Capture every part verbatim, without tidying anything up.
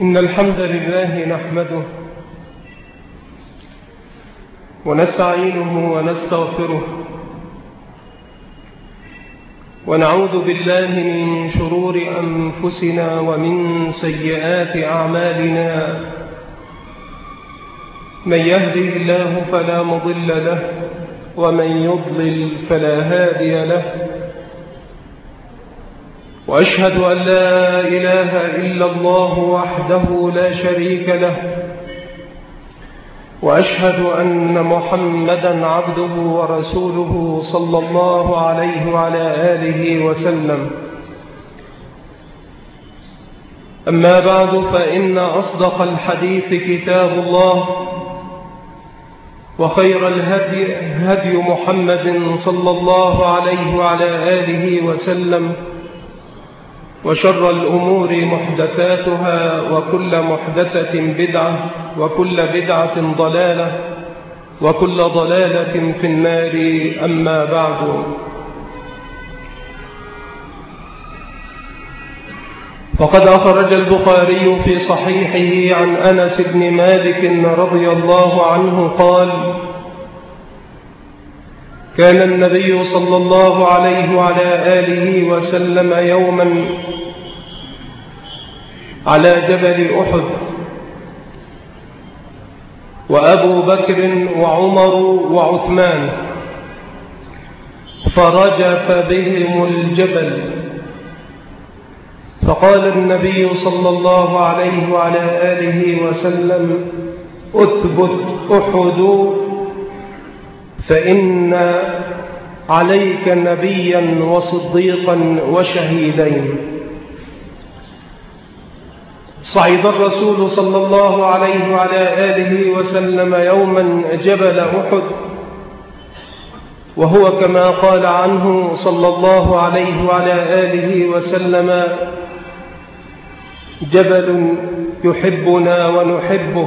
إن الحمد لله نحمده ونستعينه ونستغفره ونعوذ بالله من شرور أنفسنا ومن سيئات أعمالنا. من يهده الله فلا مضل له ومن يضلل فلا هادي له، وأشهد أن لا إله إلا الله وحده لا شريك له، وأشهد أن محمدًا عبده ورسوله صلى الله عليه وعلى آله وسلم. أما بعد، فإن أصدق الحديث كتاب الله، وخير الهدي هدي محمد صلى الله عليه وعلى آله وسلم، وشر الأمور محدثاتها، وكل محدثة بدعة، وكل بدعة ضلالة، وكل ضلالة في النار. أما بعد، فقد أخرج البخاري في صحيحه عن أنس بن مالك رضي الله عنه قال: كان النبي صلى الله عليه وعلى آله وسلم يوما على جبل أحد، وأبو بكر وعمر وعثمان، فرجف بهم الجبل، فقال النبي صلى الله عليه وعلى آله وسلم: أثبت أحد، فإن عليك نبيا وصديقا وشهيدين. صعد الرسول صلى الله عليه وعلى آله وسلم يوما جبل أحد، وهو كما قال عنه صلى الله عليه وعلى آله وسلم: جبل يحبنا ونحبه.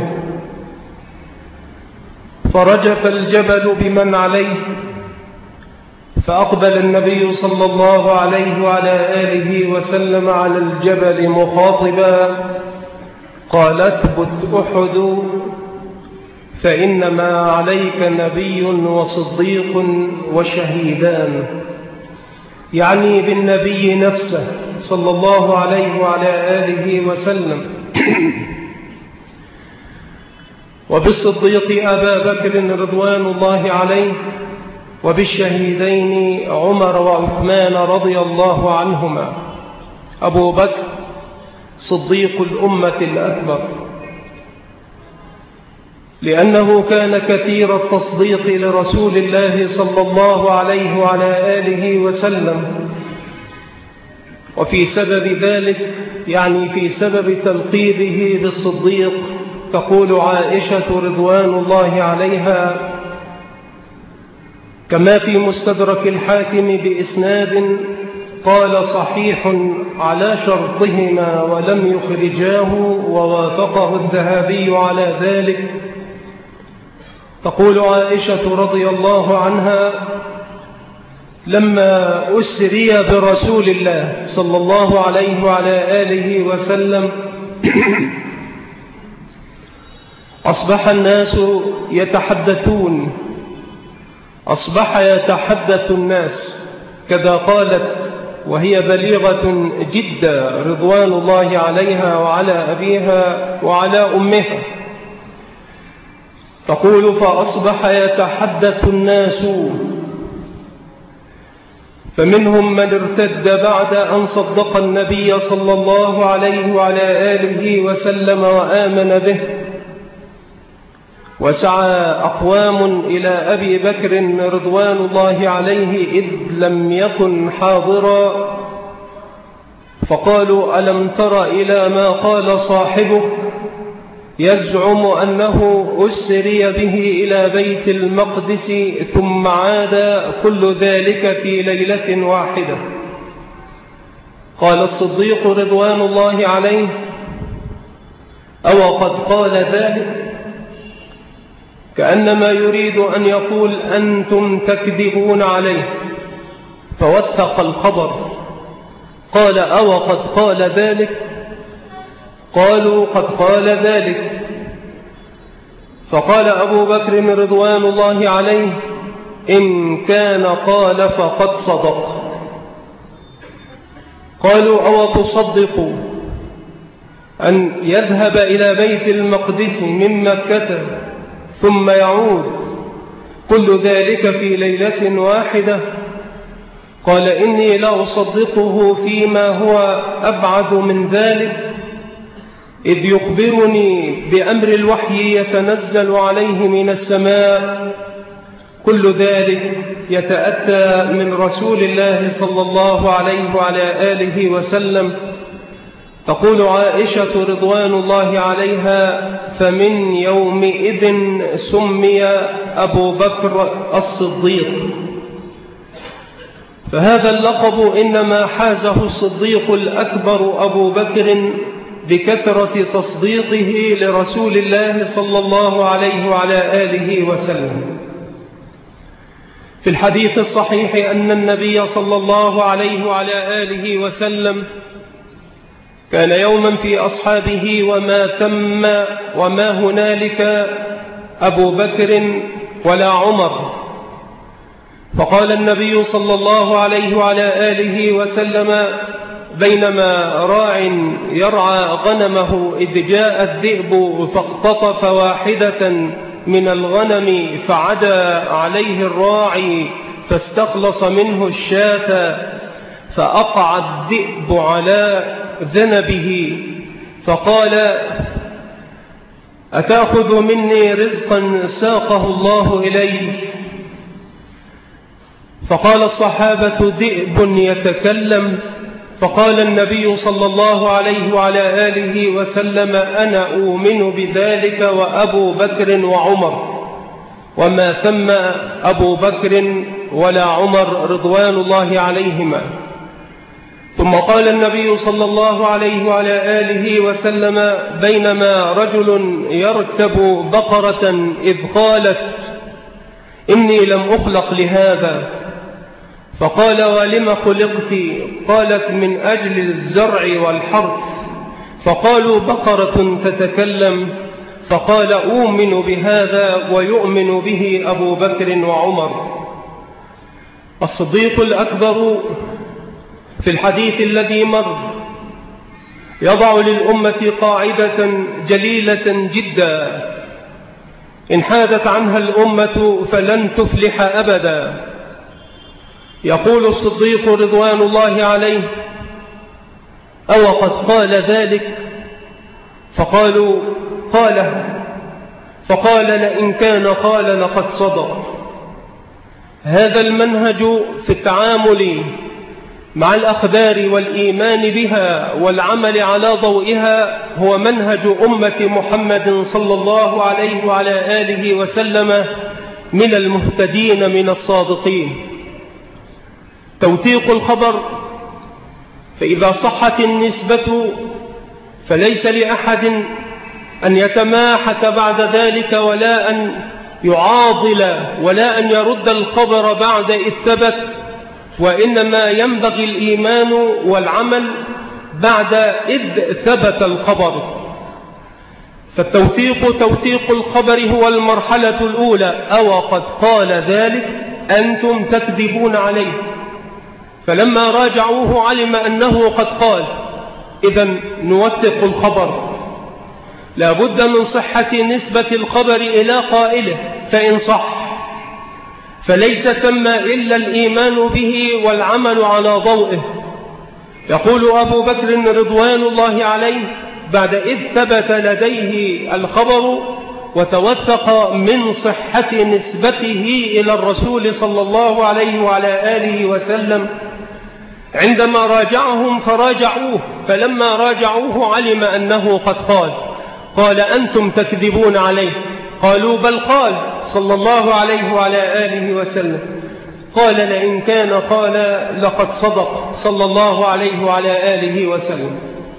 فرجف الجبل بمن عليه، فأقبل النبي صلى الله عليه وعلى آله وسلم على الجبل مخاطبا، قال: اثبت أحد، فإنما عليك نبي وصديق وشهيدان، يعني بالنبي نفسه صلى الله عليه وعلى آله وسلم، وبالصديق أبا بكر رضوان الله عليه، وبالشهيدين عمر وعثمان رضي الله عنهما. أبو بكر صديق الأمة الأكبر، لأنه كان كثير التصديق لرسول الله صلى الله عليه وعلى آله وسلم، وفي سبب ذلك، يعني في سبب تلقيبه بالصديق، تقول عائشة رضوان الله عليها كما في مستدرك الحاكم بإسناد قال: صحيح على شرطهما ولم يخرجاه، ووافقه الذهبي على ذلك. تقول عائشة رضي الله عنها: لما أسري برسول الله صلى الله عليه وعلى آله وسلم أصبح الناس يتحدثون، أصبح يتحدث الناس، كذا قالت، وهي بليغة جدا رضوان الله عليها وعلى أبيها وعلى أمها. تقول: فأصبح يتحدث الناس، فمنهم من ارتد بعد أن صدق النبي صلى الله عليه وعلى آله وسلم وآمن به، وسعى أقوام إلى أبي بكر رضوان الله عليه إذ لم يكن حاضرا، فقالوا: ألم تر إلى ما قال صاحبه يزعم أنه أسري به إلى بيت المقدس ثم عاد كل ذلك في ليلة واحدة؟ قال الصديق رضوان الله عليه: أو قد قال ذلك؟ كأنما يريد أن يقول: أنتم تكذبون عليه. فوثق الخبر، قال: أو قد قال ذلك؟ قالوا قد قال ذلك. فقال أبو بكر رضوان الله عليه: إن كان قال فقد صدق. قالوا: أو تصدق أن يذهب إلى بيت المقدس من مكة ثم يعود كل ذلك في ليلة واحدة؟ قال: إني لا أصدقه فيما هو أبعد من ذلك، إذ يخبرني بأمر الوحي يتنزل عليه من السماء، كل ذلك يتأتى من رسول الله صلى الله عليه وعلى آله وسلم. تقول عائشة رضوان الله عليها: فمن يومئذ سمي أبو بكر الصديق. فهذا اللقب إنما حازه الصديق الأكبر أبو بكر بكثرة تصديقه لرسول الله صلى الله عليه وعلى آله وسلم. في الحديث الصحيح أن النبي صلى الله عليه وعلى آله وسلم كان يوما في أصحابه وما ثم وما هنالك أبو بكر ولا عمر، فقال النبي صلى الله عليه وعلى آله وسلم: بينما راع يرعى غنمه إذ جاء الذئب فاختطف واحدة من الغنم فعدا عليه الراعي فاستخلص منه الشاة، فأقع الذئب على ذنبه فقال: أتأخذ مني رزقا ساقه الله إليه؟ فقال الصحابة: ذئب يتكلم. فقال النبي صلى الله عليه وعلى آله وسلم: أنا أؤمن بذلك وأبو بكر وعمر، وما ثم أبو بكر ولا عمر رضوان الله عليهما. ثم قال النبي صلى الله عليه وعلى آله وسلم: بينما رجل يركب بقرة إذ قالت: إني لم أخلق لهذا. فقال: ولم خلقت؟ قالت: من أجل الزرع والحرث. فقالوا: بقرة تتكلم. فقال: أؤمن بهذا ويؤمن به أبو بكر وعمر. الصديق الأكبر في الحديث الذي مر يضع للأمة قاعدة جليلة جدا إن حادت عنها الأمة فلن تفلح أبدا. يقول الصديق رضوان الله عليه: أو قد قال ذلك؟ فقالوا: قاله. فقال: لئن كان قال لقد صدق. هذا المنهج في التعامل مع الأخبار والإيمان بها والعمل على ضوئها هو منهج أمة محمد صلى الله عليه وعلى آله وسلم من المهتدين من الصادقين. توثيق الخبر، فإذا صحت النسبة فليس لأحد أن يتماحك بعد ذلك ولا أن يعاضل ولا أن يرد الخبر بعد إذ ثبت، وإنما ينبغي الإيمان والعمل بعد إذ ثبت الخبر. فالتوثيق توثيق الخبر هو المرحلة الأولى. أو قد قال ذلك أنتم تكذبون عليه. فلما راجعوه علم أنه قد قال، إذن نوثق الخبر. لا بد من صحة نسبة الخبر إلى قائله، فإن صح فليس ثم إلا الإيمان به والعمل على ضوئه. يقول أبو بكر رضوان الله عليه بعد إذ ثبت لديه الخبر وتوثق من صحة نسبته إلى الرسول صلى الله عليه وعلى آله وسلم، عندما راجعهم فراجعوه، فلما راجعوه علم أنه قد قال. قال: أنتم تكذبون عليه. قالوا: بل قال صلى الله عليه وعلى آله وسلم. قال: لئن كان قال لقد صدق صلى الله عليه وعلى آله وسلم.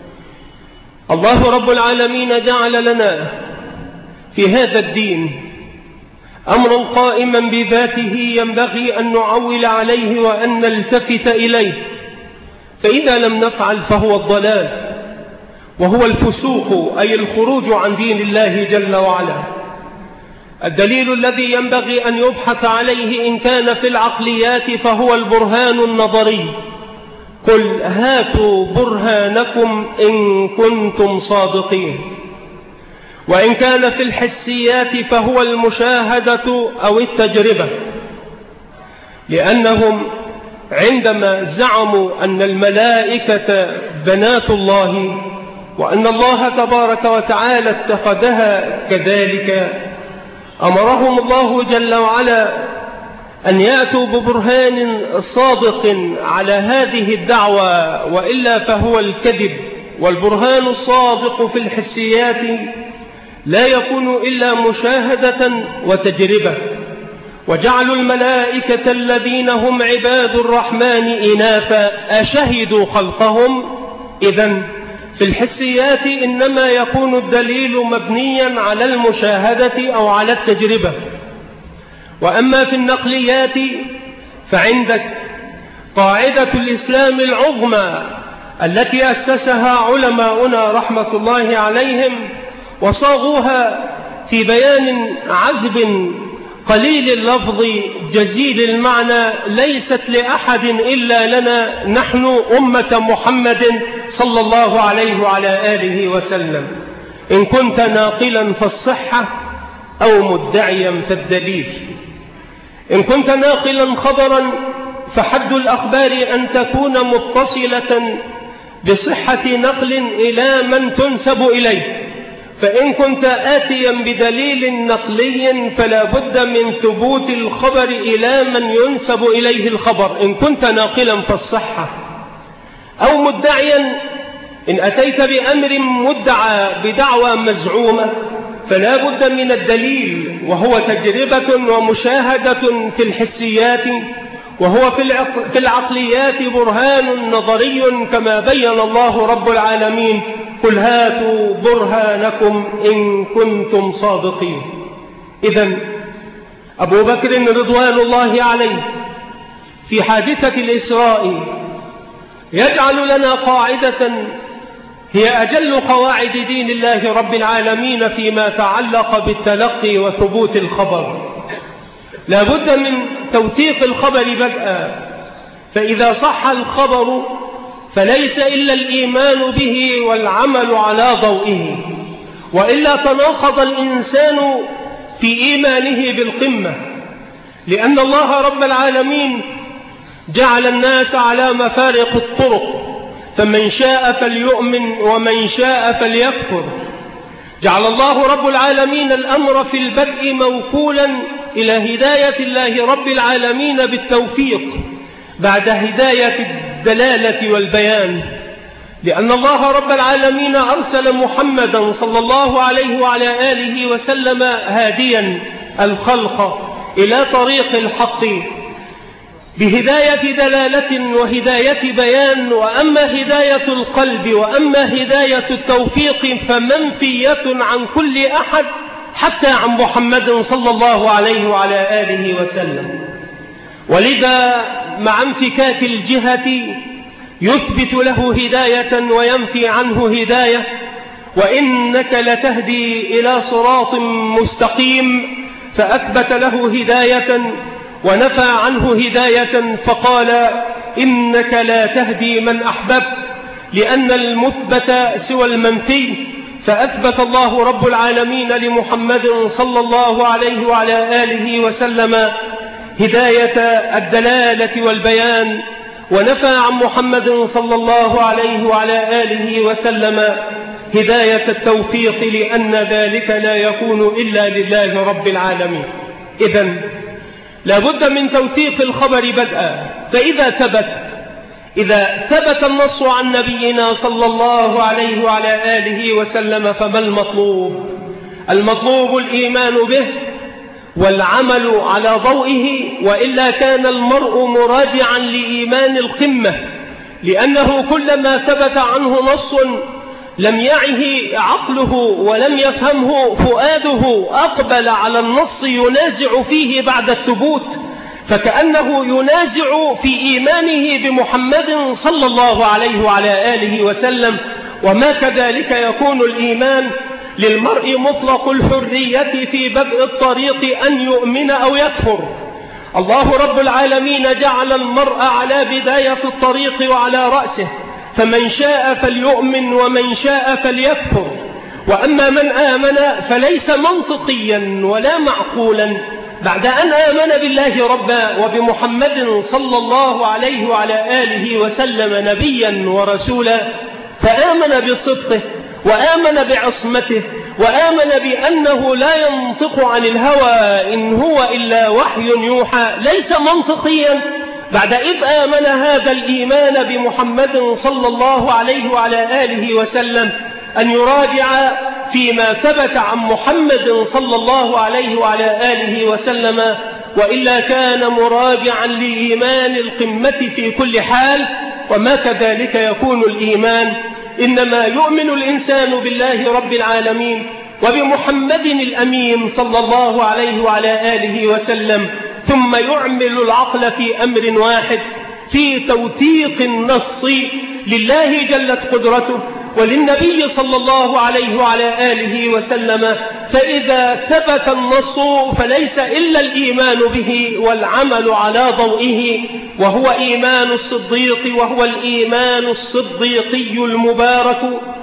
الله رب العالمين جعل لنا في هذا الدين أمرا قائما بذاته ينبغي أن نعول عليه وأن نلتفت إليه، فإذا لم نفعل فهو الضلال. وهو الفسوق، أي الخروج عن دين الله جل وعلا. الدليل الذي ينبغي أن يبحث عليه إن كان في العقليات فهو البرهان النظري. قل هاتوا برهانكم إن كنتم صادقين. وإن كان في الحسيات فهو المشاهدة أو التجربة، لأنهم عندما زعموا أن الملائكة بنات الله وأن الله تبارك وتعالى اتخذها كذلك، أمرهم الله جل وعلا أن يأتوا ببرهان صادق على هذه الدعوة، وإلا فهو الكذب. والبرهان الصادق في الحسيات لا يكون إلا مشاهدة وتجربة. وجعلوا الملائكة الذين هم عباد الرحمن إناثا أشهدوا خلقهم. إذن في الحسيات إنما يكون الدليل مبنيا على المشاهدة أو على التجربة. وأما في النقليات فعندك قاعدة الإسلام العظمى التي أسسها علماؤنا رحمة الله عليهم وصاغوها في بيان عذب قليل اللفظ جزيل المعنى، ليست لأحد إلا لنا نحن أمة محمد صلى الله عليه وعلى آله وسلم. إن كنت ناقلا فالصحة أو مدعيا فالدليل. إن كنت ناقلا خبرا فحد الأخبار أن تكون متصلة بصحة نقل إلى من تنسب إليه، فإن كنت آتيا بدليل نقلي فلا بد من ثبوت الخبر إلى من ينسب إليه الخبر. إن كنت ناقلا فالصحة أو مدعيا، إن أتيت بأمر مدعى بدعوى مزعومة فلا بد من الدليل، وهو تجربة ومشاهدة في الحسيات، وهو في العقليات برهان نظري كما بين الله رب العالمين: قل هاتوا برهانكم إن كنتم صادقين. إذن أبو بكر رضوان الله عليه في حادثة الإسراء يجعل لنا قاعدة هي أجل قواعد دين الله رب العالمين فيما تعلق بالتلقي وثبوت الخبر. لا بد من توثيق الخبر بدءا، فإذا صح الخبر فليس إلا الإيمان به والعمل على ضوئه، وإلا تناقض الإنسان في إيمانه بالقمة، لأن الله رب العالمين جعل الناس على مفارق الطرق، فمن شاء فليؤمن ومن شاء فليكفر. جعل الله رب العالمين الأمر في البدء موكولا إلى هداية الله رب العالمين بالتوفيق بعد هداية الدلالة والبيان، لأن الله رب العالمين أرسل محمدا صلى الله عليه وعلى آله وسلم هاديا الخلق إلى طريق الحق بهداية دلالة وهداية بيان. وأما هداية القلب وأما هداية التوفيق فمنفية عن كل أحد حتى عن محمد صلى الله عليه وعلى آله وسلم. ولذا مع انفكاك الجهة يثبت له هداية وينفي عنه هداية. وإنك لتهدي إلى صراط مستقيم، فأثبت له هداية ونفى عنه هداية، فقال إنك لا تهدي من أحببت، لأن المثبت سوى المنفي، فأثبت الله رب العالمين لمحمد صلى الله عليه وعلى آله وسلم هداية الدلالة والبيان، ونفى عن محمد صلى الله عليه وعلى آله وسلم هداية التوفيق، لأن ذلك لا يكون إلا لله رب العالمين. إذن لا بد من توثيق الخبر بدءا. فإذا ثبت إذا ثبت النص عن نبينا صلى الله عليه وعلى آله وسلم فما المطلوب؟ المطلوب الإيمان به والعمل على ضوئه، وإلا كان المرء مراجعا لإيمان القمة، لأنه كلما ثبت عنه نص لم يعه عقله ولم يفهمه فؤاده أقبل على النص ينازع فيه بعد الثبوت، فكأنه ينازع في إيمانه بمحمد صلى الله عليه وعلى آله وسلم، وما كذلك يكون الإيمان للمرء مطلق الحرية في بدء الطريق أن يؤمن أو يكفر. الله رب العالمين جعل المرء على بداية الطريق وعلى رأسه، فمن شاء فليؤمن ومن شاء فليكفر. وأما من آمن فليس منطقيا ولا معقولا بعد أن آمن بالله ربا وبمحمد صلى الله عليه وعلى آله وسلم نبيا ورسولا، فآمن بصدقه وآمن بعصمته وآمن بأنه لا ينطق عن الهوى إن هو إلا وحي يوحى، ليس منطقيا بعد إذ آمن هذا الإيمان بمحمد صلى الله عليه وعلى آله وسلم أن يراجع فيما ثبت عن محمد صلى الله عليه وعلى آله وسلم، وإلا كان مراجعا لإيمان القمة في كل حال. وما كذلك يكون الإيمان، إنما يؤمن الإنسان بالله رب العالمين وبمحمد الأمين صلى الله عليه وعلى آله وسلم، ثم يعمل العقل في أمر واحد، في توثيق النص لله جلت قدرته وللنبي صلى الله عليه وعلى آله وسلم. فإذا ثبت النص فليس إلا الإيمان به والعمل على ضوئه، وهو إيمان الصديق، وهو الإيمان الصديقي المبارك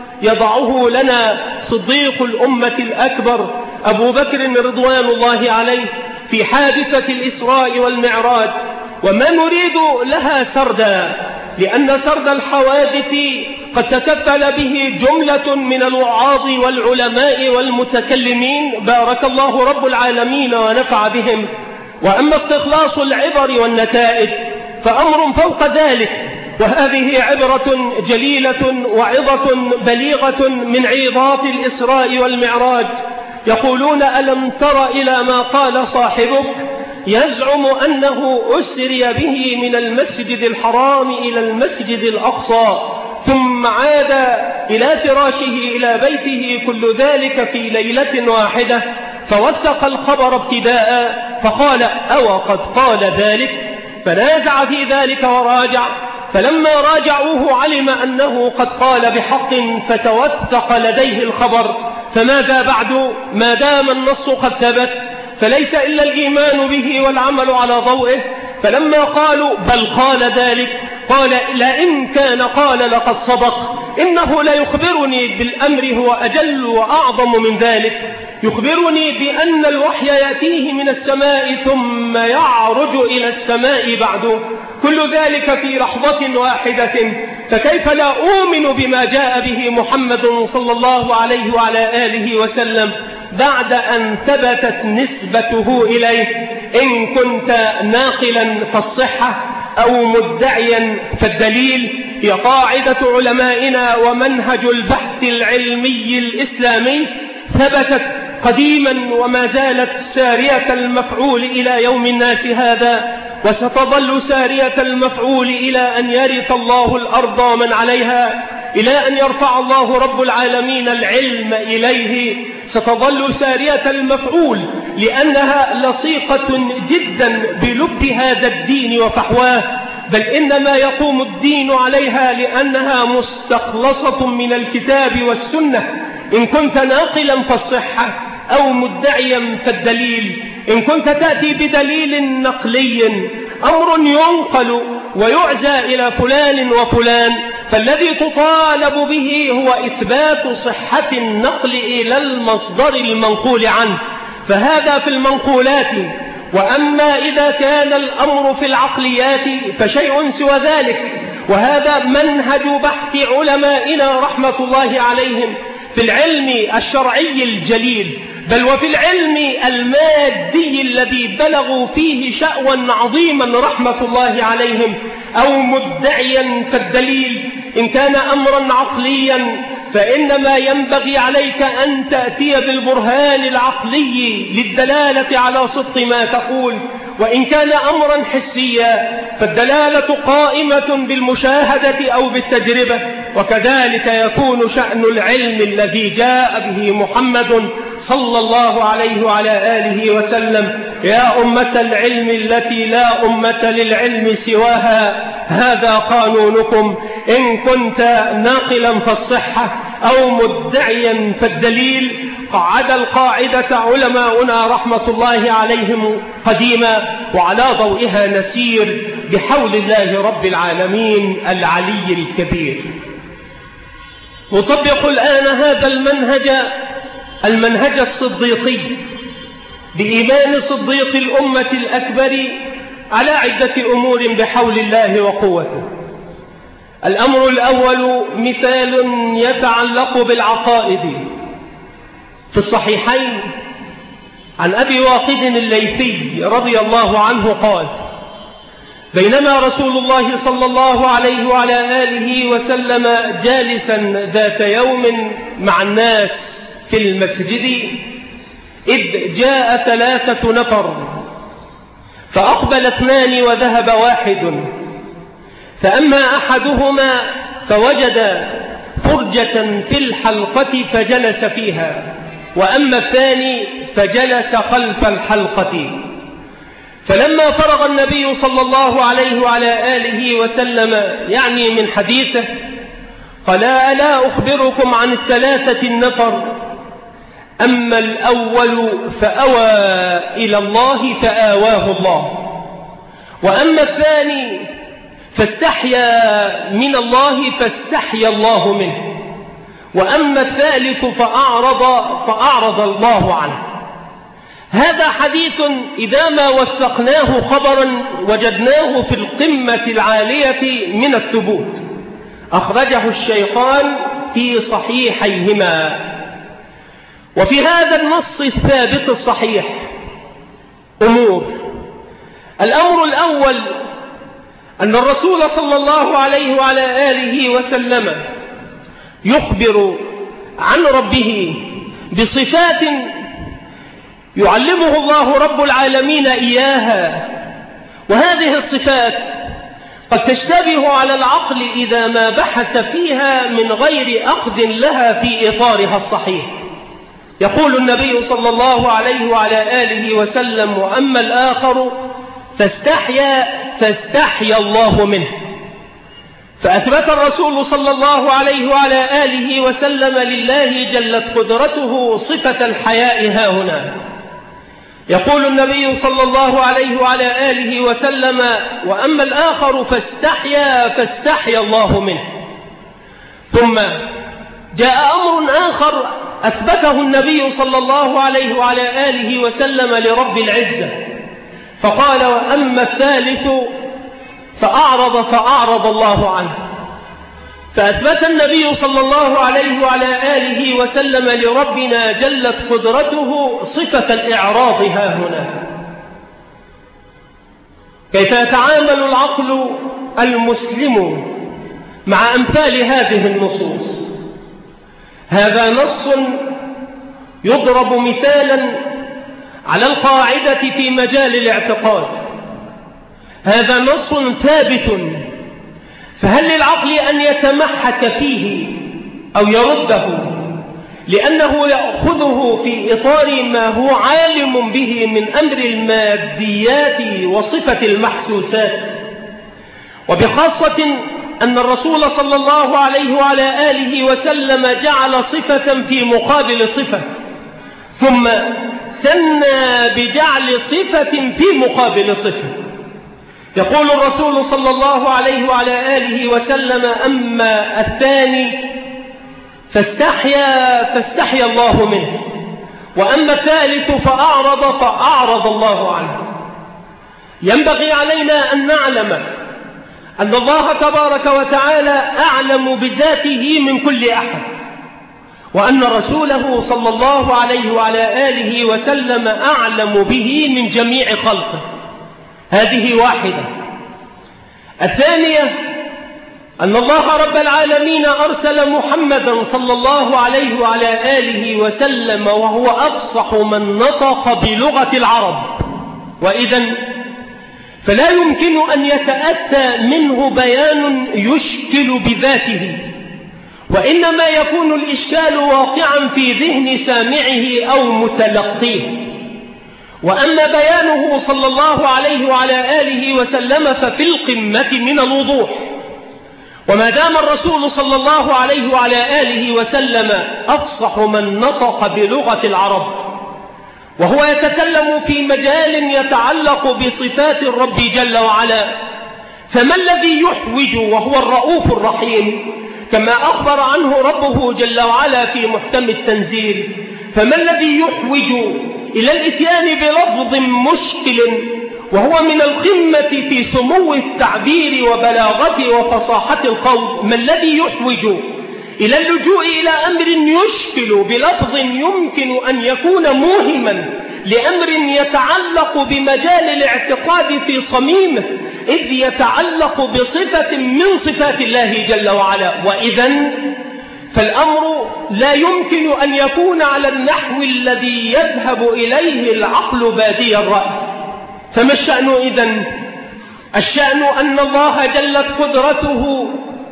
يضعه لنا صديق الأمة الأكبر أبو بكر رضوان الله عليه في حادثة الإسراء والمعراج. وما نريد لها سردا، لأن سرد الحوادث قد تكفل به جملة من الوعاظ والعلماء والمتكلمين بارك الله رب العالمين ونفع بهم. وأما استخلاص العبر والنتائج فأمر فوق ذلك، وهذه عبرة جليلة وعظة بليغة من عظات الإسراء والمعراج. يقولون: ألم تر إلى ما قال صاحبك يزعم أنه أسري به من المسجد الحرام إلى المسجد الأقصى ثم عاد إلى فراشه إلى بيته، كل ذلك في ليلة واحدة، فوثق الخبر ابتداء فقال: أو قد قال ذلك؟ فنازع في ذلك وراجع، فلما راجعوه علم أنه قد قال بحق فتوثق لديه الخبر. فماذا بعد ما دام النص قد ثبت؟ فليس إلا الإيمان به والعمل على ضوئه. فلما قالوا بل قال ذلك، قال: لئن كان قال لقد صدق، إنه لا يخبرني بالأمر هو أجل وأعظم من ذلك، يخبرني بأن الوحي يأتيه من السماء ثم يعرج إلى السماء بعد، كل ذلك في لحظة واحدة، فكيف لا أؤمن بما جاء به محمد صلى الله عليه وعلى آله وسلم بعد أن ثبتت نسبته إليه؟ إن كنت ناقلا فالصحة أو مدعيا فالدليل. هي قاعدة علمائنا ومنهج البحث العلمي الإسلامي ثبتت قديما وما زالت سارية المفعول إلى يوم الناس هذا، وستظل سارية المفعول إلى أن يرث الله الأرض ومن عليها، إلى أن يرفع الله رب العالمين العلم إليه. ستظل سارية المفعول لأنها لصيقة جدا بلب هذا الدين وفحواه، بل إنما يقوم الدين عليها لأنها مستخلصة من الكتاب والسنة. إن كنت ناقلا فالصحة أو مدعيا فالدليل. إن كنت تأتي بدليل نقلي أمر ينقل ويعزى إلى فلان وفلان، فالذي تطالب به هو إثبات صحة النقل إلى المصدر المنقول عنه، فهذا في المنقولات. وأما إذا كان الأمر في العقليات فشيء سوى ذلك، وهذا منهج بحث علمائنا رحمة الله عليهم في العلم الشرعي الجليل، بل وفي العلم المادي الذي بلغوا فيه شأوا عظيما رحمة الله عليهم. أو مدعيا فالدليل. إن كان أمرا عقليا فإنما ينبغي عليك أن تأتي بالبرهان العقلي للدلالة على صدق ما تقول، وإن كان أمرا حسيا فالدلالة قائمة بالمشاهدة أو بالتجربة. وكذلك يكون شأن العلم الذي جاء به محمد صلى الله عليه وعلى آله وسلم. يا أمة العلم التي لا أمة للعلم سواها، هذا قانونكم، إن كنت ناقلا فالصحة أو مدعيا فالدليل. قعد القاعدة علماؤنا رحمة الله عليهم قديما، وعلى ضوئها نسير بحول الله رب العالمين العلي الكبير. نطبق الآن هذا المنهج المنهج الصديقي بإيمان صديق الأمة الأكبر على عدة أمور بحول الله وقوته. الأمر الأول مثال يتعلق بالعقائد. في الصحيحين عن أبي واقد الليثي رضي الله عنه قال: بينما رسول الله صلى الله عليه وعلى آله وسلم جالسا ذات يوم مع الناس في المسجد إذ جاء ثلاثة نفر، فأقبل اثنان وذهب واحد، فأما أحدهما فوجد فرجة في الحلقة فجلس فيها، وأما الثاني فجلس خلف الحلقة. فلما فرغ النبي صلى الله عليه وعلى آله وسلم يعني من حديثه قال: ألا أخبركم عن الثلاثة النفر؟ أما الأول فأوى إلى الله فآواه الله، وأما الثاني فاستحيا من الله فاستحيا الله منه، وأما الثالث فأعرض فأعرض الله عنه. هذا حديث إذا ما وثقناه خبرا وجدناه في القمة العالية من الثبوت. أخرجه الشيخان في صحيحيهما. وفي هذا النص الثابت الصحيح أمور. الأمر الأول أن الرسول صلى الله عليه وعلى آله وسلم يخبر عن ربه بصفات يعلمه الله رب العالمين إياها، وهذه الصفات قد تشتبه على العقل إذا ما بحث فيها من غير أخذ لها في إطارها الصحيح. يقول النبي صلى الله عليه وعلى آله وسلم: وأما الآخر فاستحيا فاستحيا الله منه. فأثبت الرسول صلى الله عليه وعلى آله وسلم لله جلت قدرته صفة الحياء هاهنا. يقول النبي صلى الله عليه وعلى آله وسلم: وأما الآخر فاستحيا فاستحيا الله منه. ثم جاء أمر آخر أثبته النبي صلى الله عليه وعلى آله وسلم لرب العزة، فقال: وأما الثالث فأعرض فأعرض الله عنه. فأثبت النبي صلى الله عليه وعلى آله وسلم لربنا جلت قدرته صفة الإعراض ها هنا. كيف يتعامل العقل المسلم مع أمثال هذه النصوص؟ هذا نص يضرب مثالا على القاعدة في مجال الاعتقاد. هذا نص ثابت، فهل للعقل أن يتمحك فيه أو يرده لأنه يأخذه في إطار ما هو عالم به من أمر الماديات وصفة المحسوسات؟ وبخاصة أن الرسول صلى الله عليه وعلى آله وسلم جعل صفة في مقابل صفة، ثم ثنى بجعل صفة في مقابل صفة. يقول الرسول صلى الله عليه وعلى آله وسلم: أما الثاني فاستحيا فاستحيا الله منه، وأما الثالث فأعرض فأعرض الله عنه. ينبغي علينا أن نعلم أن الله تبارك وتعالى أعلم بذاته من كل أحد، وأن رسوله صلى الله عليه وعلى آله وسلم أعلم به من جميع خلقه. هذه واحدة. الثانية أن الله رب العالمين أرسل محمدا صلى الله عليه وعلى آله وسلم وهو أفصح من نطق بلغة العرب، وإذن فلا يمكن أن يتأتى منه بيان يشكل بذاته، وإنما يكون الإشكال واقعا في ذهن سامعه أو متلقيه. وأما بيانه صلى الله عليه وعلى آله وسلم ففي القمة من الوضوح. وما دام الرسول صلى الله عليه وعلى آله وسلم أفصح من نطق بلغة العرب، وهو يتكلم في مجال يتعلق بصفات الرب جل وعلا، فما الذي يحوج وهو الرؤوف الرحيم كما أخبر عنه ربه جل وعلا في محكم التنزيل؟ فما الذي يحوج إلى الإتيان بلفظ مشكل وهو من القمة في سمو التعبير وبلاغته وفصاحة القول؟ ما الذي يحوج إلى اللجوء إلى أمر يشكل بلفظ يمكن أن يكون موهما لأمر يتعلق بمجال الاعتقاد في صميمه، إذ يتعلق بصفة من صفات الله جل وعلا؟ وإذن فالأمر لا يمكن أن يكون على النحو الذي يذهب إليه العقل بادي الرأي. فما الشأن إذن؟ الشأن أن الله جلت قدرته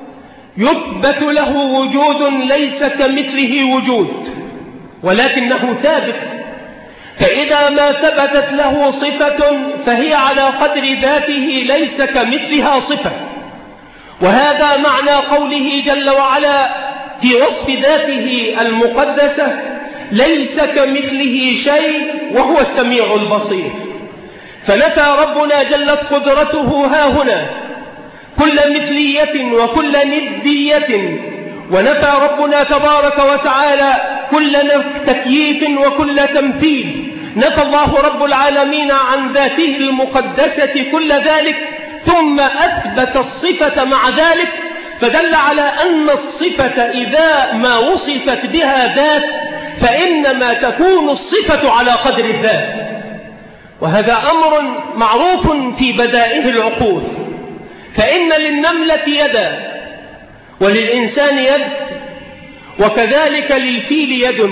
يثبت له وجود ليس كمثله وجود، ولكنه ثابت، فإذا ما ثبتت له صفة فهي على قدر ذاته ليس كمثلها صفة. وهذا معنى قوله جل وعلا في وصف ذاته المقدسة: ليس كمثله شيء وهو السميع البصير. فنفى ربنا جلت قدرته هاهنا كل مثلية وكل ندية، ونفى ربنا تبارك وتعالى كل تكييف وكل تمثيل. نفى الله رب العالمين عن ذاته المقدسة كل ذلك، ثم أثبت الصفة مع ذلك، فدل على أن الصفة إذا ما وصفت بها ذات فإنما تكون الصفة على قدر الذات. وهذا أمر معروف في بدائه العقول، فإن للنملة يدا وللإنسان يد وكذلك للفيل يد،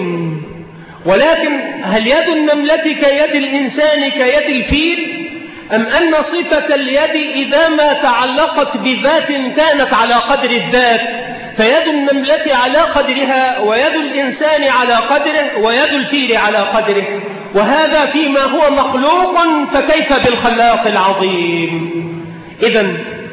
ولكن هل يد النملة كيد الإنسان كيد الفيل؟ أم أن صفة اليد إذا ما تعلقت بذات كانت على قدر الذات، فيد النملة على قدرها ويد الإنسان على قدره ويد الفيل على قدره؟ وهذا فيما هو مخلوق، فكيف بالخلاق العظيم؟ إذن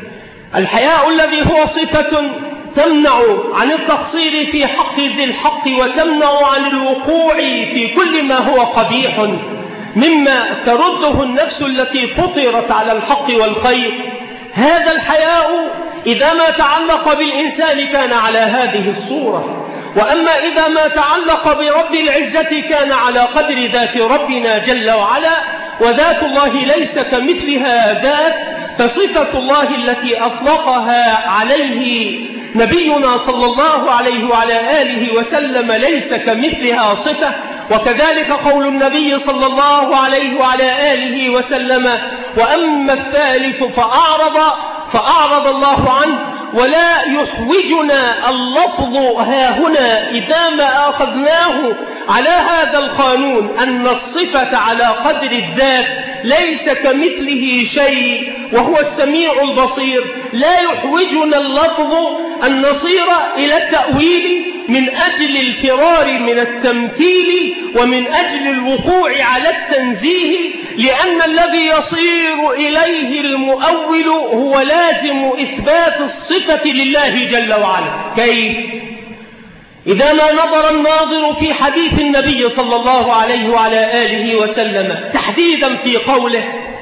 الحياء الذي هو صفة تمنع عن التقصير في حق ذي الحق وتمنع عن الوقوع في كل ما هو قبيح مما ترده النفس التي فطرت على الحق والخير، هذا الحياء إذا ما تعلق بالإنسان كان على هذه الصورة. وأما إذا ما تعلق برب العزة كان على قدر ذات ربنا جل وعلا، وذات الله ليس كمثلها ذات، فصفة الله التي أطلقها عليه نبينا صلى الله عليه وعلى آله وسلم ليس كمثلها صفة. وكذلك قول النبي صلى الله عليه وعلى آله وسلم: وأما الثالث فأعرض فأعرض الله عنه. ولا يحوجنا اللفظ هاهنا إذا ما أخذناه على هذا القانون أن الصفة على قدر الذات ليس كمثله شيء وهو السميع البصير، لا يحوجنا اللفظ أن نصير إلى التأويل من أجل الفرار من التمثيل ومن أجل الوقوع على التنزيه، لأن الذي يصير إليه المؤول هو لازم إثبات الصفة لله جل وعلا. كيف؟ إذا ما نظر الناظر في حديث النبي صلى الله عليه وعلى آله وسلم تحديدا في قوله: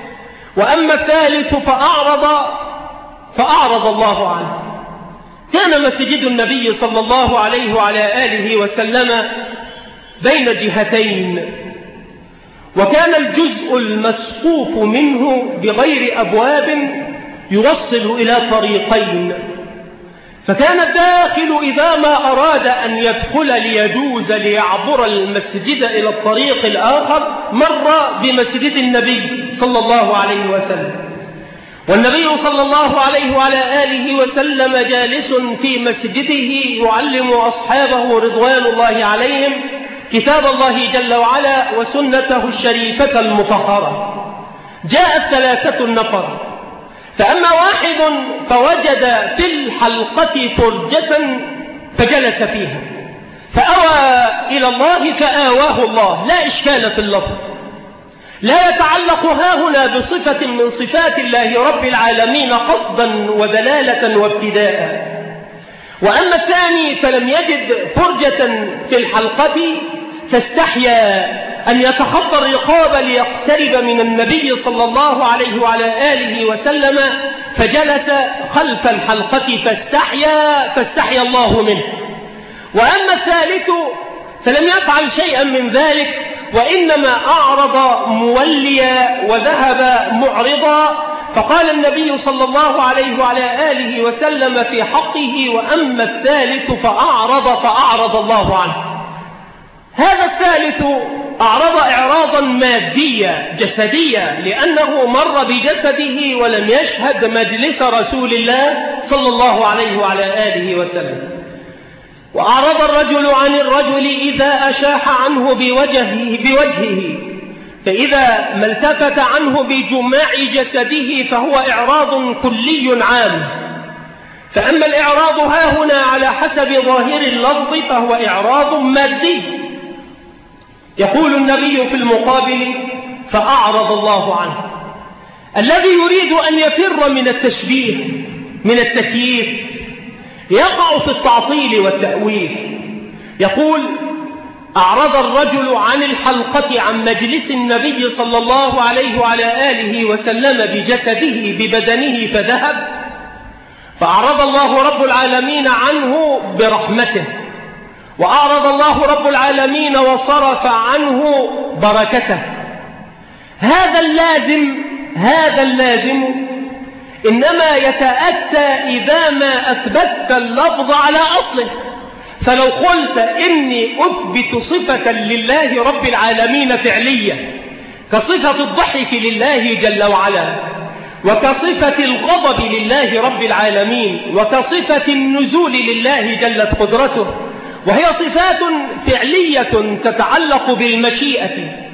وأما الثالث فأعرض فأعرض الله عنه، كان مسجد النبي صلى الله عليه وعلى آله وسلم بين جهتين، وكان الجزء المسقوف منه بغير أبواب يوصل إلى طريقين، فكان الداخل إذا ما أراد أن يدخل ليجوز ليعبر المسجد إلى الطريق الآخر مر بمسجد النبي صلى الله عليه وسلم، والنبي صلى الله عليه وعلى آله وسلم جالس في مسجده يعلم أصحابه رضوان الله عليهم كتاب الله جل وعلا وسنته الشريفة المطهرة. جاءت ثلاثة النفر، فأما واحد فوجد في الحلقة فرجة فجلس فيها، فأوى إلى الله فآواه الله، لا إشكال في اللفظ، لا يتعلق هاهنا بصفة من صفات الله رب العالمين قصدا ودلالة وابتداء. وأما الثاني فلم يجد فرجة في الحلقة فاستحيا أن يتخطى الرقاب ليقترب من النبي صلى الله عليه وعلى آله وسلم، فجلس خلف الحلقة فاستحيا فاستحيا الله منه. وأما الثالث فلم يفعل شيئا من ذلك، وإنما أعرض موليا وذهب معرضا، فقال النبي صلى الله عليه وعلى آله وسلم في حقه: وأما الثالث فأعرض فأعرض الله عنه. هذا الثالث أعرض إعراضا ماديا جسديا، لأنه مر بجسده ولم يشهد مجلس رسول الله صلى الله عليه وعلى آله وسلم. وأعرض الرجل عن الرجل إذا أشاح عنه بوجهه, بوجهه فإذا ما التفت عنه بجماع جسده فهو إعراض كلي عام. فأما الإعراض هاهنا على حسب ظاهر اللفظ فهو إعراض مادي. يقول النبي في المقابل: فأعرض الله عنه. الذي يريد أن يفر من التشبيه من التكييف يقع في التعطيل والتأويل. يقول: أعرض الرجل عن الحلقة عن مجلس النبي صلى الله عليه وعلى آله وسلم بجسده ببدنه فذهب، فأعرض الله رب العالمين عنه برحمته، وأعرض الله رب العالمين وصرف عنه بركته. هذا اللازم هذا اللازم إنما يتأتى إذا ما أثبتت اللفظ على أصله. فلو قلت إني أثبت صفة لله رب العالمين فعلية كصفة الضحك لله جل وعلا، وكصفة الغضب لله رب العالمين، وكصفة النزول لله جلت قدرته، وهي صفات فعلية تتعلق بالمشيئة،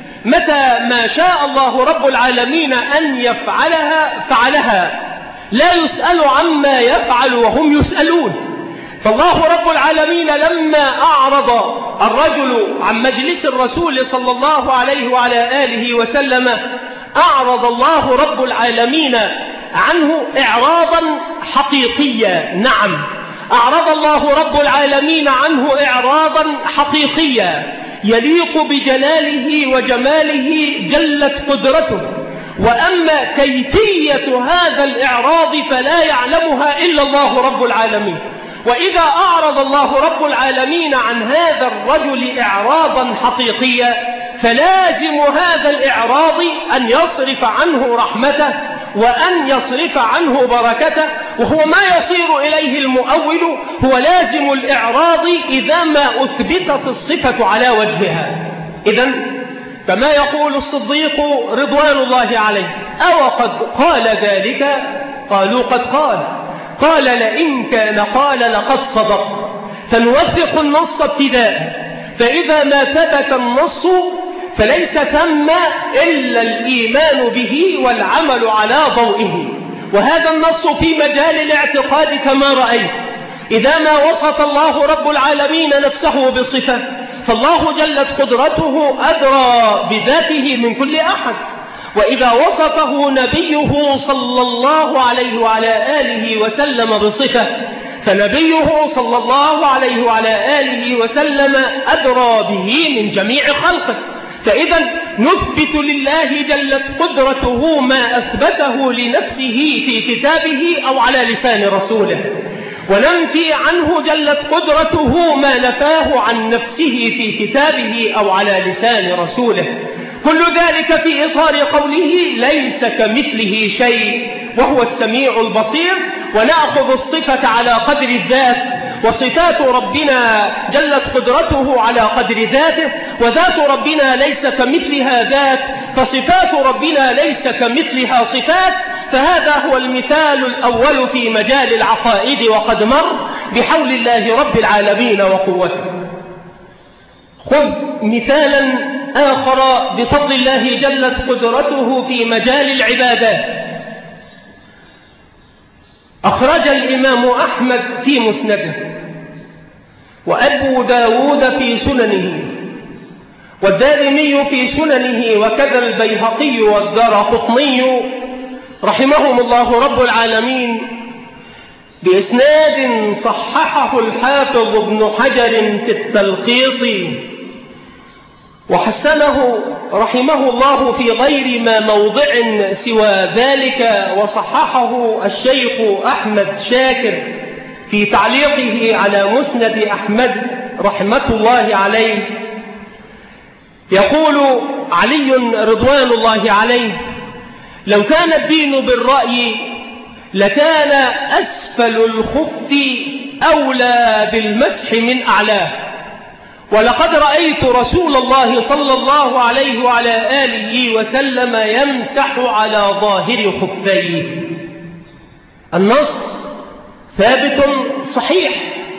متى ما شاء الله رب العالمين أن يفعلها فعلها، لا يسأل عما يفعل وهم يسألون. فالله رب العالمين لما أعرض الرجل عن مجلس الرسول صلى الله عليه وعلى آله وسلم أعرض الله رب العالمين عنه إعراضا حقيقيا. نعم، أعرض الله رب العالمين عنه إعراضا حقيقيا يليق بجلاله وجماله جلت قدرته. وأما كيفية هذا الإعراض فلا يعلمها إلا الله رب العالمين. وإذا أعرض الله رب العالمين عن هذا الرجل إعراضا حقيقيا فلازم هذا الإعراض أن يصرف عنه رحمته وأن يصرف عنه بركته، وهو ما يصير إليه المؤول هو لازم الإعراض إذا ما أثبتت الصفة على وجهها. إذن كما يقول الصديق رضوان الله عليه: أو قد قال ذلك؟ قالوا قد قال. قال: لئن كان قال لقد صدق. فنوثق النص ابتداء، فإذا ما ثبت النص فليس ثم إلا الإيمان به والعمل على ضوئه. وهذا النص في مجال الاعتقاد كما رأيت. إذا ما وصف الله رب العالمين نفسه بصفة فالله جلت قدرته أدرى بذاته من كل أحد. وإذا وصفه نبيه صلى الله عليه وعلى آله وسلم بصفة فنبيه صلى الله عليه وعلى آله وسلم أدرى به من جميع خلقه. فإذا نثبت لله جلت قدرته ما أثبته لنفسه في كتابه أو على لسان رسوله، وننفي عنه جلت قدرته ما نفاه عن نفسه في كتابه أو على لسان رسوله. كل ذلك في إطار قوله: ليس كمثله شيء وهو السميع البصير. ونأخذ الصفة على قدر الذات، وصفات ربنا جلت قدرته على قدر ذاته، وذات ربنا ليس كمثلها ذات، فصفات ربنا ليس كمثلها صفات. فهذا هو المثال الأول في مجال العقائد، وقد مر بحول الله رب العالمين وقوته. خذ مثالا آخر بفضل الله جلت قدرته في مجال العبادات. أخرج الإمام أحمد في مسنده، وأبو داود في سننه، والدارمي في سننه وكذا البيهقي والدارقطني رحمهم الله رب العالمين بإسناد صححه الحافظ ابن حجر في التلخيص وحسنه رحمه الله في غير ما موضع سوى ذلك، وصححه الشيخ أحمد شاكر في تعليقه على مسند أحمد رحمة الله عليه. يقول علي رضوان الله عليه: لو كان الدين بالرأي لكان أسفل الخف أولى بالمسح من أعلاه، ولقد رأيت رسول الله صلى الله عليه وعلى آله وسلم يمسح على ظاهر خفيه. النص ثابت صحيح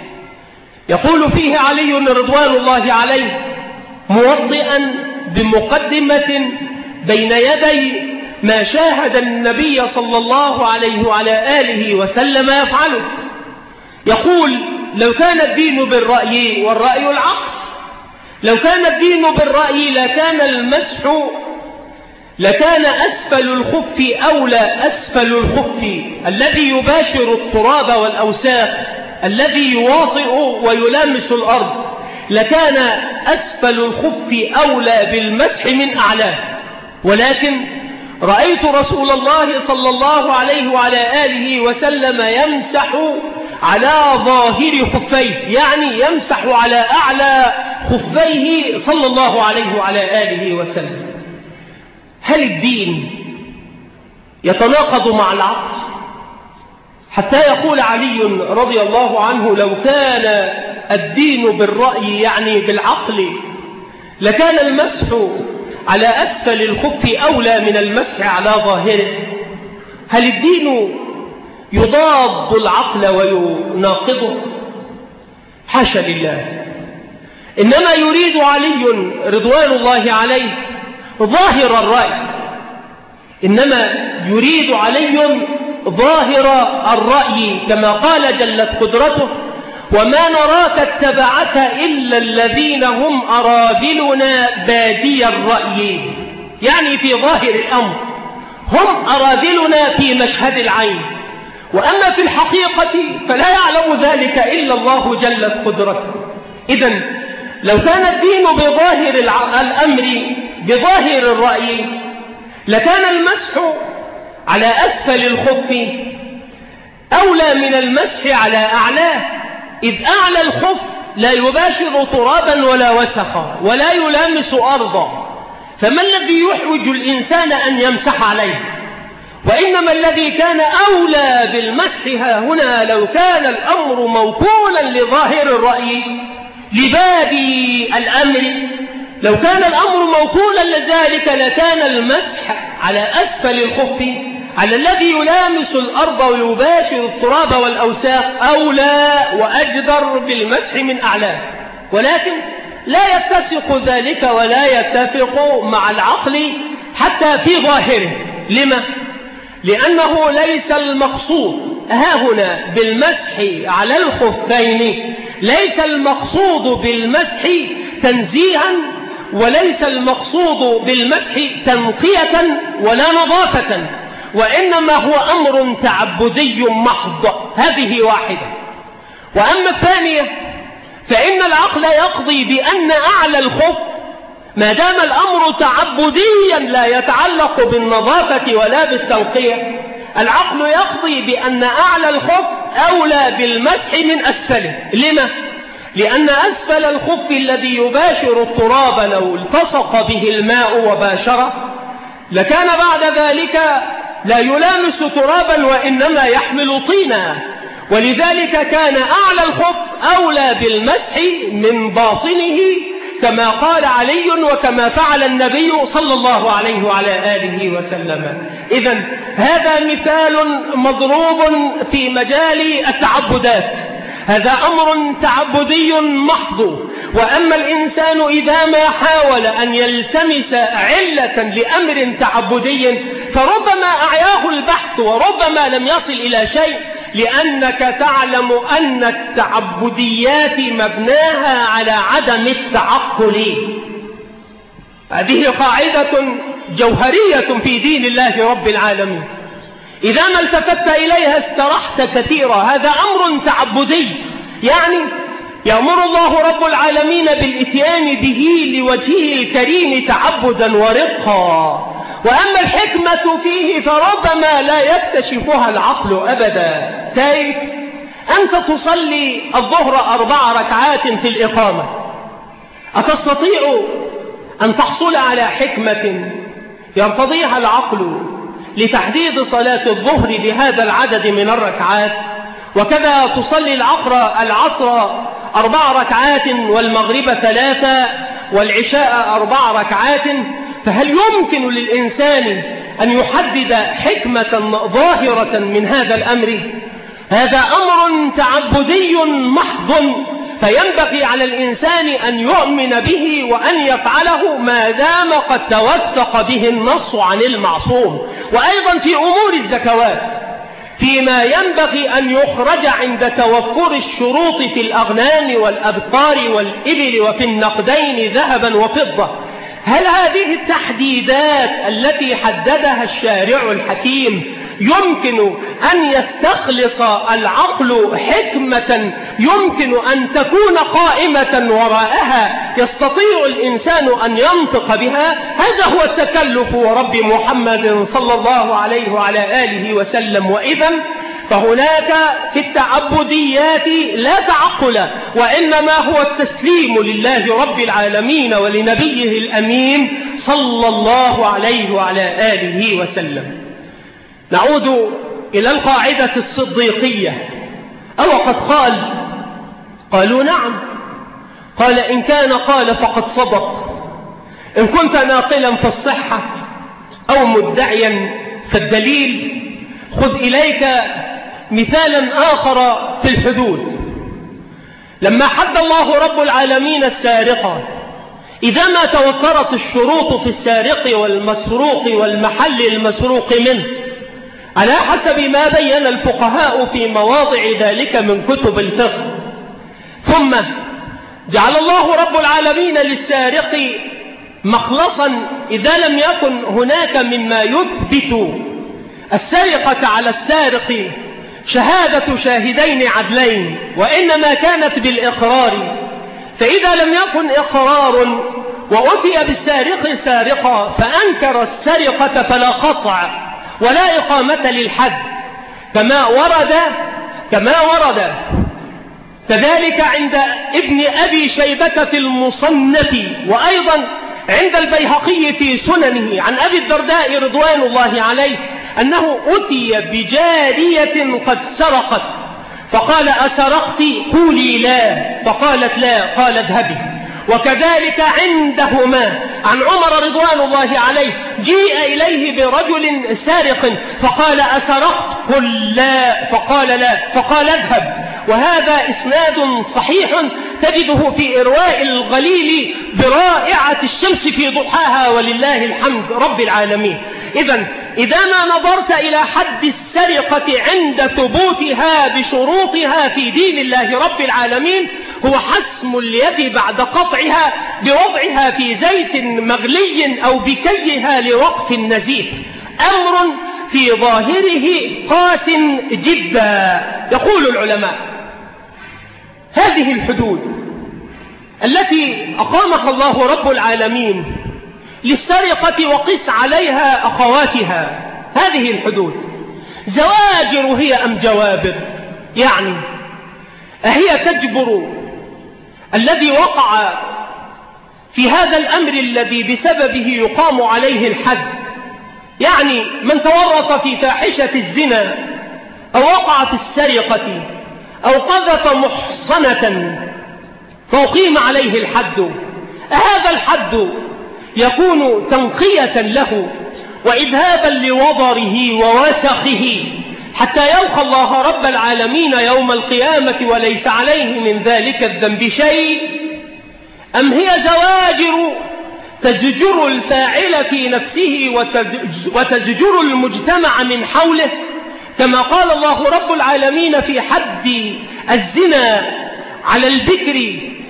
يقول فيه علي رضوان الله عليه موطئا بمقدمة بين يدي ما شاهد النبي صلى الله عليه وعلى آله وسلم يفعله، يقول: لو كان الدين بالرأي، والرأي العقل، لو كان الدين بالرأي لكان المسح لكان أسفل الخف أولى، أسفل الخف الذي يباشر التراب والأوساخ الذي يواطئ ويلامس الأرض، لكان أسفل الخف أولى بالمسح من أعلاه. ولكن رأيت رسول الله صلى الله عليه وعلى آله وسلم يمسح على ظاهر خفيه، يعني يمسح على أعلى خفيه صلى الله عليه وعلى آله وسلم. هل الدين يتناقض مع العقل؟ حتى يقول علي رضي الله عنه: لو كان الدين بالرأي يعني بالعقل لكان المسح على أسفل الخف أولى من المسح على ظاهره. هل الدين يضاد العقل ويناقضه؟ حاشا لله، إنما يريد علي رضوان الله عليه ظاهر الرأي، إنما يريد علي ظاهر الرأي، كما قال جلت قدرته: وما نراك اتبعك إلا الذين هم أراذلنا بادي الرأي، يعني في ظاهر الأمر هم أراذلنا في مشهد العين، وأما في الحقيقة فلا يعلم ذلك إلا الله جلت قدرته. إذن لو كان الدين بظاهر الأمر بظاهر الرأي لكان المسح على أسفل الخف أولى من المسح على أعلاه، إذ أعلى الخف لا يباشر ترابا ولا وسخا ولا يلامس أرضا، فما الذي يحوج الإنسان أن يمسح عليه؟ وإنما الذي كان أولى بالمسح ها هنا لو كان الأمر موكولا لظاهر الرأي لبادي الأمر، لو كان الأمر موكولا لذلك لكان المسح على أسفل الخف على الذي يلامس الأرض ويباشر التراب والأوساخ أولى وأجدر بالمسح من أعلاه، ولكن لا يتسق ذلك ولا يتفق مع العقل حتى في ظاهره. لما؟ لأنه ليس المقصود ها هنا بالمسح على الخفين، ليس المقصود بالمسح تنزيها، وليس المقصود بالمسح تنقية ولا نظافة، وإنما هو أمر تعبدي محض. هذه واحدة. وأما الثانية فإن العقل يقضي بأن أعلى الخف ما دام الأمر تعبديا لا يتعلق بالنظافة ولا بالتنقية، العقل يقضي بأن أعلى الخف أولى بالمسح من أسفله. لما؟ لأن أسفل الخف الذي يباشر التراب لو التصق به الماء وباشره لكان بعد ذلك لا يلامس ترابا وإنما يحمل طينا، ولذلك كان أعلى الخف أولى بالمسح من باطنه كما قال علي وكما فعل النبي صلى الله عليه وعلى آله وسلم. إذن هذا مثال مضروب في مجال التعبدات، هذا أمر تعبدي محض. وأما الإنسان إذا ما حاول أن يلتمس علة لأمر تعبدي فربما أعياه البحث وربما لم يصل إلى شيء، لأنك تعلم أن التعبديات مبناها على عدم التعقل. هذه قاعدة جوهرية في دين الله رب العالمين، إذا ما التفت إليها استرحت كثيرا. هذا أمر تعبدي، يعني يأمر الله رب العالمين بالإتيان به لوجهه الكريم تعبدا ورقا. وأما الحكمة فيه فربما لا يكتشفها العقل أبدا. كيف؟ أنت تصلي الظهر أربع ركعات في الإقامة، أتستطيع أن تحصل على حكمة يرتضيها العقل لتحديد صلاة الظهر بهذا العدد من الركعات؟ وكذا تصلي العصر العصر أربع ركعات والمغرب ثلاثة والعشاء أربع ركعات. فهل يمكن للإنسان أن يحدد حكمة ظاهرة من هذا الأمر؟ هذا أمر تعبدي محض، فينبغي على الإنسان أن يؤمن به وأن يفعله ما دام قد توثق به النص عن المعصوم. وأيضا في أمور الزكوات، فيما ينبغي أن يخرج عند توفر الشروط في الأغنام والأبقار والإبل وفي النقدين ذهبا وفضة، هل هذه التحديدات التي حددها الشارع الحكيم يمكن أن يستخلص العقل حكمة يمكن أن تكون قائمة وراءها يستطيع الإنسان أن ينطق بها؟ هذا هو التكلف ورب محمد صلى الله عليه وعلى آله وسلم. وإذا فهناك في التعبديات لا تعقل، وإنما هو التسليم لله رب العالمين ولنبيه الأمين صلى الله عليه وعلى آله وسلم. نعود إلى القاعدة الصديقية. أو قد قال؟ قالوا نعم. قال إن كان قال فقد صدق، إن كنت ناقلا فالصحة أو مدعيا فالدليل. خذ إليك مثالا آخر في الحدود. لما حد الله رب العالمين السارقة، إذا ما توفرت الشروط في السارق والمسروق والمحل المسروق منه على حسب ما بين الفقهاء في مواضع ذلك من كتب الفقه، ثم جعل الله رب العالمين للسارق مخلصا إذا لم يكن هناك مما يثبت السرقة على السارق شهادة شاهدين عدلين، وإنما كانت بالإقرار. فإذا لم يكن إقرار وأتي بالسارق سارقا فأنكر السرقة فلا قطع ولا إقامة للحد، كما ورد كما ورد كذلك عند ابن أبي شيبة في المصنف، وأيضا عند البيهقي في سننه عن أبي الدرداء رضوان الله عليه أنه أتي بجارية قد سرقت، فقال أسرقت؟ قولي لا، فقالت لا، قال اذهبي. وكذلك عندهما عن عمر رضوان الله عليه جيء إليه برجل سارق فقال أسرقت؟ قل لا، فقال لا، فقال اذهب. وهذا إسناد صحيح تجده في إرواء الغليل برائعة الشمس في ضحاها ولله الحمد رب العالمين. إذن إذا ما نظرت إلى حد السرقة عند ثبوتها بشروطها في دين الله رب العالمين هو حسم اليد بعد قطعها بوضعها في زيت مغلي أو بكيها لوقف النزيف، أمر في ظاهره قاس جدا. يقول العلماء هذه الحدود التي أقامها الله رب العالمين للسرقة وقس عليها أخواتها، هذه الحدود زواجر هي أم جوابر؟ يعني أهي تجبر الذي وقع في هذا الأمر الذي بسببه يقام عليه الحد؟ يعني من تورط في فاحشة الزنا أو وقع في السرقة أو قذف محصنة فأقيم عليه الحد، هذا الحد يكون تنقية له وإذهابا لوضره ووسخه حتى يلقى الله رب العالمين يوم القيامة وليس عليه من ذلك الذنب شيء، أم هي زواجر تزجر الفاعل في نفسه وتزجر المجتمع من حوله، كما قال الله رب العالمين في حد الزنا على البكر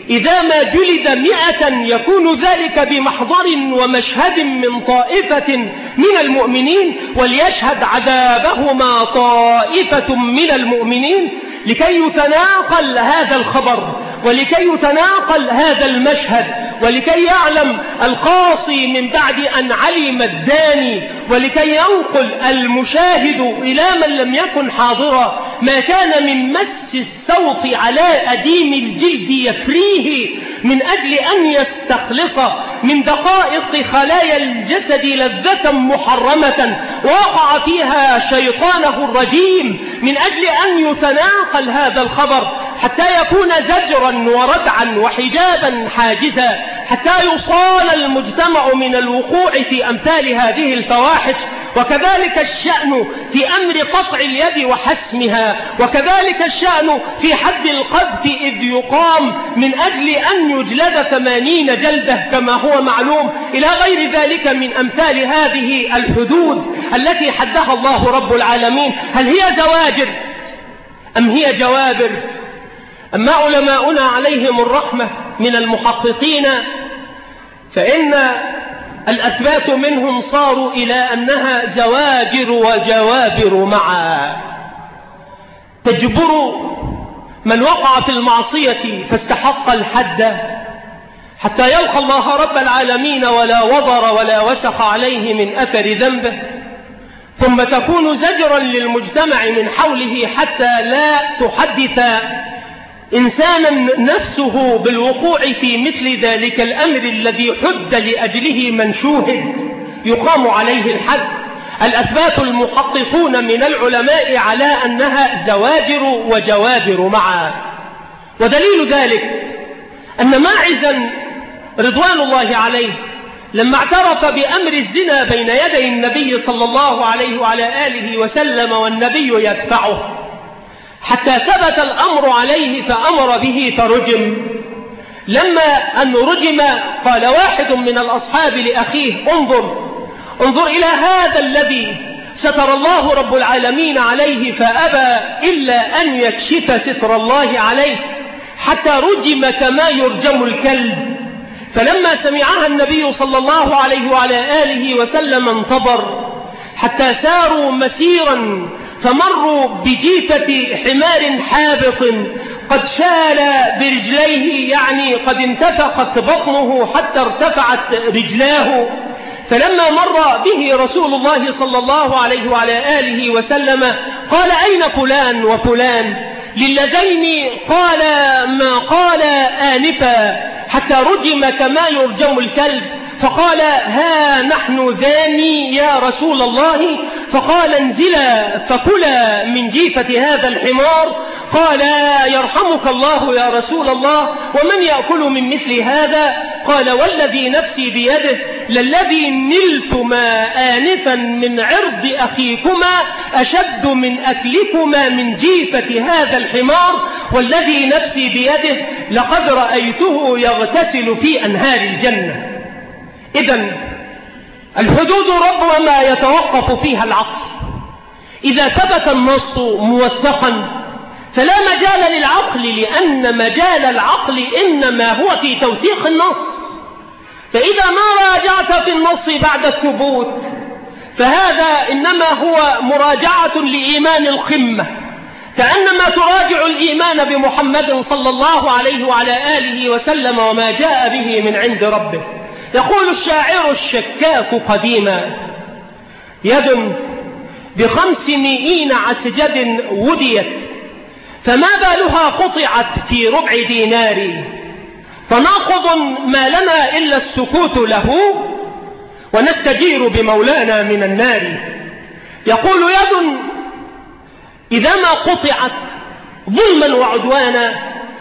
إذا ما جلد مئة يكون ذلك بمحضر ومشهد من طائفة من المؤمنين، وليشهد عذابهما طائفة من المؤمنين، لكي يتناقل هذا الخبر ولكي يتناقل هذا المشهد، ولكي يعلم القاصي من بعد أن علم الداني، ولكي ينقل المشاهد إلى من لم يكن حاضرا ما كان من مس الصوت على أديم الجلد يفريه من أجل أن يستخلص من دقائق خلايا الجسد لذة محرمة وقع فيها شيطانه الرجيم، من أجل أن يتناقل هذا الخبر حتى يكون زجرا وردعا وحجابا حاجزا، حتى يصان المجتمع من الوقوع في أمثال هذه الفواحش. وكذلك الشأن في أمر قطع اليد وحسمها، وكذلك الشأن في حد القذف إذ يقام من أجل أن يجلد ثمانين جلدة كما هو معلوم، إلى غير ذلك من أمثال هذه الحدود التي حدها الله رب العالمين. هل هي زواجر أم هي جوابر؟ أما علماؤنا عليهم الرحمة من المحققين فإن الأثبات منهم صاروا إلى أنها زواجر وجوابر معا، تجبر من وقع في المعصية فاستحق الحد حتى يلقى الله رب العالمين ولا وضر ولا وسخ عليه من أثر ذنبه، ثم تكون زجرا للمجتمع من حوله حتى لا تحدث إنسانا نفسه بالوقوع في مثل ذلك الأمر الذي حد لأجله من شوهد يقام عليه الحد. الأثبات المحققون من العلماء على أنها زواجر وجوابر معا، ودليل ذلك أن ماعزا رضوان الله عليه لما اعترف بأمر الزنا بين يدي النبي صلى الله عليه وعلى آله وسلم والنبي يدفعه حتى ثبت الأمر عليه فأمر به فرجم، لما أن رجم قال واحد من الأصحاب لأخيه انظر انظر إلى هذا الذي ستر الله رب العالمين عليه فأبى إلا أن يكشف ستر الله عليه حتى رجم كما يرجم الكلب. فلما سمعها النبي صلى الله عليه وعلى آله وسلم انتظر حتى ساروا مسيرا فمروا بجيفة حمار حابط قد شال برجليه، يعني قد انتفخت بطنه حتى ارتفعت رجلاه. فلما مر به رسول الله صلى الله عليه وعلى آله وسلم قال أين فلان وفلان؟ للذين قال ما قال آنفا حتى رجم كما يرجم الكلب. فقال ها نحن ذاني يا رسول الله. فقال انزلا فكلا من جيفة هذا الحمار. قال يرحمك الله يا رسول الله ومن يأكل من مثل هذا؟ قال والذي نفسي بيده للذي نلتما آنفا من عرض أخيكما أشد من أكلكما من جيفة هذا الحمار، والذي نفسي بيده لقد رأيته يغتسل في أنهار الجنة. إذن الحدود ربما يتوقف فيها العقل. إذا ثبت النص موثقا فلا مجال للعقل، لأن مجال العقل إنما هو في توثيق النص. فإذا ما راجعت في النص بعد الثبوت فهذا إنما هو مراجعة لإيمان القمة، كأنما تراجع الإيمان بمحمد صلى الله عليه وعلى آله وسلم وما جاء به من عند ربه. يقول الشاعر الشكاك قديما يد بخمسمائين عسجد وديت فما بالها قطعت في ربع دينار، تناقض ما لنا إلا السكوت له ونستجير بمولانا من النار. يقول يد إذا ما قطعت ظلما وعدوانا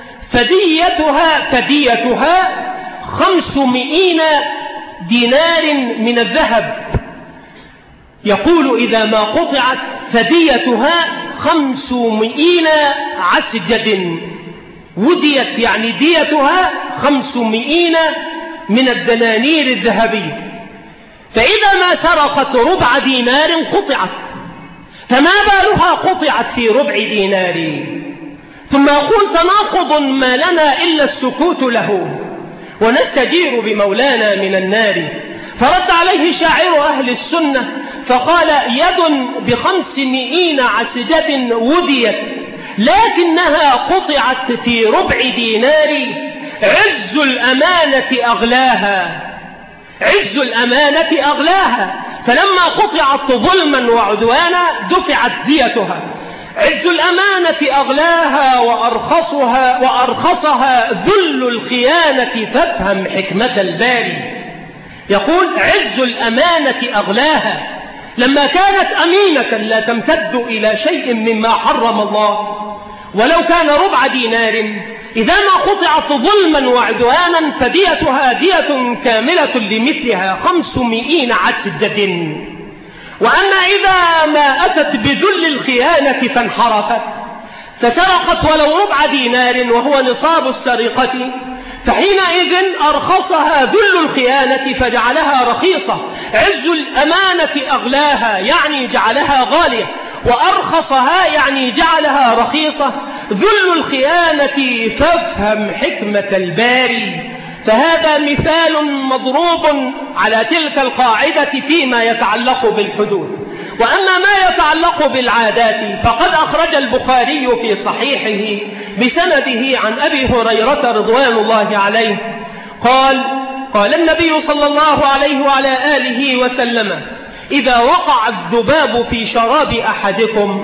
فديتها فديتها خمسمائين دينار من الذهب. يقول إذا ما قطعت فديتها خمسمائين عسجد وديت، يعني ديتها خمسمائين من الدنانير الذهبية. فإذا ما سرقت ربع دينار قطعت، فما بالها قطعت في ربع دينار؟ ثم يقول تناقض ما لنا إلا السكوت له ونستجير بمولانا من النار. فرد عليه شاعر أهل السنة فقال يد بخمسمائين عسجة وديت لكنها قطعت في ربع دينار عز الأمانة أغلاها عز الأمانة أغلاها فلما قطعت ظلما وعدوانا دفعت ديتها. عز الأمانة أغلاها وأرخصها, وأرخصها ذل الخيانة فافهم حكمة الباري. يقول عز الأمانة أغلاها، لما كانت أمينة لا تمتد إلى شيء مما حرم الله ولو كان ربع دينار، إذا ما قطعت ظلما وعدوانا فديتها دية كاملة لمثلها خمسمائين عسجة. وأما إذا ما أتت بذل الخيانة فانحرفت فسرقت ولو ربع دينار وهو نصاب السرقة، فحينئذ أرخصها ذل الخيانة فجعلها رخيصة. عز الأمانة أغلاها يعني جعلها غالية، وأرخصها يعني جعلها رخيصة. ذل الخيانة فافهم حكمة الباري. فهذا مثال مضروب على تلك القاعدة فيما يتعلق بالحدود. وأما ما يتعلق بالعادات فقد أخرج البخاري في صحيحه بسنده عن أبي هريرة رضوان الله عليه قال قال النبي صلى الله عليه وعلى آله وسلم إذا وقع الذباب في شراب أحدكم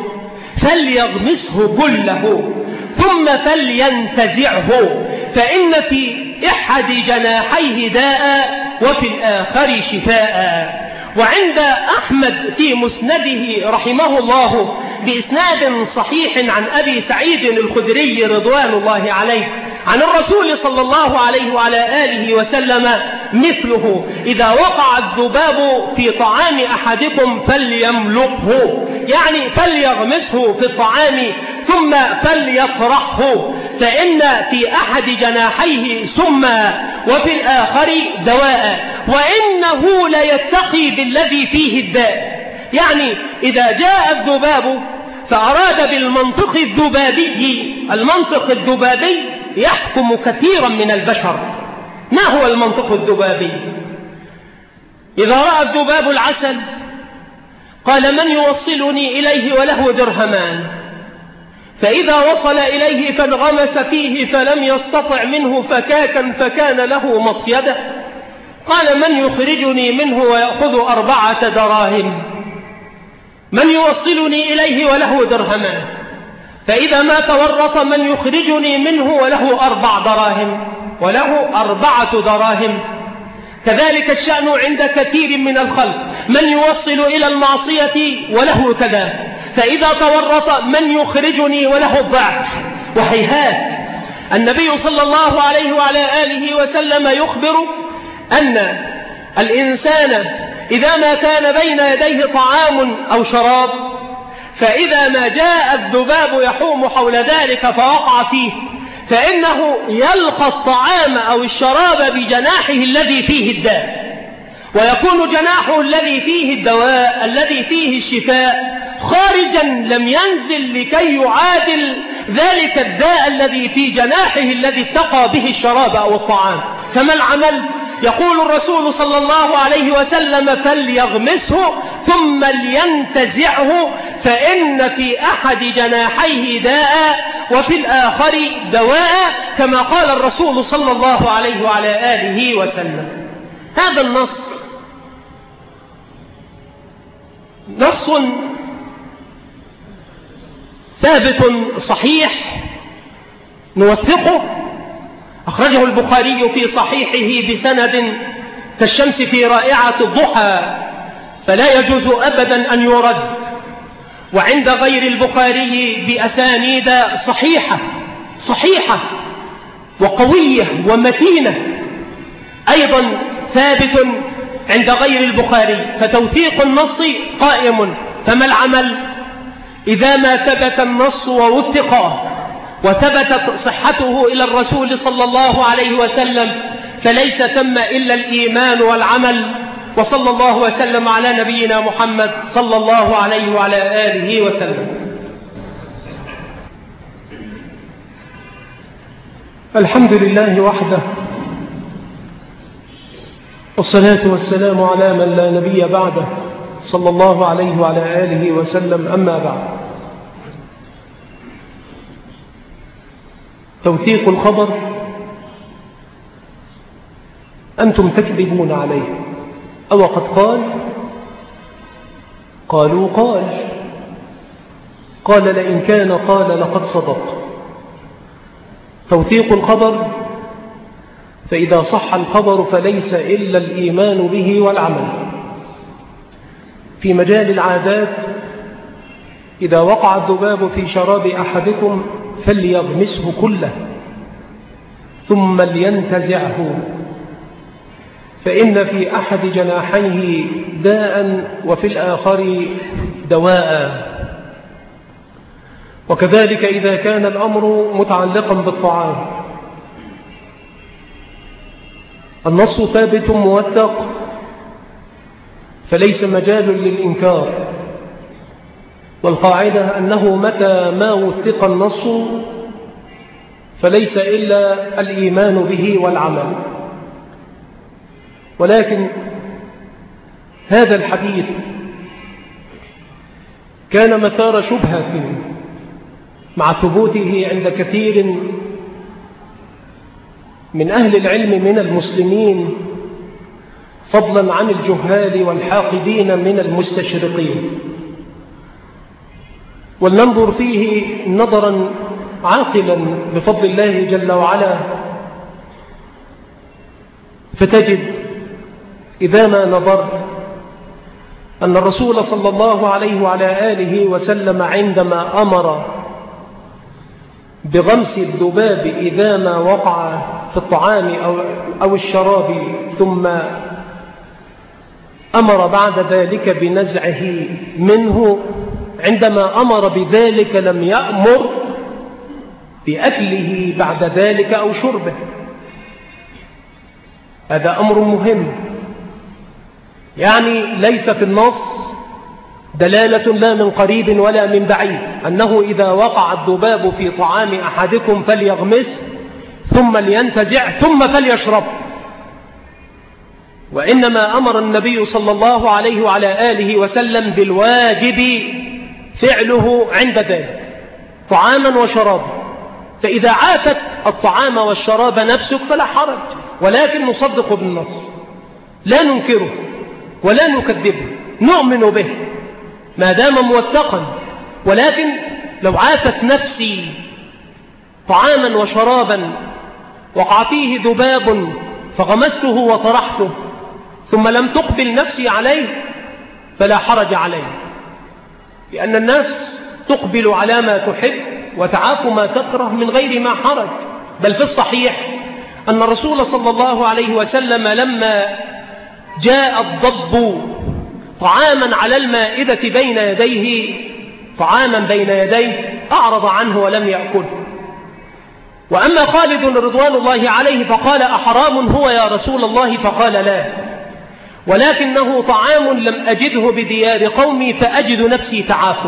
فليغمسه كله ثم فلينتزعه فإن في أحد جناحيه داء وفي الآخر شفاء. وعند أحمد في مسنده رحمه الله بإسناد صحيح عن أبي سعيد الخدري رضوان الله عليه عن الرسول صلى الله عليه وعلى آله وسلم مثله: إذا وقع الذباب في طعام أحدكم فليملقه، يعني فليغمسه في الطعام ثم فليطرحه، فإن في أحد جناحيه سما وفي الآخر دواء، وإنه ليتقي بالذي فيه الداء. يعني إذا جاء الذباب فأراد بالمنطق الذبابي، المنطق الذبابي يحكم كثيرا من البشر. ما هو المنطق الذبابي؟ إذا رأى الذباب العسل قال من يوصلني إليه وله درهمان، فإذا وصل إليه فانغمس فيه فلم يستطع منه فكاكا فكان له مصيدة، قال من يخرجني منه ويأخذ أربعة دراهم. من يوصلني إليه وله درهمان، فإذا ما تورط من يخرجني منه وله أربع دراهم وله أربعة دراهم. كذلك الشأن عند كثير من الخلق، من يوصل إلى المعصية وله كذا، فإذا تورط من يخرجني وله الضعف. وهيهات، النبي صلى الله عليه وعلى آله وسلم يخبر أن الإنسان إذا ما كان بين يديه طعام أو شراب، فإذا ما جاء الذباب يحوم حول ذلك فوقع فيه، فإنه يلقى الطعام أو الشراب بجناحه الذي فيه الداء، ويكون جناحه الذي فيه الدواء الذي فيه الشفاء خارجا لم ينزل لكي يعادل ذلك الداء الذي في جناحه الذي اتقى به الشراب أو الطعام. فما العمل؟ يقول الرسول صلى الله عليه وسلم فليغمسه ثم لينتزعه، فإن في أحد جناحيه داء وفي الآخر دواء، كما قال الرسول صلى الله عليه وعلى آله وسلم. هذا النص نص ثابت صحيح نوثقه، أخرجه البخاري في صحيحه بسند كالشمس في رائعة الضحى، فلا يجوز أبدا أن يرد. وعند غير البخاري بأسانيد صحيحة صحيحة وقوية ومتينة أيضا ثابت عند غير البخاري، فتوثيق النص قائم. فما العمل؟ إذا ما ثبت النص ووثق وثبتت صحته إلى الرسول صلى الله عليه وسلم فليس ثم إلا الإيمان والعمل. وصلى الله وسلم على نبينا محمد صلى الله عليه وعلى آله وسلم. الحمد لله وحده، والصلاة والسلام على من لا نبي بعده، صلى الله عليه وعلى آله وسلم. أما بعد، توثيق الخبر أنتم تكذبون عليه، أو قد قال قالوا قال قال لئن كان قال لقد صدق. توثيق الخبر، فإذا صح الخبر فليس إلا الإيمان به والعمل. في مجال العادات، إذا وقع الذباب في شراب أحدكم فليغمسه كله ثم لينتزعه، فإن في أحد جناحيه داء وفي الآخر دواء. وكذلك إذا كان الأمر متعلقا بالطعام، النص ثابت موثق فليس مجال للإنكار، والقاعدة أنه متى ما وثق النص فليس إلا الإيمان به والعمل. ولكن هذا الحديث كان مثار شبهة مع ثبوته عند كثير من أهل العلم من المسلمين، فضلا عن الجهال والحاقدين من المستشرقين. ولننظر فيه نظرا عاقلا بفضل الله جل وعلا، فتجد إذا ما نظرت أن الرسول صلى الله عليه وعلى آله وسلم عندما أمر بغمس الذباب إذا ما وقع في الطعام أو, أو الشراب، ثم أمر بعد ذلك بنزعه منه، عندما أمر بذلك لم يأمر بأكله بعد ذلك أو شربه. هذا أمر مهم، يعني ليس في النص دلالة لا من قريب ولا من بعيد أنه إذا وقع الذباب في طعام أحدكم فليغمس ثم لينتزع ثم فليشرب، وإنما أمر النبي صلى الله عليه وعلى آله وسلم بالواجب فعله عند ذلك طعاما وشرابا. فإذا عافت الطعام والشراب نفسك فلا حرج، ولكن نصدق بالنص، لا ننكره ولا نكذبه، نؤمن به ما دام موثقا. ولكن لو عافت نفسي طعاما وشرابا وقع فيه ذباب فغمسته وطرحته ثم لم تقبل نفسي عليه فلا حرج عليه، لأن النفس تقبل على ما تحب وتعاف ما تكره من غير ما حرج. بل في الصحيح أن الرسول صلى الله عليه وسلم لما جاء الضب طعاما على المائدة بين يديه طعاما بين يديه أعرض عنه ولم يأكله. وأما خالد رضوان الله عليه فقال أحرام هو يا رسول الله؟ فقال لا، ولكنه طعام لم أجده بديار قومي فأجد نفسي تعافه،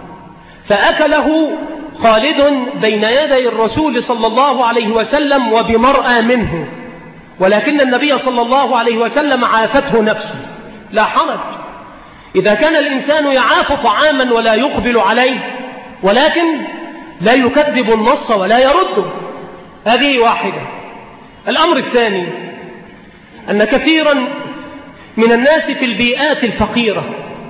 فأكله خالد بين يدي الرسول صلى الله عليه وسلم وبمرأى منه، ولكن النبي صلى الله عليه وسلم عافته نفسه، لا حرج. إذا كان الإنسان يعاف طعاما ولا يقبل عليه ولكن لا يكذب النص ولا يرده، هذه واحدة. الأمر الثاني أن كثيرا من الناس في البيئات الفقيرة،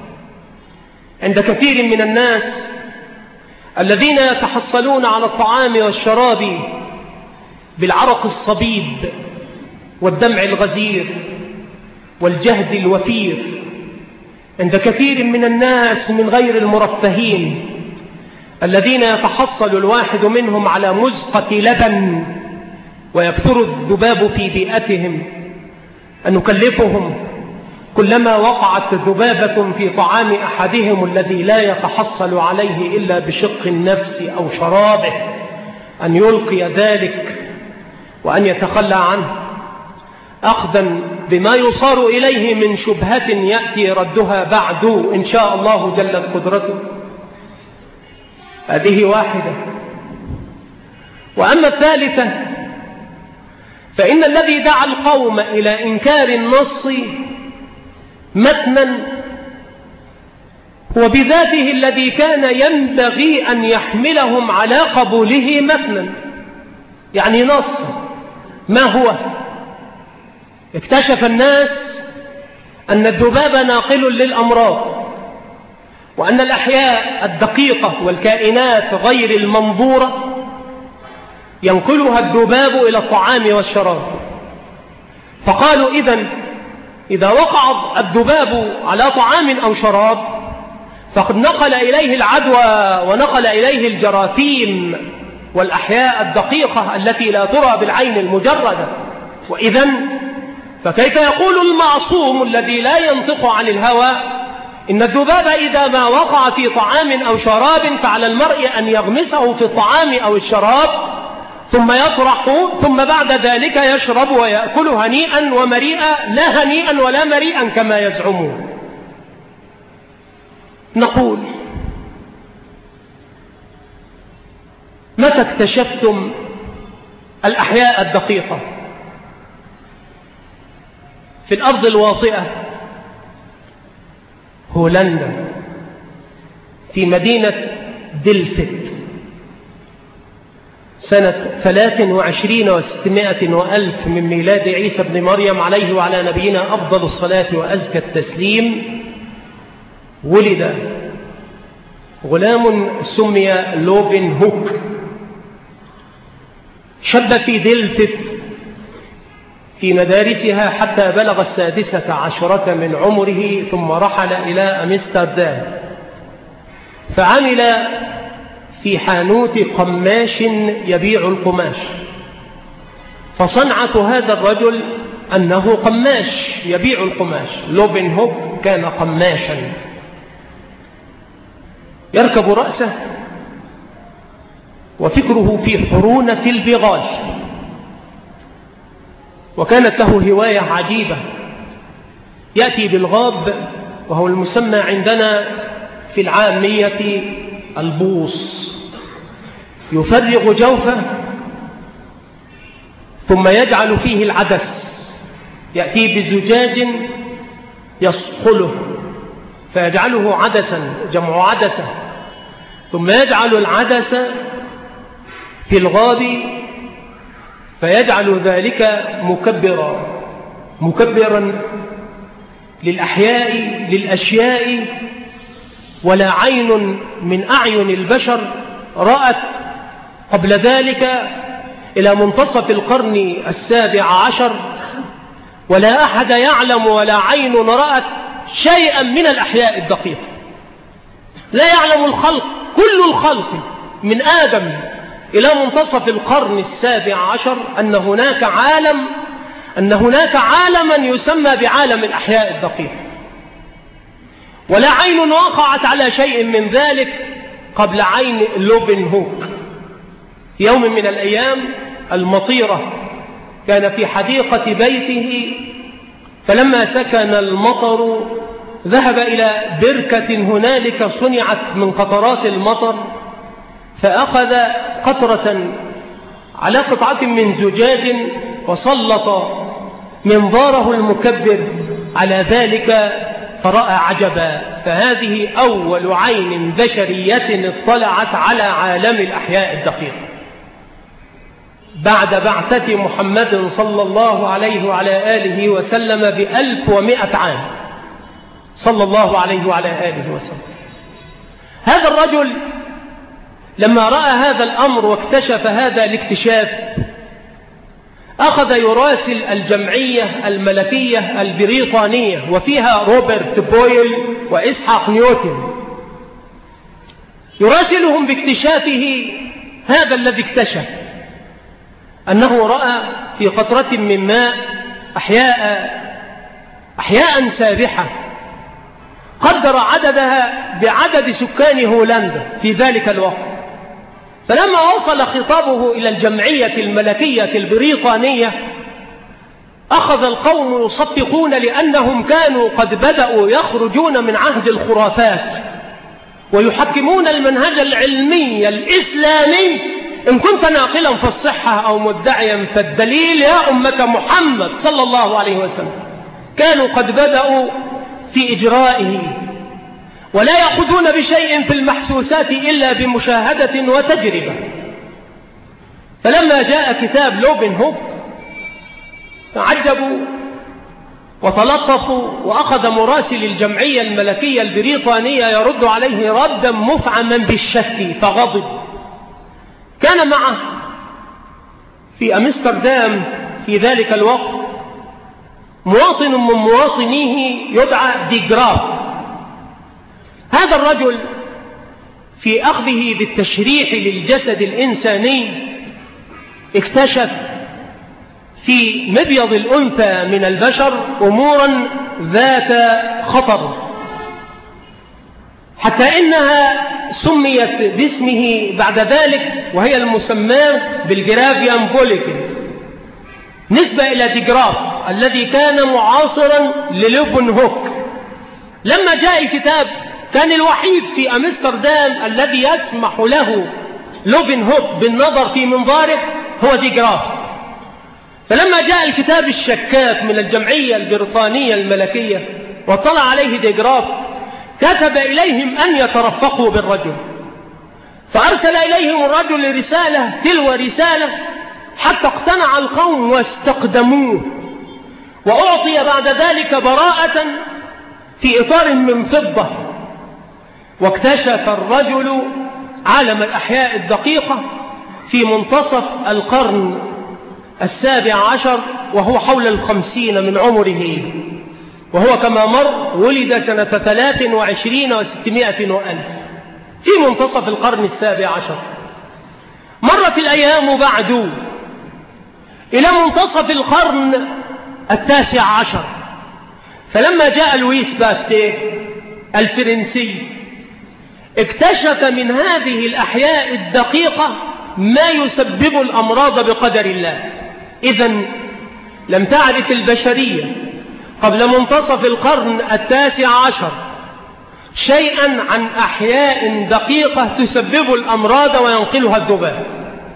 عند كثير من الناس الذين يتحصلون على الطعام والشراب بالعرق الصبيب والدمع الغزير والجهد الوفير، عند كثير من الناس من غير المرفهين الذين يتحصل الواحد منهم على مزقة لبن ويكثر الذباب في بيئتهم، أن نكلفهم كلما وقعت ذبابة في طعام أحدهم الذي لا يتحصل عليه إلا بشق النفس أو شرابه أن يلقي ذلك وأن يتخلى عنه، أخذا بما يصار إليه من شبهة يأتي ردها بعد إن شاء الله جلت قدرته. هذه واحدة. وأما الثالثة فإن الذي دعا القوم إلى إنكار النص متنا هو بذاته الذي كان ينبغي أن يحملهم على قبوله متنا، يعني نص. ما هو؟ اكتشف الناس أن الذباب ناقل للأمراض، وأن الأحياء الدقيقة والكائنات غير المنظورة ينقلها الذباب إلى الطعام والشراب. فقالوا إذن إذا وقع الذباب على طعام أو شراب فقد نقل إليه العدوى ونقل إليه الجراثيم والأحياء الدقيقة التي لا ترى بالعين المجردة. وإذن فكيف يقول المعصوم الذي لا ينطق عن الهوى إن الذباب إذا ما وقع في طعام أو شراب فعلى المرء أن يغمسه في الطعام أو الشراب ثم يطرح ثم بعد ذلك يشرب ويأكل هنيئا ومريئا، لا هنيئا ولا مريئا كما يزعمون. نقول متى اكتشفتم الأحياء الدقيقة؟ في الأرض الواطئة، هولندا، في مدينة دلفت، سنة ثلاث وعشرين وستمائة وألف من ميلاد عيسى بن مريم عليه وعلى نبينا أفضل الصلاة وأزكى التسليم، ولد غلام سمي لوفن هوك، شب في دلفت في مدارسها حتى بلغ السادسة عشرة من عمره، ثم رحل إلى أمستردام فعمل في حانوت قماش يبيع القماش. فصنعة هذا الرجل أنه قماش يبيع القماش. لوفن هوك كان قماشا يركب رأسه وفكره في حرونة البغال، وكانت له هواية عجيبة. يأتي بالغاب وهو المسمى عندنا في العامية البوص، يفرغ جوفه ثم يجعل فيه العدس، يأتي بزجاج يصقله فيجعله عدسا، جمع عدسة، ثم يجعل العدس في الغاب فيجعل ذلك مكبرا مكبرا للأحياء للأشياء، ولا عين من أعين البشر رأت قبل ذلك إلى منتصف القرن السابع عشر، ولا أحد يعلم ولا عين رأت شيئا من الأحياء الدقيقة. لا يعلم الخلق، كل الخلق من آدم إلى منتصف القرن السابع عشر أن هناك عالم أن هناك عالما يسمى بعالم الأحياء الدقيقة، ولا عين وقعت على شيء من ذلك قبل عين لوفن هوك. في يوم من الأيام المطيرة كان في حديقة بيته، فلما سكن المطر ذهب إلى بركة هنالك صنعت من قطرات المطر، فأخذ قطرة على قطعة من زجاج وسلط منظاره المكبر على ذلك فرأى عجبا، فهذه أول عين بشرية اطلعت على عالم الأحياء الدقيقة بعد بعثة محمد صلى الله عليه وعلى آله وسلم بألف ومائة عام، صلى الله عليه وعلى آله وسلم. هذا الرجل لما رأى هذا الأمر واكتشف هذا الاكتشاف أخذ يراسل الجمعية الملكية البريطانية وفيها روبرت بويل وإسحاق نيوتن، يراسلهم باكتشافه هذا الذي اكتشف، أنه رأى في قطرة من ماء أحياء أحياء سابحة قدر عددها بعدد سكان هولندا في ذلك الوقت. فلما وصل خطابه إلى الجمعية الملكية البريطانية أخذ القوم يصفقون، لأنهم كانوا قد بدأوا يخرجون من عهد الخرافات ويحكمون المنهج العلمي الإسلامي إن كنت ناقلا فالصحة أو مدعيا فالدليل يا أمة محمد صلى الله عليه وسلم كانوا قد بدأوا في إجرائه، ولا يأخذون بشيء في المحسوسات إلا بمشاهدة وتجربة. فلما جاء كتاب لوبن هوك تعجبوا وتلطفوا، وأخذ مراسل الجمعية الملكية البريطانية يرد عليه ردا مفعما بالشك فغضب. كان معه في أمستردام في ذلك الوقت مواطن من مواطنيه يدعى دي جراف. هذا الرجل في أخذه بالتشريح للجسد الإنساني اكتشف في مبيض الأنثى من البشر أمورا ذات خطر، حتى إنها سميت باسمه بعد ذلك، وهي المسمى بالجرافيان بوليكنز نسبة إلى دي جراف الذي كان معاصرا للوبن هوك. لما جاء الكتاب كان الوحيد في أمستردام الذي يسمح له لوبن هوك بالنظر في منظاره هو دي جراف. فلما جاء الكتاب الشكاك من الجمعية البريطانية الملكية وطلع عليه دي جراف كتب إليهم أن يترفقوا بالرجل، فأرسل إليهم الرجل رسالة تلو رسالة حتى اقتنع القوم واستقدموه، وأعطي بعد ذلك براءة في إطار من فضة. واكتشف الرجل عالم الأحياء الدقيقة في منتصف القرن السابع عشر، وهو حول الخمسين من عمره، وهو كما مر ولد سنة ثلاث وعشرين وستمائة وألف في منتصف القرن السابع عشر. مرت الأيام بعد إلى منتصف القرن التاسع عشر، فلما جاء لويس باستير الفرنسي اكتشف من هذه الأحياء الدقيقة ما يسبب الأمراض بقدر الله. إذن لم تعرف البشرية قبل منتصف القرن التاسع عشر شيئا عن أحياء دقيقة تسبب الأمراض وينقلها الذباب.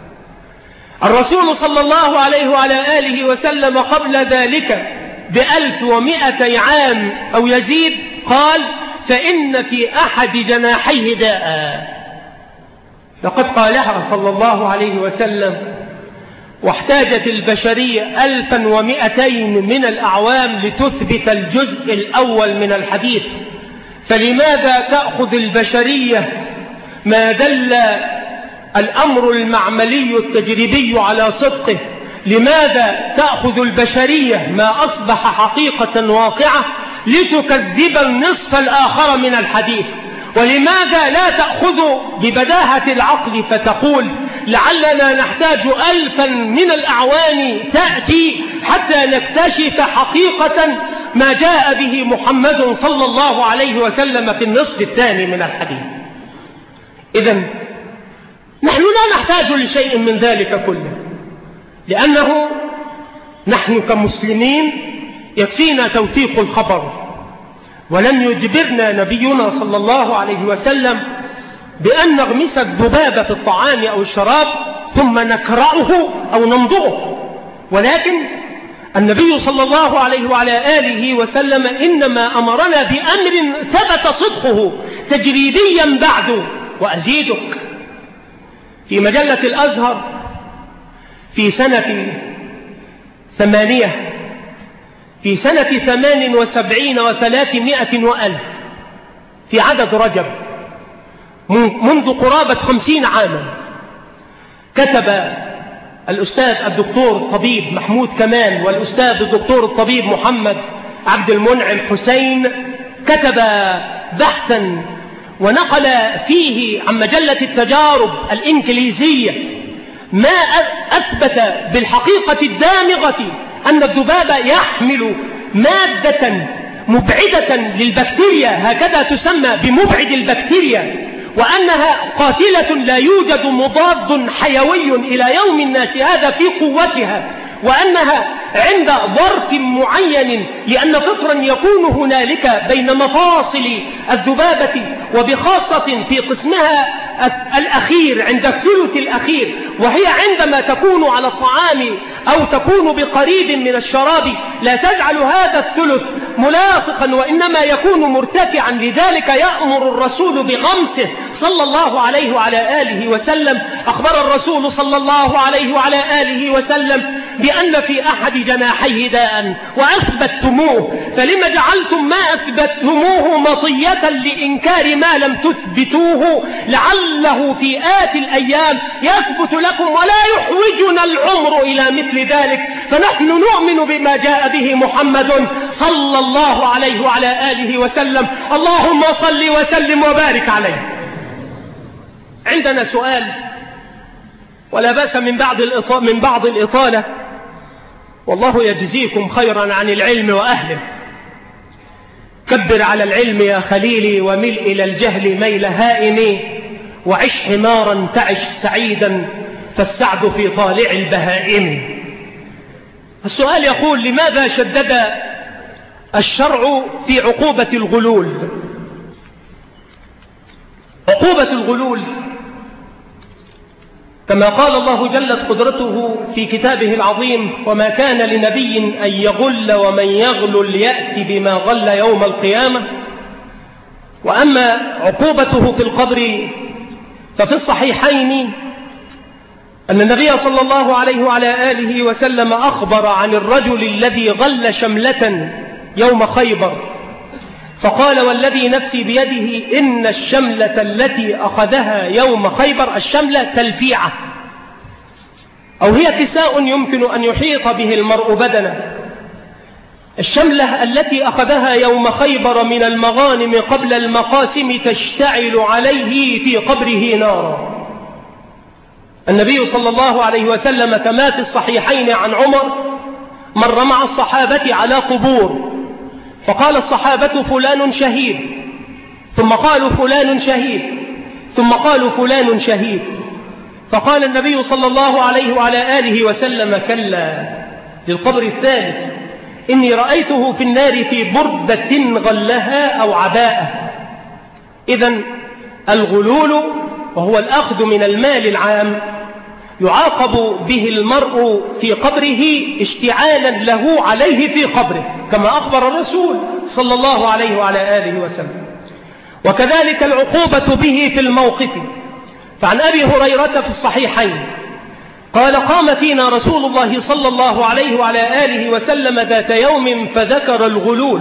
الرسول صلى الله عليه وعلى آله وسلم قبل ذلك بألف ومائتي عام أو يزيد قال: فإن في أحد جناحيه داء. لقد قالها صلى الله عليه وسلم، واحتاجت البشرية ألفا ومائتين من الأعوام لتثبت الجزء الأول من الحديث. فلماذا تأخذ البشرية ما دل الأمر المعملي التجريبي على صدقه؟ لماذا تأخذ البشرية ما أصبح حقيقة واقعة لتكذب النصف الآخر من الحديث؟ ولماذا لا تأخذ ببداهة العقل فتقول لعلنا نحتاج ألفا من الأعوام تأتي حتى نكتشف حقيقة ما جاء به محمد صلى الله عليه وسلم في النصف الثاني من الحديث؟ إذن نحن لا نحتاج لشيء من ذلك كله، لأنه نحن كمسلمين يكفينا توثيق الخبر، ولن يجبرنا نبينا صلى الله عليه وسلم بأن نغمس الذباب في الطعام أو الشراب ثم نكرأه أو نمضغه، ولكن النبي صلى الله عليه وعلى آله وسلم إنما أمرنا بأمر ثبت صدقه تجريبيا بعد. وأزيدك، في مجلة الأزهر في سنة ثمانية في سنة ثمان وسبعين وثلاثمائة وألف في عدد رجب منذ قرابة خمسين عاما، كتب الأستاذ الدكتور الطبيب محمود كمال والأستاذ الدكتور الطبيب محمد عبد المنعم حسين كتب بحثا ونقل فيه عن مجلة التجارب الإنجليزية ما أثبت بالحقيقة الدامغة أن الذباب يحمل مادة مبعدة للبكتيريا، هكذا تسمى بمبعد البكتيريا، وأنها قاتلة لا يوجد مضاد حيوي إلى يوم الناس هذا في قوتها، وأنها عند ظرف معين، لأن فطرا يكون هنالك بين مفاصل الذبابة وبخاصة في قسمها الأخير عند الثلث الأخير، وهي عندما تكون على الطعام أو تكون بقريب من الشراب لا تجعل هذا الثلث ملاصقا وإنما يكون مرتفعا. لذلك يأمر الرسول بغمسه صلى الله عليه وعلى آله وسلم. أخبر الرسول صلى الله عليه وعلى آله وسلم بأن في أحد جناحيه داء وأثبتموه، فلما جعلتم ما أثبتموه مطية لإنكار ما لم تثبتوه، لعله في آتي الأيام يثبت لكم ولا يحوجنا العمر إلى مثل ذلك. فنحن نؤمن بما جاء به محمد صلى الله عليه وعلى آله وسلم. اللهم صل وسلم وبارك عليه. عندنا سؤال ولا بأس من بعض من بعض الإطالة، والله يجزيكم خيرا عن العلم وأهله. كبر على العلم يا خليلي ومل إلى الجهل ميل هائم، وعش حمارا تعش سعيدا فالسعد في طالع البهائم. السؤال يقول: لماذا شدد الشرع في عقوبة الغلول؟ عقوبة الغلول كما قال الله جلت قدرته في كتابه العظيم: وما كان لنبي أن يغل ومن يغلل يأتي بما غل يوم القيامة. وأما عقوبته في القبر ففي الصحيحين أن النبي صلى الله عليه وعلى آله وسلم أخبر عن الرجل الذي غل شملة يوم خيبر، فقال: والذي نفسي بيده إن الشملة التي أخذها يوم خيبر، الشملة تلفيعة أو هي كساء يمكن أن يحيط به المرء بدنه، الشملة التي أخذها يوم خيبر من المغانم قبل المقاسم تشتعل عليه في قبره نارا. النبي صلى الله عليه وسلم كما في الصحيحين عن عمر مر مع الصحابة على قبور، فقال الصحابة: فلان شهيد، ثم قالوا: فلان شهيد، ثم قالوا: فلان شهيد. فقال النبي صلى الله عليه وعلى آله وسلم: كلا، للقبر الثالث، إني رأيته في النار في بردة غلها أو عباءة. إذن الغلول وهو الأخذ من المال العام يعاقب به المرء في قبره اشتعالا له عليه في قبره، كما أخبر الرسول صلى الله عليه وعلى آله وسلم. وكذلك العقوبة به في الموقف. فعن أبي هريرة في الصحيحين قال: قام فينا رسول الله صلى الله عليه وعلى آله وسلم ذات يوم فذكر الغلول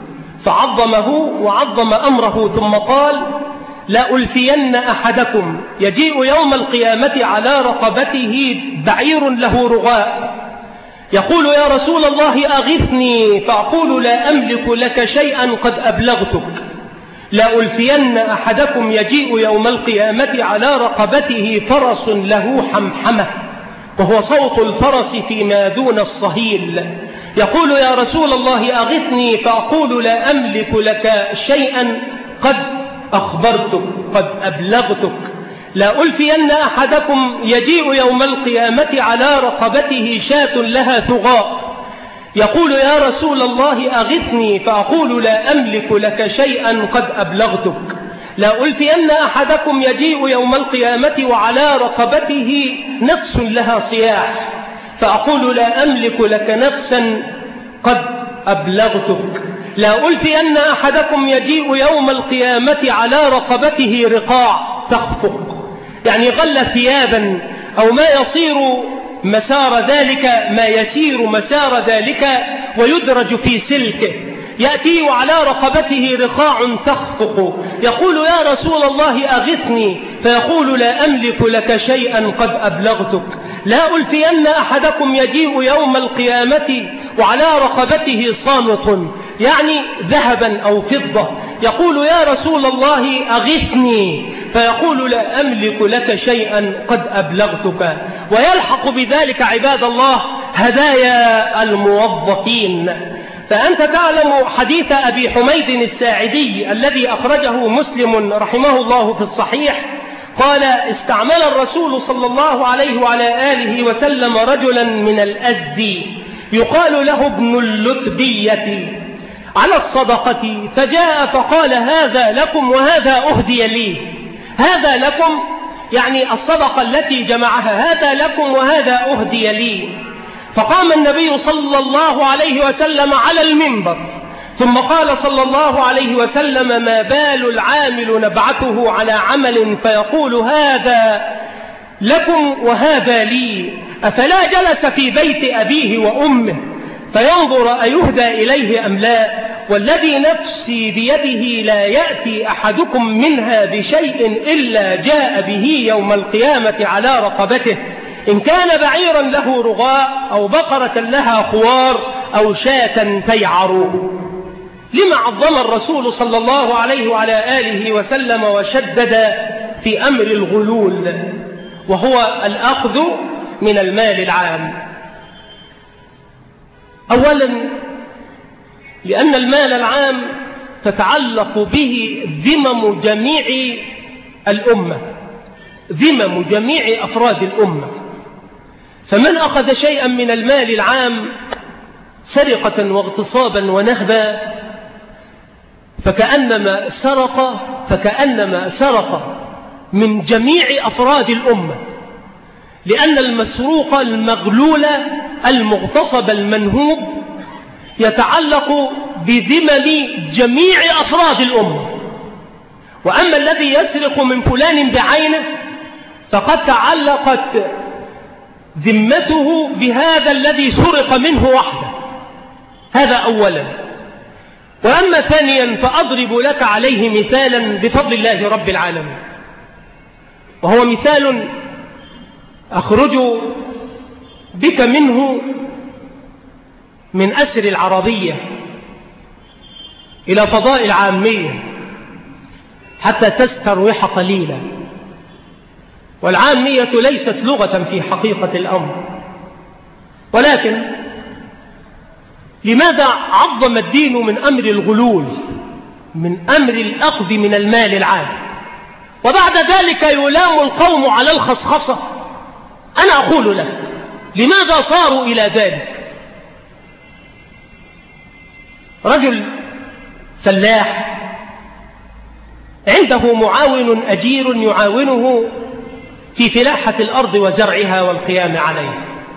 فعظمه وعظم أمره، ثم قال: لا ألفين أحدكم يجيء يوم القيامة على رقبته بعير له رغاء، يقول: يا رسول الله أغثني، فأقول: لا أملك لك شيئا قد أبلغتك. لا ألفين أحدكم يجيء يوم القيامة على رقبته فرس له حمحمة، وهو صوت الفرس فيما دون الصهيل، يقول: يا رسول الله أغثني، فأقول: لا أملك لك شيئا قد أخبرتك، قد أبلغتك. لا ألفين أحدكم يجيء يوم القيامة على رقبته شاة لها ثغاء، يقول: يا رسول الله أغثني، فأقول: لا أملك لك شيئا قد أبلغتك. لا ألفين أحدكم يجيء يوم القيامة وعلى رقبته نفس لها صياح، فأقول: لا أملك لك نفسا قد أبلغتك. لا ألفين أحدكم يجيء يوم القيامة على رقبته رقاع تخفق، يعني غل ثيابا أو ما يصير مسار ذلك ما يسير مسار ذلك ويدرج في سلكه، يأتي على رقبته رقاع تخفق، يقول: يا رسول الله أغثني، فيقول: لا أملك لك شيئا قد أبلغتك. لا ألفين أحدكم يجيء يوم القيامة وعلى رقبته صامت، يعني ذهبا أو فضة، يقول: يا رسول الله أغثني، فيقول: لا أملك لك شيئا قد أبلغتك. ويلحق بذلك عباد الله هدايا الموظفين. فأنت تعلم حديث أبي حميد الساعدي الذي أخرجه مسلم رحمه الله في الصحيح، قال: استعمل الرسول صلى الله عليه وعلى آله وسلم رجلا من الأزدي يقال له ابن اللتبية على الصدقة، فجاء فقال هذا لكم وهذا أهدي لي. هذا لكم يعني الصدقة التي جمعها، هذا لكم وهذا أهدي لي. فقام النبي صلى الله عليه وسلم على المنبر ثم قال صلى الله عليه وسلم: ما بال العامل نبعته على عمل فيقول هذا لكم وهذا لي؟ أفلا جلس في بيت أبيه وأمه فينظر أيهدى إليه أم لا؟ والذي نفسي بيده لا يأتي أحدكم منها بشيء إلا جاء به يوم القيامة على رقبته، إن كان بعيرا له رغاء أو بقرة لها خوار أو شاة تيعر. لما عظم الرسول صلى الله عليه وعلى آله وسلم وشدد في أمر الغلول، وهو الأخذ من المال العام؟ أولا لأن المال العام تتعلق به ذمم جميع الأمة، ذمم جميع أفراد الأمة. فمن أخذ شيئا من المال العام سرقة واغتصابا ونهبا فكأنما سرق فكأنما سرق من جميع أفراد الأمة، لأن المسروق المغلول المغتصب المنهوب يتعلق بذمم جميع أفراد الأمة. وأما الذي يسرق من فلان بعينه فقد تعلقت ذمته بهذا الذي سرق منه وحده. هذا أولا. وأما ثانيا فأضرب لك عليه مثالا بفضل الله رب العالمين، وهو مثال أخرج بك منه من أسر العربية إلى فضاء العامية حتى تستروح قليلا. والعامية ليست لغة في حقيقة الأمر، ولكن لماذا عظم الدين من أمر الغلول، من أمر الأخذ من المال العام، وبعد ذلك يلام القوم على الخصخصة؟ أنا أقول لك لماذا صاروا إلى ذلك؟ رجل فلاح عنده معاون أجير يعاونه في فلاحة الأرض وزرعها والقيام عليها،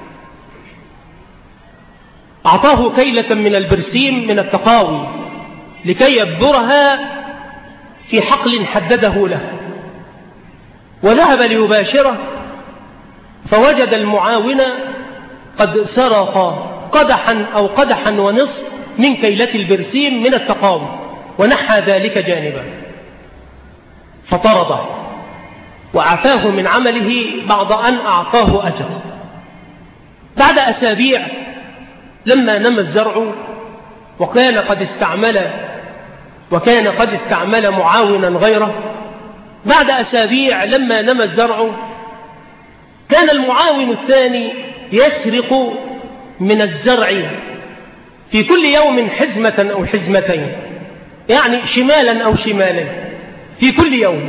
أعطاه كيلة من البرسيم من التقاوي لكي يبذرها في حقل حدده له، وذهب ليباشره فوجد المعاون قد سرق قدحا أو قدحا ونصف من كيلة البرسيم من التقاوي ونحى ذلك جانبا، فطرده وعفاه من عمله بعد أن أعطاه أجر. بعد أسابيع لما نمى الزرع وكان قد استعمل وكان قد استعمل معاونا غيره، بعد أسابيع لما نمى الزرع كان المعاون الثاني يسرق من الزرع في كل يوم حزمة أو حزمتين، يعني شمالا أو شمالين في كل يوم،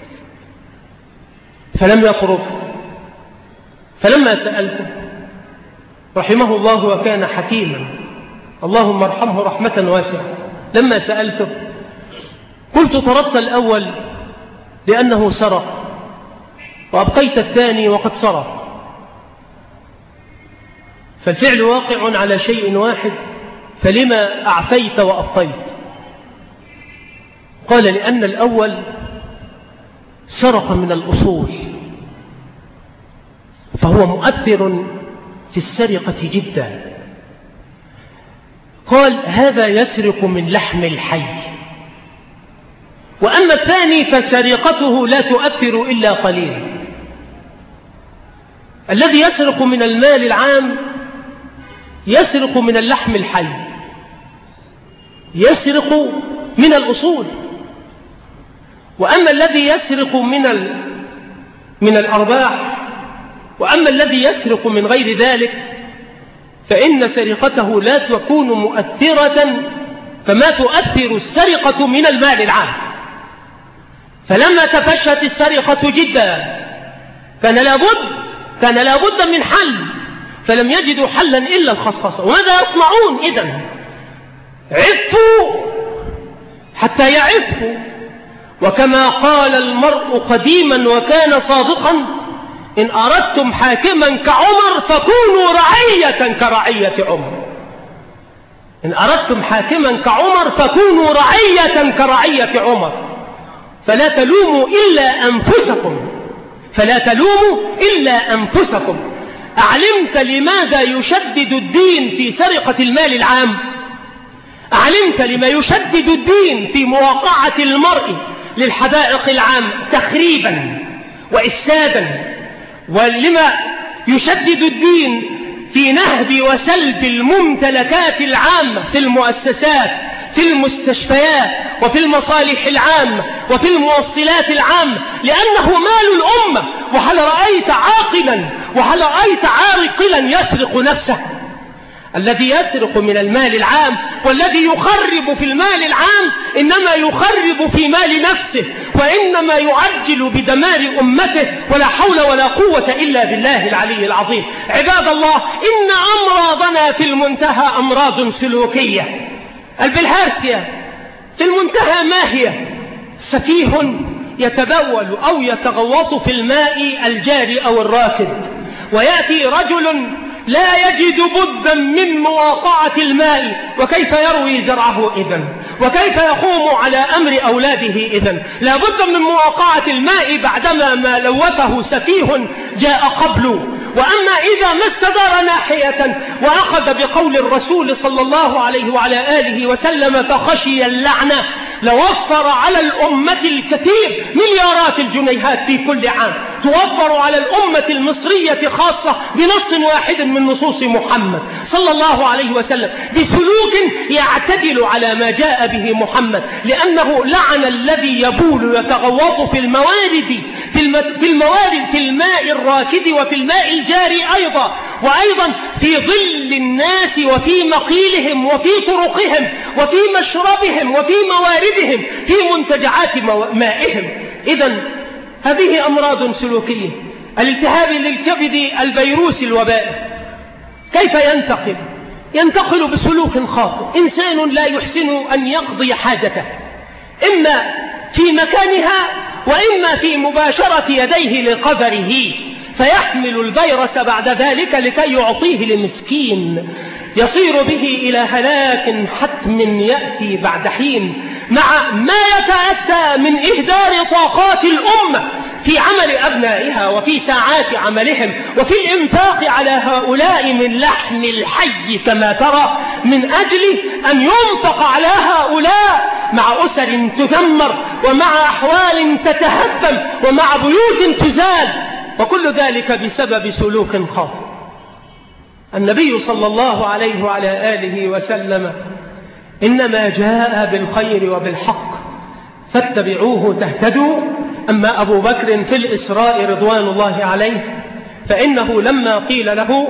فلم يطرده. فلما سألته رحمه الله وكان حكيما، اللهم ارحمه رحمة واسعة، لما سألته قلت طردت الأول لأنه سرق وأبقيت الثاني وقد سرق، فالفعل واقع على شيء واحد، فلما أعفيت وأبقيت؟ قال لأن الأول سرق من الأصول فهو مؤثر في السرقة جدا. قال هذا يسرق من لحم الحي، وأما الثاني فسرقته لا تؤثر إلا قليلا. الذي يسرق من المال العام يسرق من اللحم الحي، يسرق من الأصول. وأما الذي يسرق من من الأرباح، وأما الذي يسرق من غير ذلك فإن سرقته لا تكون مؤثرة كما تؤثر السرقة من المال العام. فلما تفشت السرقة جدا كان لابد كان لابد من حل، فلم يجدوا حلا إلا الخصخصة. وماذا يصنعون إذن؟ عفوا حتى يعفوا. وكما قال المرء قديما وكان صادقا: إن أردتم حاكما كعمر فكونوا رعية كرعية عمر. إن أردتم حاكما كعمر فكونوا رعية كرعية عمر. فلا تلوموا إلا أنفسكم فلا تلوموا إلا أنفسكم. أعلمت لماذا يشدد الدين في سرقة المال العام؟ أعلمت لما يشدد الدين في مواقعة المرء للحدائق العام تخريبا وإفسادا؟ ولما يشدد الدين في نهب وسلب الممتلكات العامة في المؤسسات، في المستشفيات، وفي المصالح العامة، وفي الموصلات العامة؟ لأنه مال الأمة. وهل رأيت عاقلا وهل رأيت عاقلا يسرق نفسه؟ الذي يسرق من المال العام والذي يخرب في المال العام إنما يخرب في مال نفسه، وإنما يعجل بدمار أمته، ولا حول ولا قوة إلا بالله العلي العظيم. عباد الله، إن أمراضنا في المنتهى أمراض سلوكية. البلهارسيا في المنتهى ما هي؟ سفيه يتبول أو يتغوط في الماء الجاري أو الراكد، ويأتي رجل لا يجد بدا من مواقعة الماء، وكيف يروي زرعه إذن؟ وكيف يقوم على أمر أولاده إذن؟ لا بد من مواقعة الماء بعدما ما لوثه سفيه جاء قبله. وأما إذا ما استدار ناحية وأخذ بقول الرسول صلى الله عليه وعلى آله وسلم فخشي اللعنة، لوفر على الأمة الكثير مليارات الجنيهات في كل عام توفر على الأمة المصرية خاصة بنص واحد من نصوص محمد صلى الله عليه وسلم، بسلوك يعتدل على ما جاء به محمد. لأنه لعن الذي يبول يتغوط في الموارد في الموارد في الماء الراكد وفي الماء الجاري أيضا، وأيضا في ظل الناس وفي مقيلهم وفي طرقهم وفي مشربهم وفي مواردهم في منتجعات مائهم. إذن هذه أمراض سلوكية. الالتهاب للكبد الفيروسي الوبائي كيف ينتقل؟ ينتقل بسلوك خاطئ. إنسان لا يحسن أن يقضي حاجته إما في مكانها وإما في مباشرة يديه لقدره، فيحمل الفيروس بعد ذلك لكي يعطيه لمسكين يصير به إلى هلاك حتم يأتي بعد حين، مع ما يتأتى من إهدار طاقات الأمة في عمل أبنائها وفي ساعات عملهم وفي الإنفاق على هؤلاء من لحم الحي كما ترى، من أجل أن ينفق على هؤلاء مع أسر تدمر ومع أحوال تتهدم ومع بيوت تزال، وكل ذلك بسبب سلوك خاطئ. النبي صلى الله عليه وعلى آله وسلم إنما جاء بالخير وبالحق فاتبعوه تهتدوا. أما أبو بكر في الإسراء رضوان الله عليه فإنه لما قيل له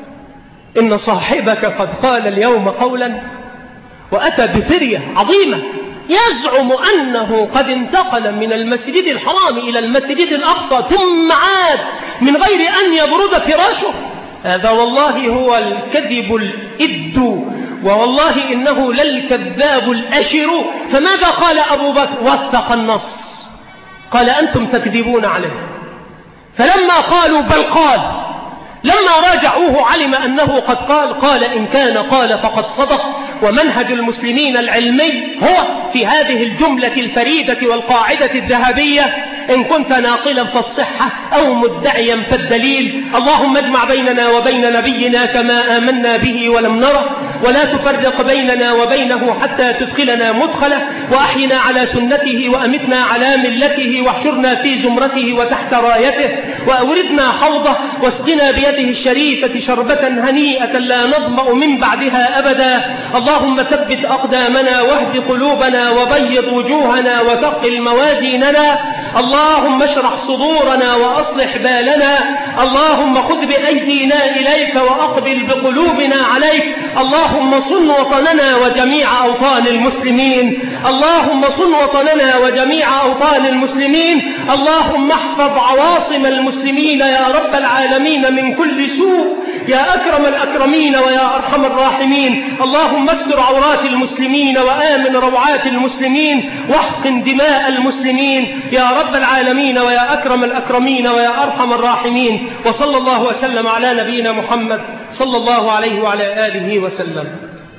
إن صاحبك قد قال اليوم قولا وأتى بفرية عظيمة يزعم أنه قد انتقل من المسجد الحرام إلى المسجد الأقصى ثم عاد من غير أن يبرد فراشه، هذا والله هو الكذب الإد، ووالله إنه للكذاب الأشر. فماذا قال أبو بكر؟ وثق النص، قال أنتم تكذبون عليه. فلما قالوا بل قال، لما راجعوه علم أنه قد قال، قال إن كان قال فقد صدق. ومنهج المسلمين العلمي هو في هذه الجملة الفريدة والقاعدة الذهبية: إن كنت ناقلا فالصحة أو مدعيا فالدليل. اللهم اجمع بيننا وبين نبينا كما آمنا به ولم نره، ولا تفرق بيننا وبينه حتى تدخلنا مدخله، وأحينا على سنته وأمتنا على ملته، واحشرنا في زمرته وتحت رايته، وأوردنا حوضه، واسقنا بيده الشريفة شربة هنيئة لا نظمأ من بعدها أبدا. اللهم ثبت أقدامنا واهد قلوبنا وبيض وجوهنا وثقل موازيننا. اللهم اشرح صدورنا وأصلح بالنا. اللهم خذ بأيدينا إليك وأقبل بقلوبنا عليك. اللهم صن وطننا وجميع أوطان المسلمين. اللهم صن وطننا وجميع أوطان المسلمين. اللهم احفظ عواصم المسلمين يا رب العالمين من كل سوء يا أكرم الأكرمين ويا أرحم الراحمين. اللهم استر عورات المسلمين وآمن روعات المسلمين واحقن دماء المسلمين يا رب العالمين ويا أكرم الأكرمين ويا أرحم الراحمين. وصلى الله وسلم على نبينا محمد صلى الله عليه وعلى آله وسلم.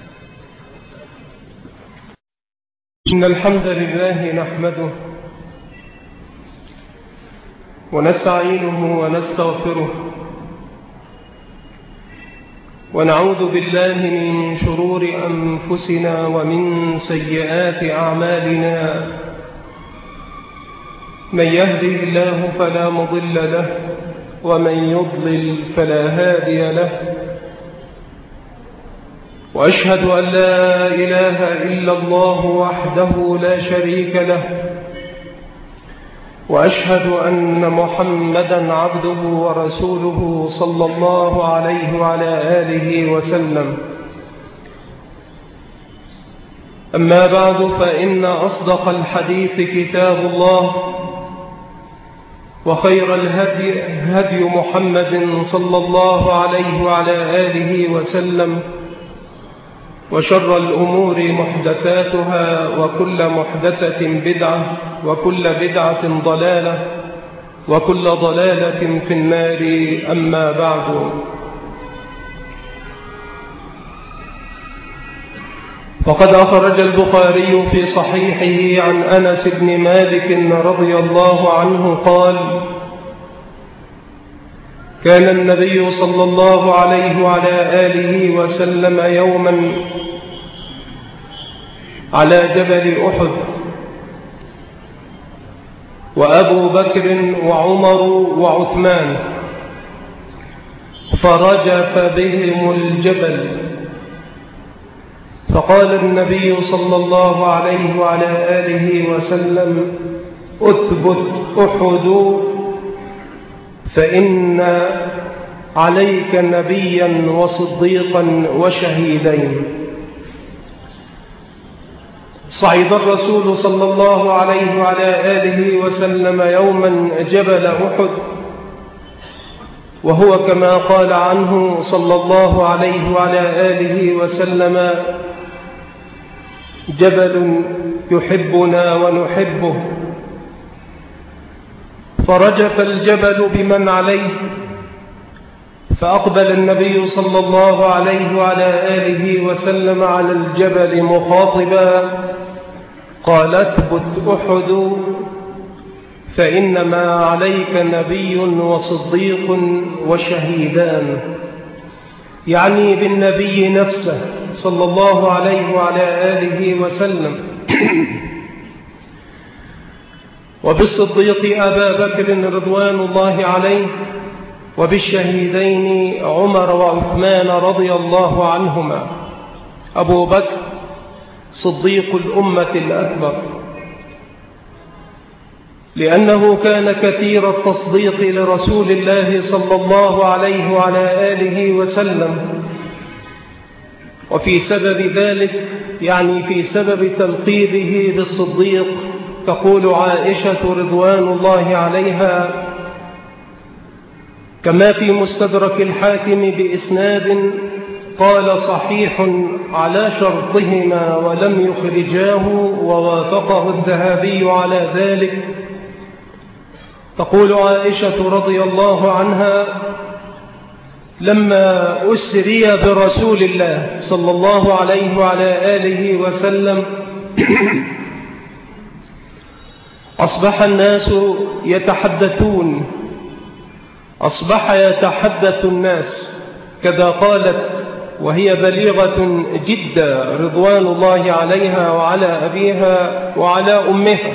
إن الحمد لله نحمده ونستعينه ونستغفره ونعوذ بالله من شرور أنفسنا ومن سيئات أعمالنا. من يهده الله فلا مضل له ومن يضلل فلا هادي له. وأشهد أن لا إله إلا الله وحده لا شريك له، وأشهد أن محمدًا عبده ورسوله صلى الله عليه وعلى آله وسلم. أما بعد، فإن أصدق الحديث كتاب الله، وخير الهدي هدي محمد صلى الله عليه وعلى آله وسلم، وشر الأمور محدثاتها، وكل محدثة بدعة، وكل بدعة ضلالة، وكل ضلالة في النار. أما بعد، فقد أخرج البخاري في صحيحه عن أنس بن مالك رضي الله عنه قال: كان النبي صلى الله عليه وعلى آله وسلم يوما على جبل أحد، وأبو بكر وعمر وعثمان، فرجف بهم الجبل، فقال النبي صلى الله عليه وعلى آله وسلم: أثبت أحد، فإن عليك نبيا وصديقا وشهيدين. صعد الرسول صلى الله عليه وعلى آله وسلم يوما جبل أحد، وهو كما قال عنه صلى الله عليه وعلى آله وسلم: جبل يحبنا ونحبه. فرجف الجبل بمن عليه، فأقبل النبي صلى الله عليه وعلى آله وسلم على الجبل مخاطبا، قال: اثبت أحد، فإنما عليك نبي وصديق وشهيدان، يعني بالنبي نفسه صلى الله عليه وعلى آله وسلم، وبالصديق أبا بكر رضوان الله عليه، وبالشهيدين عمر وعثمان رضي الله عنهما. أبو بكر صديق الأمة الأكبر، لأنه كان كثير التصديق لرسول الله صلى الله عليه وعلى آله وسلم، وفي سبب ذلك، يعني في سبب تلقيبه بالصديق، تقول عائشة رضوان الله عليها كما في مستدرك الحاكم بإسناد قال: صحيح على شرطهما ولم يخرجاه، ووافقه الذهبي على ذلك. تقول عائشة رضي الله عنها: لما أسري برسول الله صلى الله عليه وعلى آله وسلم أصبح الناس يتحدثون، أصبح يتحدث الناس، كذا قالت، وهي بليغة جدا رضوان الله عليها وعلى أبيها وعلى أمها.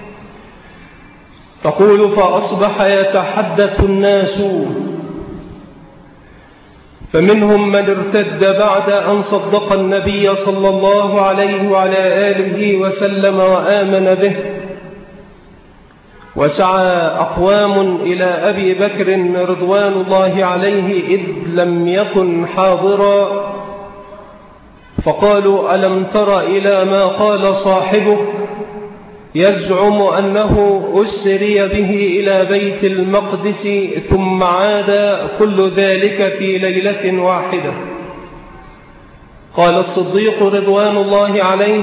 تقول: فأصبح يتحدث الناس، فمنهم من ارتد بعد أن صدق النبي صلى الله عليه وعلى آله وسلم وآمن به، وسعى أقوام إلى أبي بكر رضوان الله عليه إذ لم يكن حاضرا، فقالوا: ألم تر إلى ما قال صاحبه؟ يزعم أنه أسري به إلى بيت المقدس ثم عاد كل ذلك في ليلة واحدة. قال الصديق رضوان الله عليه: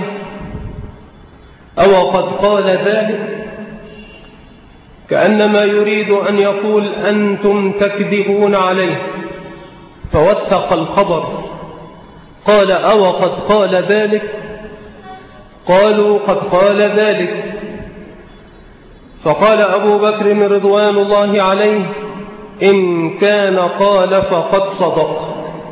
أو قد قال ذلك؟ كأنما يريد أن يقول أنتم تكذبون عليه، فوثق الخبر. قال: أو قد قال ذلك؟ قالوا: قد قال ذلك. فقال أبو بكر رضوان الله عليه: إن كان قال فقد صدق.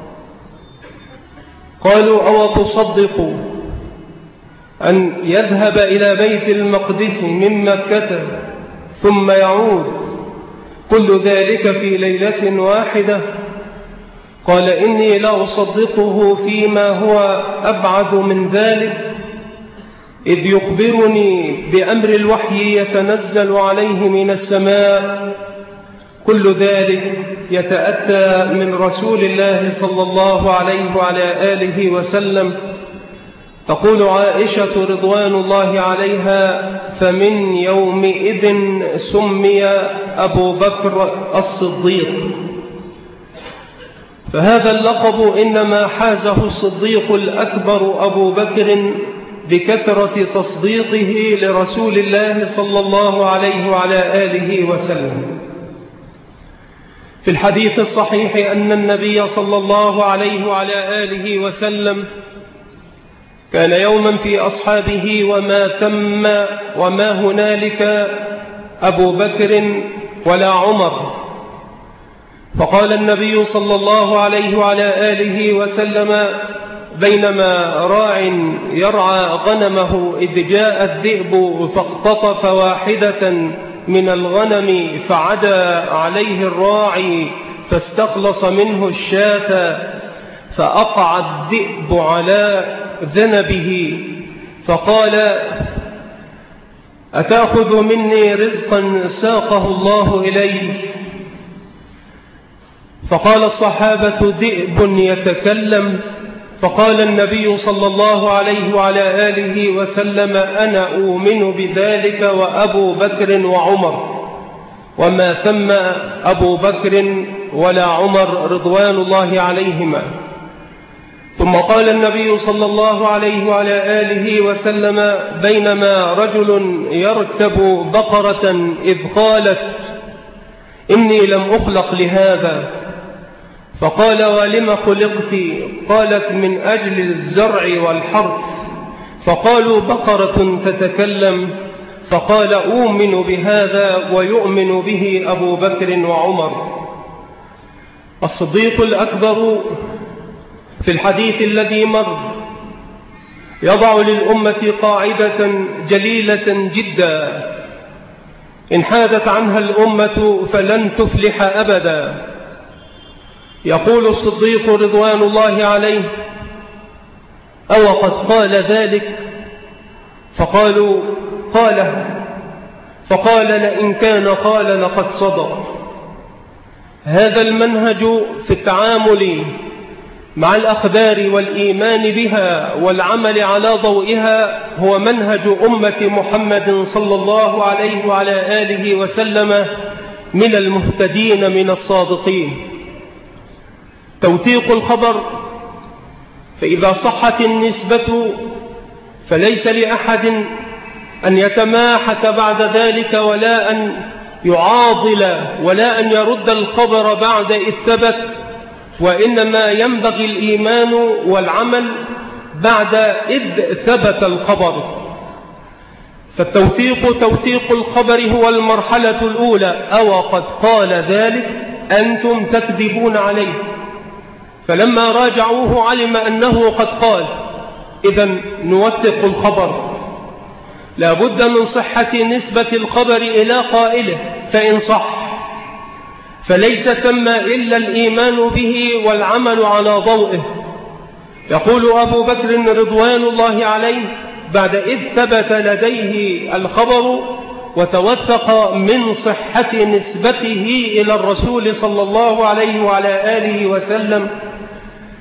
قالوا: أو تصدق أن يذهب إلى بيت المقدس من مكة ثم يعود كل ذلك في ليلة واحدة؟ قال: إني لا أصدقه فيما هو أبعد من ذلك، إذ يخبرني بأمر الوحي يتنزل عليه من السماء، كل ذلك يتأتى من رسول الله صلى الله عليه وعلى آله وسلم. تقول عائشة رضوان الله عليها: فمن يومئذ سمي أبو بكر الصديق. فهذا اللقب إنما حازه الصديق الأكبر أبو بكر بكثرة تصديقه لرسول الله صلى الله عليه وعلى آله وسلم. في الحديث الصحيح أن النبي صلى الله عليه وعلى آله وسلم كان يوما في أصحابه وما ثم وما هنالك أبو بكر ولا عمر، فقال النبي صلى الله عليه وعلى آله وسلم: بينما راع يرعى غنمه إذ جاء الذئب فاختطف واحدة من الغنم فعدا عليه الراعي فاستخلص منه الشاة، فأقع الذئب على ذنبه فقال: أتأخذ مني رزقا ساقه الله إليه؟ فقال الصحابة: ذئب يتكلم. فقال النبي صلى الله عليه وعلى آله وسلم: أنا أؤمن بذلك وأبو بكر وعمر، وما ثم أبو بكر ولا عمر رضوان الله عليهما. ثم قال النبي صلى الله عليه وعلى آله وسلم: بينما رجل يركب بقرة إذ قالت: إني لم أخلق لهذا. فقال: ولم خلقت؟ قالت: من أجل الزرع والحرث. فقالوا: بقرة تتكلم. فقال: أؤمن بهذا ويؤمن به أبو بكر وعمر. الصديق الأكبر في الحديث الذي مر يضع للأمة قاعدة جليلة جدا إن حادت عنها الأمة فلن تفلح أبدا. يقول الصديق رضوان الله عليه: أو قد قال ذلك؟ فقالوا: قاله. فقال: لئن كان قال لقد صدق. هذا المنهج في التعامل مع الأخبار والإيمان بها والعمل على ضوئها هو منهج أمة محمد صلى الله عليه وعلى آله وسلم من المهتدين من الصادقين. توثيق الخبر، فإذا صحت النسبة فليس لأحد أن يتماحك بعد ذلك ولا أن يعاضل ولا أن يرد الخبر بعد إذ ثبت، وإنما ينبغي الإيمان والعمل بعد إذ ثبت الخبر. فالتوثيق توثيق الخبر هو المرحلة الأولى. أو قد قال ذلك؟ أنتم تكذبون عليه. فلما راجعوه علم أنه قد قال، إذن نوثق الخبر. لا بد من صحة نسبة الخبر إلى قائله، فإن صح فليس ثم إلا الإيمان به والعمل على ضوئه. يقول أبو بكر رضوان الله عليه بعد إذ ثبت لديه الخبر وتوثق من صحة نسبته إلى الرسول صلى الله عليه وعلى آله وسلم،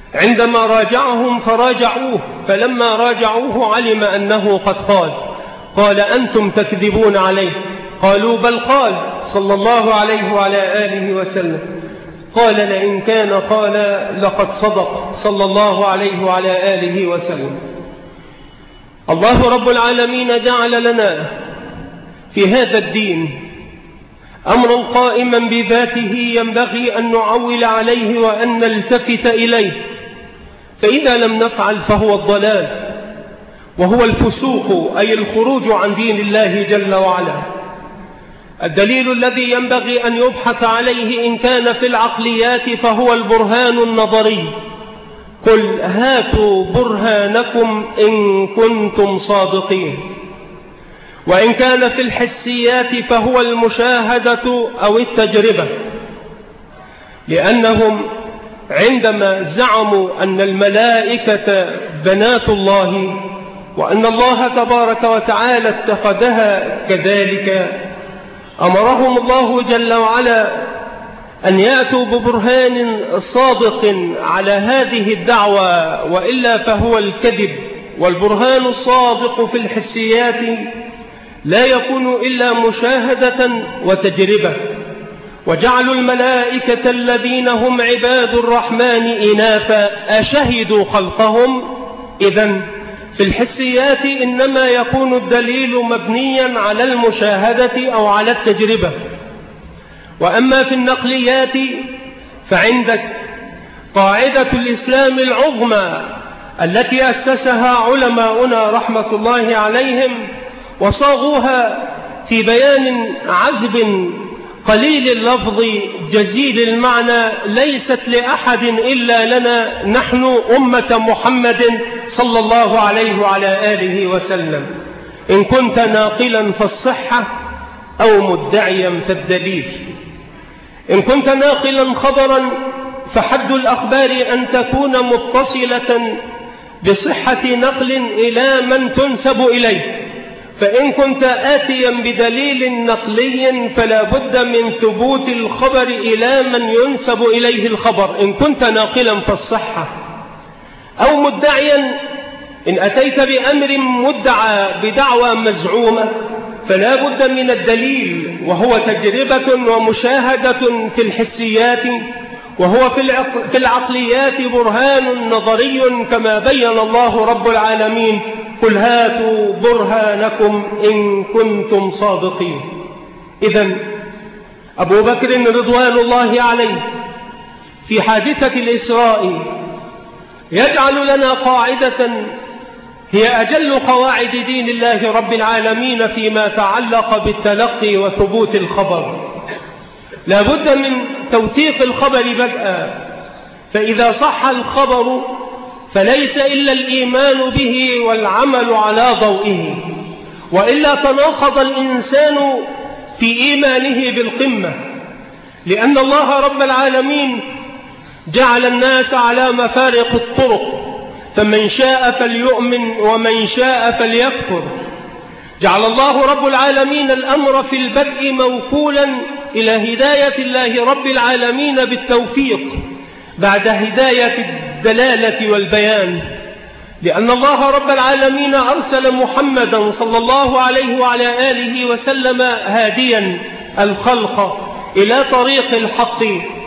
عندما راجعهم فراجعوه، فلما راجعوه علم أنه قد قال. قال أنتم تكذبون عليه. قالوا بل قال صلى الله عليه وعلى آله وسلم. قال لئن كان قال لقد صدق صلى الله عليه وعلى آله وسلم. الله رب العالمين جعل لنا في هذا الدين أمرا قائما بذاته ينبغي أن نعول عليه وأن نلتفت إليه، فإذا لم نفعل فهو الضلال وهو الفسوق، أي الخروج عن دين الله جل وعلا. الدليل الذي ينبغي أن يبحث عليه إن كان في العقليات فهو البرهان النظري. قل هاتوا برهانكم إن كنتم صادقين. وإن كان في الحسيات فهو المشاهدة أو التجربة، لأنهم عندما زعموا أن الملائكة بنات الله وأن الله تبارك وتعالى اتخذها كذلك، أمرهم الله جل وعلا أن يأتوا ببرهان صادق على هذه الدعوة، وإلا فهو الكذب. والبرهان الصادق في الحسيات لا يكون إلا مشاهدة وتجربة. وجعلوا الملائكة الذين هم عباد الرحمن إناثا أشهدوا خلقهم. إذن في الحسيات إنما يكون الدليل مبنيا على المشاهدة أو على التجربة. وأما في النقليات فعندك قاعدة الإسلام العظمى التي أسسها علماؤنا رحمة الله عليهم وصاغوها في بيان عذب قليل اللفظ جزيل المعنى، ليست لأحد إلا لنا نحن أمة محمد صلى الله عليه وعلى آله وسلم. إن كنت ناقلا فالصحة أو مدعيا فالدليل. إن كنت ناقلا خبرا فحد الأخبار أن تكون متصلة بصحة نقل إلى من تنسب إليه، فإن كنت آتيا بدليل نقلي فلا بد من ثبوت الخبر إلى من ينسب إليه الخبر. إن كنت ناقلا فالصحة أو مدعيا، إن أتيت بأمر مدعى بدعوى مزعومة فلا بد من الدليل، وهو تجربة ومشاهدة في الحسيات، وهو في العقليات برهان نظري كما بين الله رب العالمين. قل هاتوا برهانكم إن كنتم صادقين. إذن أبو بكر رضوان الله عليه في حادثة الإسراء يجعل لنا قاعدة هي أجل قواعد دين الله رب العالمين فيما تعلق بالتلقي وثبوت الخبر. لا بد من توثيق الخبر بدءا، فإذا صح الخبر فليس إلا الإيمان به والعمل على ضوئه، وإلا تناقض الإنسان في إيمانه بالقمة، لأن الله رب العالمين جعل الناس على مفارق الطرق، فمن شاء فليؤمن ومن شاء فليكفر. جعل الله رب العالمين الأمر في البدء موكولا إلى هداية الله رب العالمين بالتوفيق بعد هداية الدلالة والبيان، لأن الله رب العالمين أرسل محمدا صلى الله عليه وعلى آله وسلم هاديا الخلق إلى طريق الحق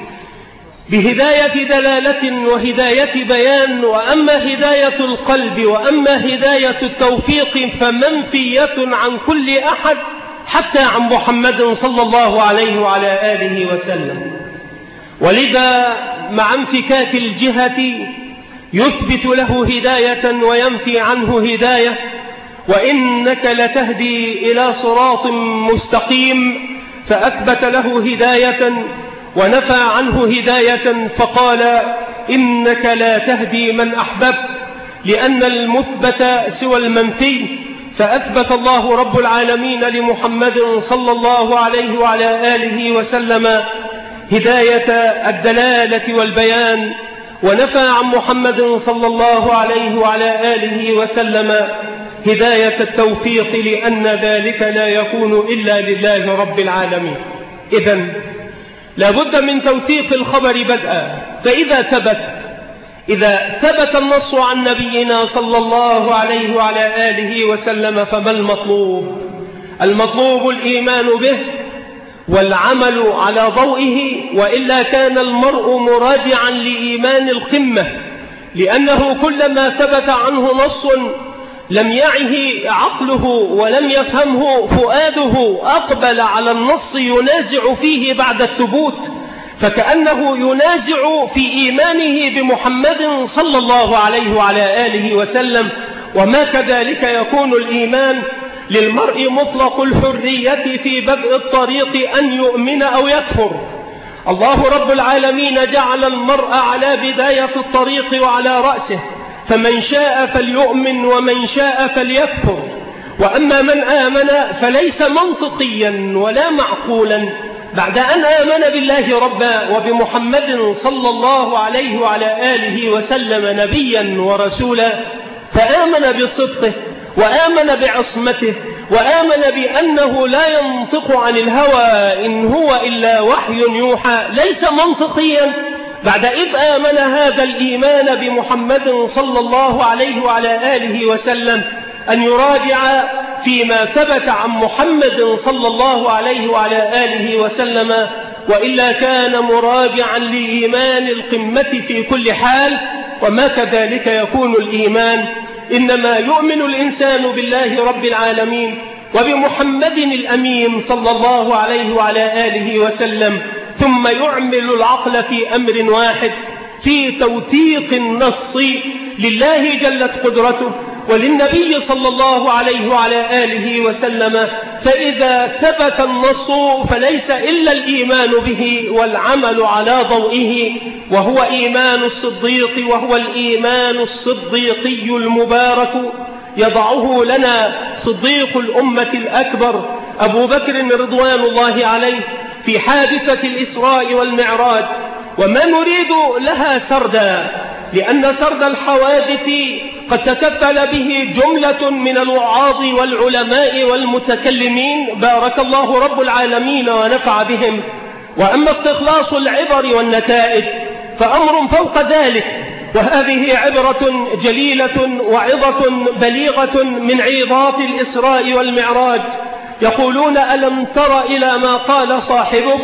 بهداية دلالة وهداية بيان. وأما هداية القلب وأما هداية التوفيق فمنفية عن كل أحد حتى عن محمد صلى الله عليه وعلى آله وسلم. ولذا مع انفكاك الجهة يثبت له هداية وينفي عنه هداية. وإنك لتهدي إلى صراط مستقيم، فأثبت له هداية ونفى عنه هداية، فقال إنك لا تهدي من أحببت، لأن المثبت سوى المنفي، فأثبت الله رب العالمين لمحمد صلى الله عليه وعلى آله وسلم هداية الدلالة والبيان، ونفى عن محمد صلى الله عليه وعلى آله وسلم هداية التوفيق، لأن ذلك لا يكون إلا لله رب العالمين. إذن لا بد من توثيق الخبر بدءا، فإذا ثبت إذا ثبت النص عن نبينا صلى الله عليه وعلى آله وسلم فما المطلوب؟ المطلوب الإيمان به والعمل على ضوئه، وإلا كان المرء مراجعا لإيمان القمة، لأنه كلما ثبت عنه نص لم يعه عقله ولم يفهمه فؤاده أقبل على النص ينازع فيه بعد الثبوت، فكأنه ينازع في إيمانه بمحمد صلى الله عليه وعلى آله وسلم. وما كذلك يكون الإيمان للمرء مطلق الحرية في بدء الطريق أن يؤمن أو يكفر. الله رب العالمين جعل المرء على بداية الطريق وعلى رأسه، فمن شاء فليؤمن ومن شاء فليكفر. وأما من آمن فليس منطقيا ولا معقولا بعد أن آمن بالله ربا وبمحمد صلى الله عليه وعلى آله وسلم نبيا ورسولا، فآمن بصدقه وآمن بعصمته وآمن بأنه لا ينطق عن الهوى إن هو إلا وحي يوحى، ليس منطقيا بعد إذ آمن هذا الإيمان بمحمد صلى الله عليه وعلى آله وسلم أن يراجع فيما ثبت عن محمد صلى الله عليه وعلى آله وسلم، وإلا كان مراجعا لإيمان القمة في كل حال. وما كذلك يكون الإيمان، إنما يؤمن الإنسان بالله رب العالمين وبمحمد الأمين صلى الله عليه وعلى آله وسلم، ثم يعمل العقل في أمر واحد، في توثيق النص لله جلت قدرته وللنبي صلى الله عليه وعلى آله وسلم. فإذا ثبت النص فليس إلا الإيمان به والعمل على ضوئه، وهو إيمان الصديق، وهو الإيمان الصديقي المبارك يضعه لنا صديق الأمة الأكبر أبو بكر رضوان الله عليه في حادثة الإسراء والمعراج، وما نريد لها سردا، لأن سرد الحوادث قد تكفل به جملة من الوعاظ والعلماء والمتكلمين بارك الله رب العالمين ونفع بهم. وأما استخلاص العبر والنتائج فأمر فوق ذلك، وهذه عبرة جليلة وعظة بليغة من عظات الإسراء والمعراج. يقولون: ألم تر إلى ما قال صاحبك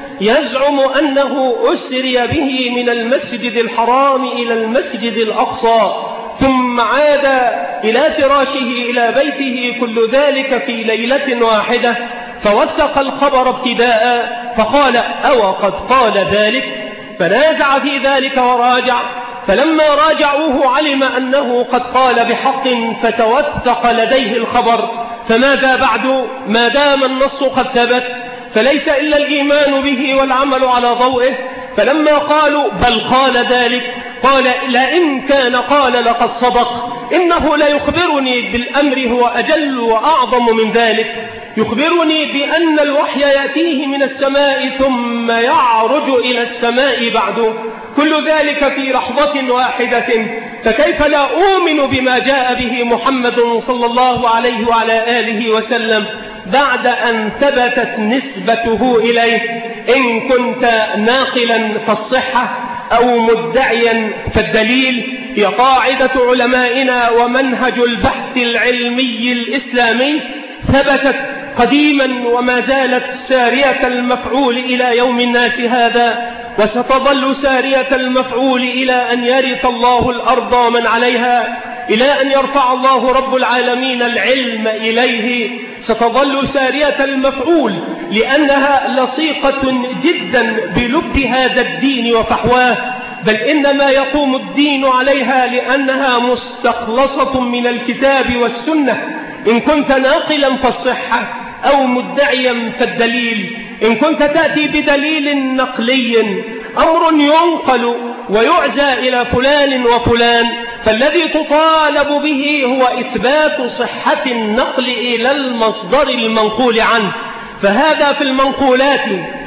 يزعم أنه أسري به من المسجد الحرام إلى المسجد الأقصى ثم عاد إلى فراشه إلى بيته، كل ذلك في ليلة واحدة، فوثق الخبر ابتداء فقال: أو قد قال ذلك؟ فنازع في ذلك وراجع، فلما راجعوه علم أنه قد قال بحق فتوثق لديه الخبر. فماذا بعد ما دام النص قد ثبت؟ فليس إلا الإيمان به والعمل على ضوئه. فلما قالوا بل قال ذلك، قال: لئن كان قال لقد صدق، إنه لا يخبرني بالأمر هو أجل وأعظم من ذلك، يخبرني بأن الوحي يأتيه من السماء ثم يعرج إلى السماء بعده، كل ذلك في لحظة واحدة، فكيف لا أؤمن بما جاء به محمد صلى الله عليه وعلى آله وسلم بعد أن ثبتت نسبته إليه؟ إن كنت ناقلا فالصحة أو مدعيا فالدليل. هي قاعدة علمائنا ومنهج البحث العلمي الإسلامي ثبتت قديما وما زالت سارية المفعول إلى يوم الناس هذا، وستظل سارية المفعول إلى أن يرث الله الأرض ومن عليها، إلى أن يرفع الله رب العالمين العلم إليه. ستظل سارية المفعول لأنها لصيقة جدا بلب هذا الدين وفحواه، بل إنما يقوم الدين عليها لأنها مستخلصة من الكتاب والسنة. إن كنت ناقلا فالصحة أو مدعيا فالدليل. إن كنت تأتي بدليل نقلي أمر ينقل ويعزى إلى فلان وفلان، فالذي تطالب به هو إثبات صحة النقل إلى المصدر المنقول عنه، فهذا في المنقولات.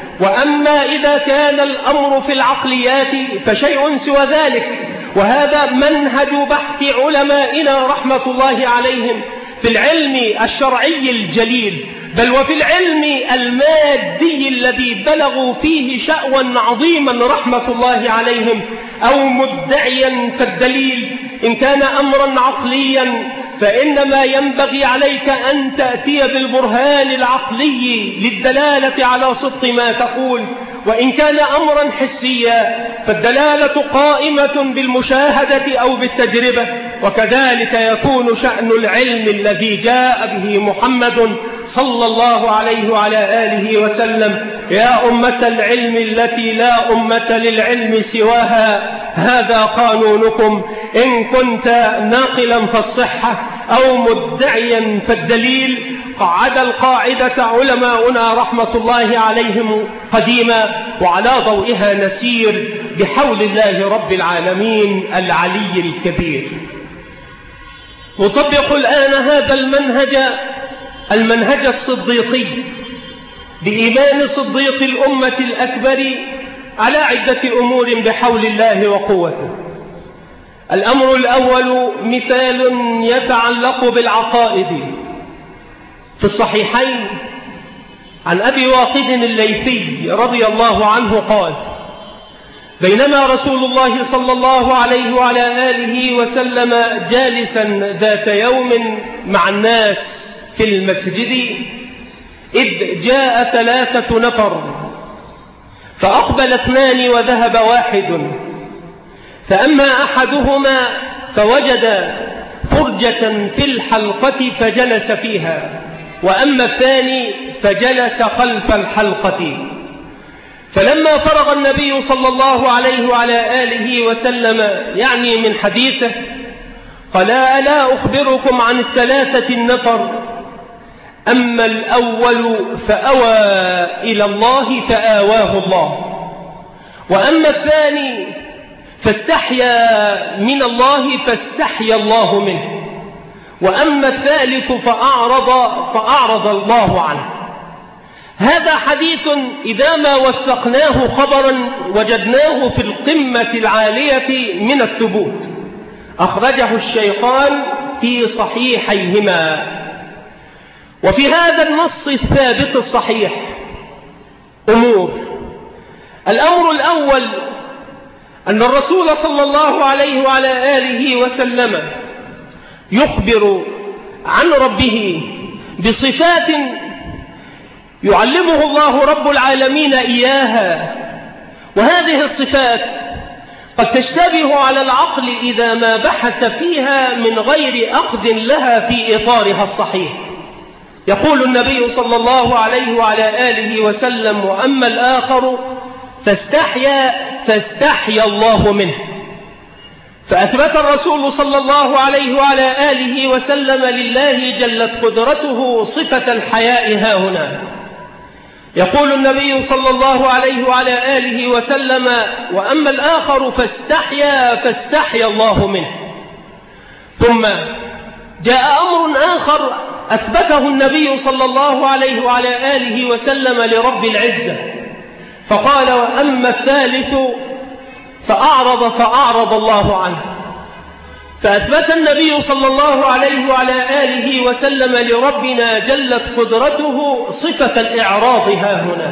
وأما إذا كان الأمر في العقليات فشيء سوى ذلك، وهذا منهج بحث علمائنا رحمة الله عليهم في العلم الشرعي الجليل، بل وفي العلم المادي الذي بلغوا فيه شأوا عظيما رحمة الله عليهم، أو مدعيا فالدليل إن كان أمرا عقليا فإنما ينبغي عليك أن تأتي بالبرهان العقلي للدلالة على صدق ما تقول، وإن كان أمرا حسيا فالدلالة قائمة بالمشاهدة أو بالتجربة. وكذلك يكون شأن العلم الذي جاء به محمد صلى الله عليه وعلى آله وسلم. يا أمة العلم التي لا أمة للعلم سواها، هذا قانونكم، إن كنت ناقلا فالصحة أو مدعيا فالدليل. قعد القاعدة علماؤنا رحمة الله عليهم قديما، وعلى ضوئها نسير بحول الله رب العالمين العلي الكبير. نطبق الآن هذا المنهج المنهج الصديقي بإيمان صديق الأمة الأكبر على عدة أمور بحول الله وقوته. الأمر الأول مثال يتعلق بالعقائد. في الصحيحين عن أبي واقد الليثي رضي الله عنه قال: بينما رسول الله صلى الله عليه وعلى آله وسلم جالسا ذات يوم مع الناس في المسجد، إذ جاء ثلاثة نفر، فأقبل اثنان وذهب واحد، فأما أحدهما فوجد فرجة في الحلقة فجلس فيها، وأما الثاني فجلس خلف الحلقة. فلما فرغ النبي صلى الله عليه وعلى آله وسلم يعني من حديثه قال: ألا أخبركم عن الثلاثة النفر؟ أما الأول فأوى إلى الله فآواه الله، وأما الثاني فاستحيا من الله فاستحيا الله منه، وأما الثالث فأعرض فأعرض الله عنه. هذا حديث إذا ما وثقناه خبرا وجدناه في القمة العالية من الثبوت. أخرجه الشيخان في صحيحيهما. وفي هذا النص الثابت الصحيح أمور. الأمر الأول أن الرسول صلى الله عليه وعلى آله وسلم يخبر عن ربه بصفات يعلمه الله رب العالمين إياها، وهذه الصفات قد تشتبه على العقل إذا ما بحث فيها من غير أخذ لها في إطارها الصحيح. يقول النبي صلى الله عليه وعلى آله وسلم: وأما الآخر فاستحيا فاستحيا الله منه. فأثبت الرسول صلى الله عليه وعلى آله وسلم لله جلت قدرته صفة الحياء هاهنا. يقول النبي صلى الله عليه وعلى آله وسلم: وأما الآخر فاستحيا فاستحيا الله منه. ثم جاء أمر آخر أثبته النبي صلى الله عليه وعلى آله وسلم لرب العزة، فقال: وأما الثالث فأعرض فأعرض الله عنه. فأثبت النبي صلى الله عليه وعلى آله وسلم لربنا جلت قدرته صفة الإعراض ها هنا.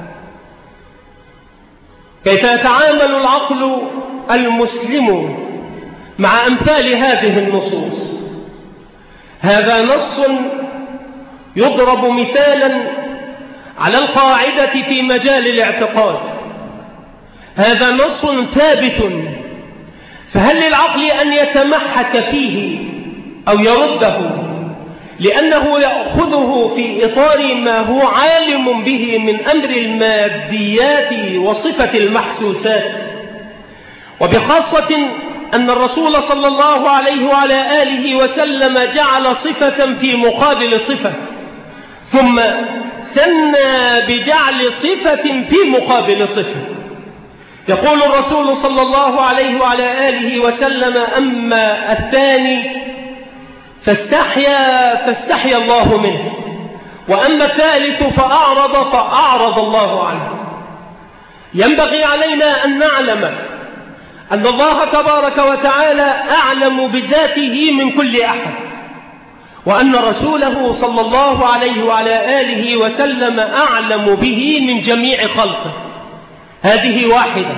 كيف يتعامل العقل المسلم مع أمثال هذه النصوص؟ هذا نص يضرب مثالا على القاعدة في مجال الاعتقاد. هذا نص ثابت، فهل للعقل أن يتمحك فيه أو يرده لأنه يأخذه في إطار ما هو عالم به من أمر الماديات وصفة المحسوسات؟ وبخاصة أن الرسول صلى الله عليه وعلى آله وسلم جعل صفة في مقابل صفة، ثم ثنى بجعل صفة في مقابل صفة. يقول الرسول صلى الله عليه وعلى آله وسلم: أما الثاني فاستحيا فاستحيا الله منه، وأما الثالث فأعرض فأعرض الله عنه. ينبغي علينا أن نعلم أن الله تبارك وتعالى أعلم بذاته من كل أحد، وأن رسوله صلى الله عليه وعلى آله وسلم أعلم به من جميع خلقه. هذه واحدة.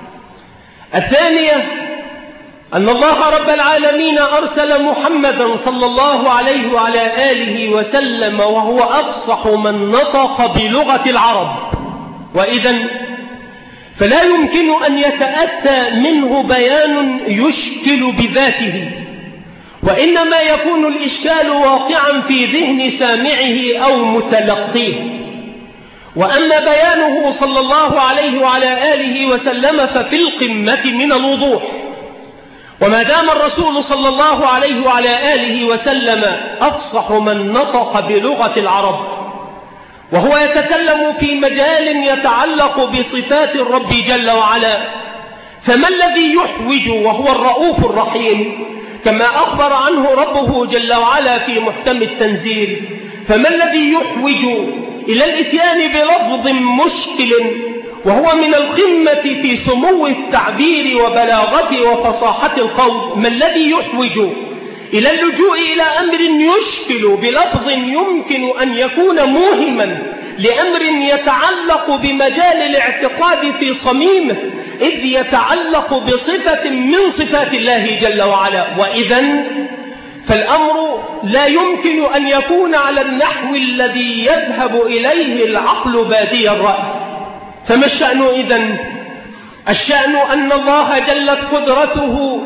الثانية أن الله رب العالمين أرسل محمدا صلى الله عليه وعلى آله وسلم وهو أفصح من نطق بلغة العرب، وإذن فلا يمكن أن يتأتى منه بيان يشكل بذاته، وإنما يكون الإشكال واقعا في ذهن سامعه أو متلقيه. وأما بيانه صلى الله عليه وعلى آله وسلم ففي القمة من الوضوح. وما دام الرسول صلى الله عليه وعلى آله وسلم أفصح من نطق بلغة العرب، وهو يتكلم في مجال يتعلق بصفات الرب جل وعلا، فما الذي يحوج وهو الرؤوف الرحيم كما أخبر عنه ربه جل وعلا في محكم التنزيل؟ فما الذي يحوج إلى الإتيان بلفظ مشكل وهو من القمة في سمو التعبير وبلاغته وفصاحة القول؟ ما الذي يحوج إلى اللجوء إلى أمر يشكل بلفظ يمكن أن يكون موهما لأمر يتعلق بمجال الاعتقاد في صميمه، إذ يتعلق بصفة من صفات الله جل وعلا؟ وإذن فالأمر لا يمكن أن يكون على النحو الذي يذهب إليه العقل بادي الرأي. فما الشأن إذن؟ الشأن أن الله جلت قدرته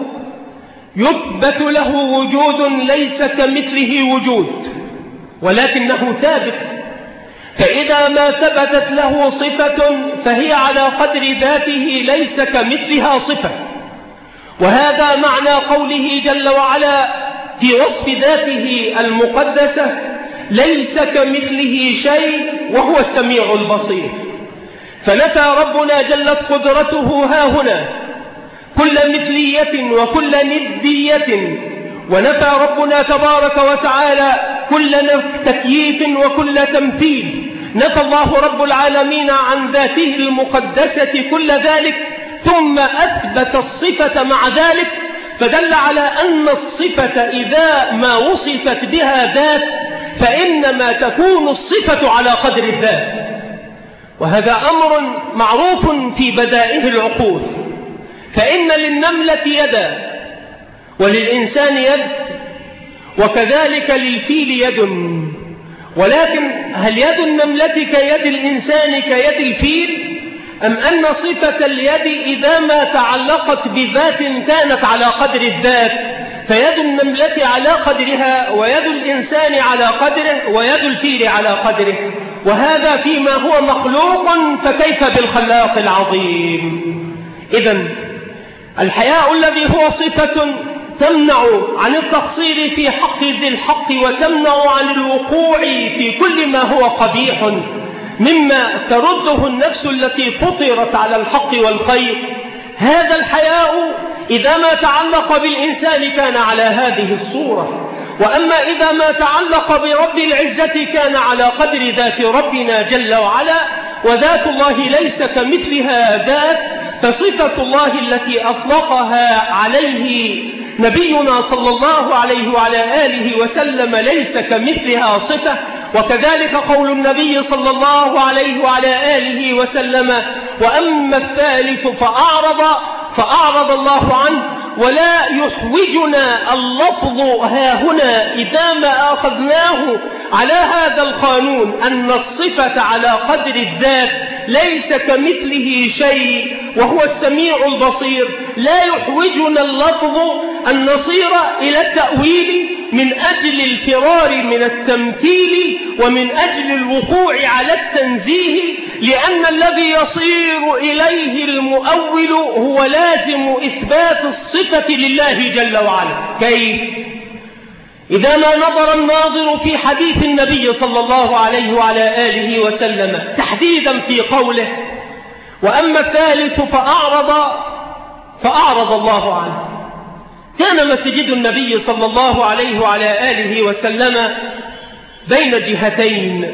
يثبت له وجود ليس كمثله وجود، ولكنه ثابت، فإذا ما ثبتت له صفة فهي على قدر ذاته ليس كمثلها صفة. وهذا معنى قوله جل وعلا في وصف ذاته المقدسة: ليس كمثله شيء وهو السميع البصير. فنفى ربنا جلت قدرته هاهنا كل مثلية وكل ندية، ونفى ربنا تبارك وتعالى كل تكييف وكل تمثيل. نفى الله رب العالمين عن ذاته المقدسة كل ذلك، ثم أثبت الصفة مع ذلك، فدل على أن الصفة إذا ما وصفت بها ذات فإنما تكون الصفة على قدر الذات. وهذا أمر معروف في بدائه العقول، فإن للنملة يدا وللإنسان يد، وكذلك للفيل يد، ولكن هل يد النملة كيد الإنسان كيد الفيل؟ أم أن صفة اليد إذا ما تعلقت بذات كانت على قدر الذات، فيد النملة على قدرها ويد الإنسان على قدره ويد الفيل على قدره؟ وهذا فيما هو مخلوق، فكيف بالخلاق العظيم؟ إذن الحياء الذي هو صفة تمنع عن التقصير في حق ذي الحق وتمنع عن الوقوع في كل ما هو قبيح مما ترده النفس التي فطرت على الحق والخير، هذا الحياء إذا ما تعلق بالإنسان كان على هذه الصورة. وأما إذا ما تعلق برب العزة كان على قدر ذات ربنا جل وعلا، وذات الله ليس كمثلها ذات، فصفة الله التي أطلقها عليه نبينا صلى الله عليه وعلى آله وسلم ليس كمثلها صفة. وكذلك قول النبي صلى الله عليه وعلى آله وسلم: وأما الثالث فأعرض فأعرض الله عنه. ولا يحوجنا اللفظ هاهنا إذا ما أخذناه على هذا القانون أن الصفة على قدر الذات ليس كمثله شيء وهو السميع البصير، لا يحوجنا اللفظ أن نصير إلى التأويل من أجل الفرار من التمثيل ومن أجل الوقوع على التنزيه، لأن الذي يصير إليه المؤول هو لازم إثبات الصفة لله جل وعلا. كيف؟ إذا ما نظر الناظر في حديث النبي صلى الله عليه وعلى آله وسلم تحديدا في قوله: وأما الثالث فأعرض فأعرض الله عنه، كان مسجد النبي صلى الله عليه وعلى آله وسلم بين جهتين،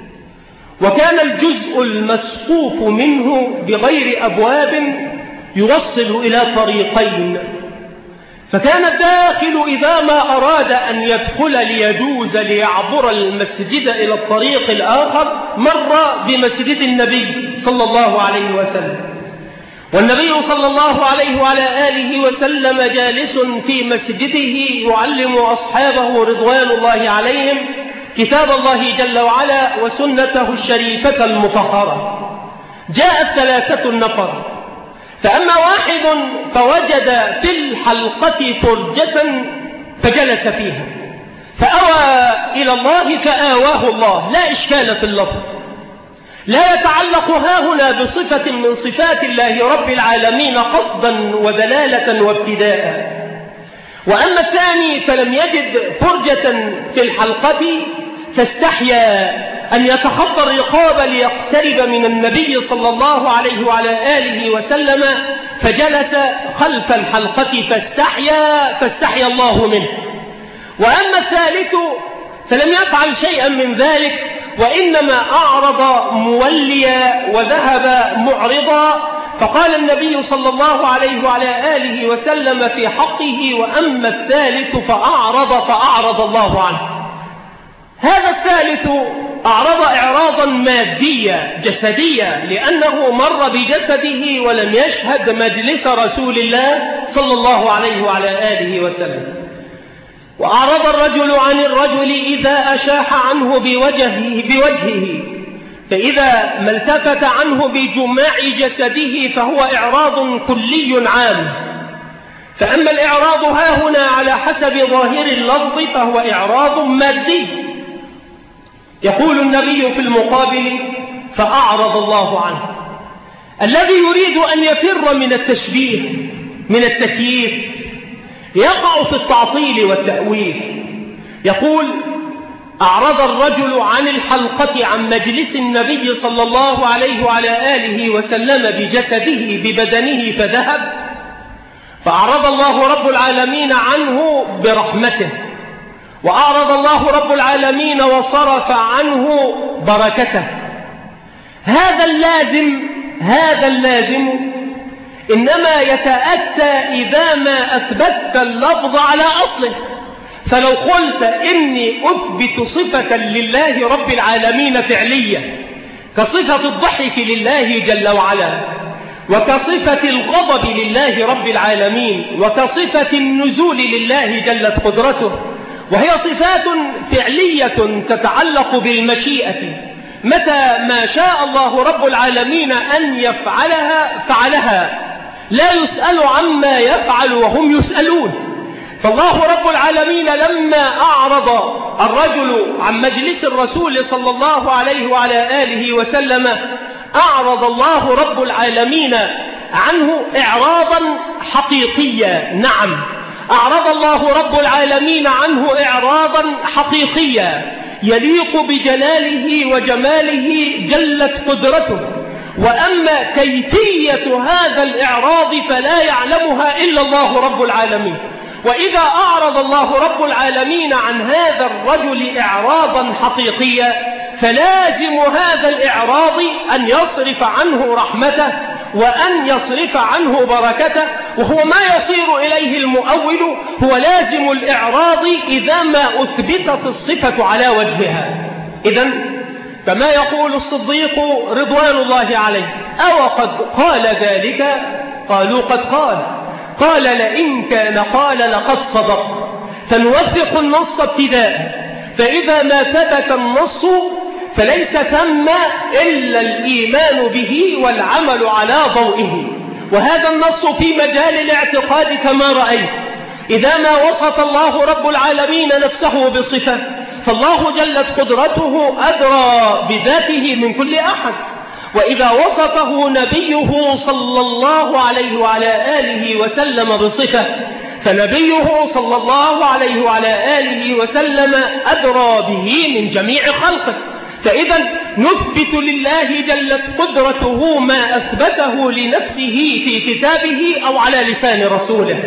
وكان الجزء المسقوف منه بغير أبواب يوصل إلى طريقين، فكان الداخل إذا ما أراد أن يدخل ليجوز ليعبر المسجد إلى الطريق الآخر مر بمسجد النبي صلى الله عليه وسلم، والنبي صلى الله عليه وعلى آله وسلم جالس في مسجده يعلم أصحابه رضوان الله عليهم كتاب الله جل وعلا وسنته الشريفة المطهرة. جاءت ثلاثة النفر، فأما واحد فوجد في الحلقة فرجة فجلس فيها فأوى إلى الله فآواه الله، لا إشكال في اللفظ، لا يتعلق هاهنا بصفة من صفات الله رب العالمين قصدا ودلالة وابتداء. وأما الثاني فلم يجد فرجة في الحلقة فاستحيا أن يتخطى الرقاب ليقترب من النبي صلى الله عليه وعلى آله وسلم فجلس خلف الحلقة فاستحيا فاستحيا الله منه. وأما الثالث فلم يفعل شيئا من ذلك، وإنما أعرض موليا وذهب معرضا، فقال النبي صلى الله عليه وعلى آله وسلم في حقه: وأما الثالث فأعرض فأعرض الله عنه. هذا الثالث أعرض إعراضا ماديا جسديا، لأنه مر بجسده ولم يشهد مجلس رسول الله صلى الله عليه وعلى آله وسلم. وأعرض الرجل عن الرجل إذا أشاح عنه بوجهه, بوجهه فإذا ما التفت عنه بجماع جسده فهو إعراض كلي عام. فأما الإعراض هاهنا على حسب ظاهر اللفظ فهو إعراض مادي. يقول النبي في المقابل: فأعرض الله عنه. الذي يريد أن يفر من التشبيه من التكييف يقع في التعطيل والتأويل. يقول: أعرض الرجل عن الحلقة عن مجلس النبي صلى الله عليه وعلى آله وسلم بجسده ببدنه فذهب، فأعرض الله رب العالمين عنه برحمته، وأعرض الله رب العالمين وصرف عنه بركته. هذا اللازم هذا اللازم إنما يتأتى إذا ما أثبتت اللفظ على أصله. فلو قلت إني أثبت صفة لله رب العالمين فعلية كصفة الضحك لله جل وعلا، وكصفة الغضب لله رب العالمين، وكصفة النزول لله جلت قدرته، وهي صفات فعلية تتعلق بالمشيئة، متى ما شاء الله رب العالمين أن يفعلها فعلها، لا يسأل عما يفعل وهم يسألون. فالله رب العالمين لما أعرض الرجل عن مجلس الرسول صلى الله عليه وعلى آله وسلم أعرض الله رب العالمين عنه إعراضا حقيقيا. نعم، أعرض الله رب العالمين عنه إعراضا حقيقيا يليق بجلاله وجماله جلت قدرته. وأما كيفية هذا الإعراض فلا يعلمها إلا الله رب العالمين. وإذا أعرض الله رب العالمين عن هذا الرجل إعراضا حقيقيا فلازم هذا الإعراض أن يصرف عنه رحمته وأن يصرف عنه بركته، وهو ما يصير إليه المؤول هو لازم الإعراض إذا ما أثبتت الصفة على وجهها. إذن كما يقول الصديق رضوان الله عليه: أو قد قال ذلك؟ قالوا: قد قال. قال: لئن كان قال لقد صدق. فنوثق النص ابتداء، فإذا ما ثبت النص فليس ثم إلا الإيمان به والعمل على ضوئه. وهذا النص في مجال الاعتقاد كما رأيت. إذا ما وصف الله رب العالمين نفسه بصفة فالله جلت قدرته أدرى بذاته من كل أحد. وإذا وصفه نبيه صلى الله عليه وعلى آله وسلم بصفة فنبيه صلى الله عليه وعلى آله وسلم أدرى به من جميع خلقه. فإذا نثبت لله جلت قدرته ما أثبته لنفسه في كتابه أو على لسان رسوله،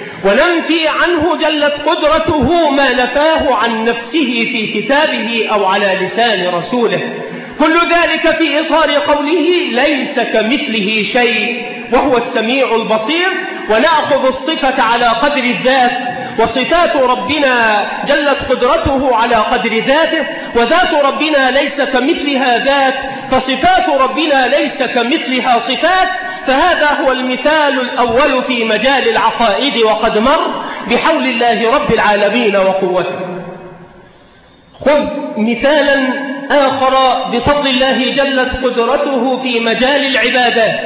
وننفي عنه جلت قدرته ما نفاه عن نفسه في كتابه أو على لسان رسوله. كل ذلك في إطار قوله: ليس كمثله شيء وهو السميع البصير. ونأخذ الصفة على قدر الذات، وصفات ربنا جلت قدرته على قدر ذاته، وذات ربنا ليس كمثلها ذات، فصفات ربنا ليس كمثلها صفات. فهذا هو المثال الأول في مجال العقائد، وقد مر بحول الله رب العالمين وقوته. خذ مثالا آخر بفضل الله جلت قدرته في مجال العبادات.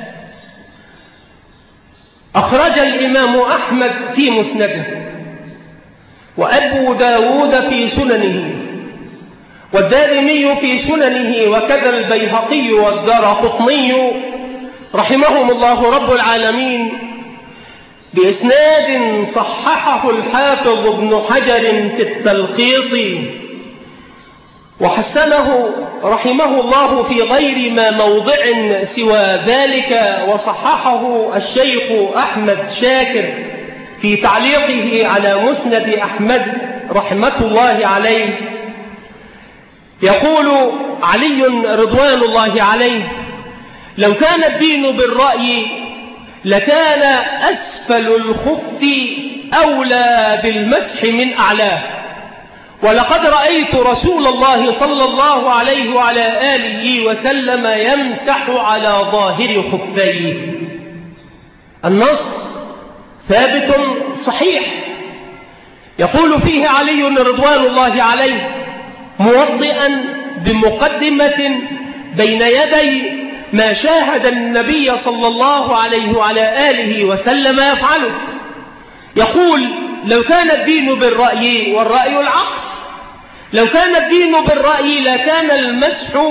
أخرج الإمام أحمد في مسنده، وأبو داود في سننه، والدارمي في سننه، وكذا البيهقي والدارقطني رحمهم الله رب العالمين، بإسناد صححه الحافظ ابن حجر في التلخيص، وحسنه رحمه الله في غير ما موضع سوى ذلك، وصححه الشيخ أحمد شاكر في تعليقه على مسند أحمد رحمة الله عليه. يقول علي رضوان الله عليه: لو كان الدين بالرأي لكان أسفل الخف أولى بالمسح من أعلاه، ولقد رأيت رسول الله صلى الله عليه وعلى آله وسلم يمسح على ظاهر خفيه. النص ثابت صحيح، يقول فيه علي رضوان الله عليه موطئا بمقدمة بين يدي ما شاهد النبي صلى الله عليه وعلى آله وسلم يفعله، يقول: لو كان الدين بالرأي، والرأي العقل، لو كان الدين بالرأي لكان المسح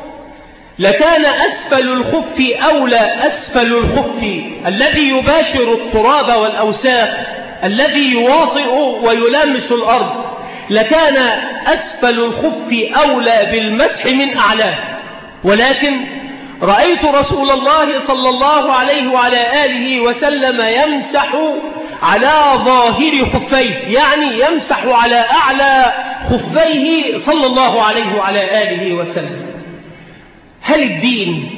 لكان أسفل الخف أولى، أسفل الخف الذي يباشر التراب والأوساخ، الذي يواطئ ويلامس الأرض، لكان أسفل الخف أولى بالمسح من أعلاه. ولكن رأيت رسول الله صلى الله عليه وعلى آله وسلم يمسح على ظاهر خفيه، يعني يمسح على أعلى خفيه صلى الله عليه وعلى آله وسلم. هل الدين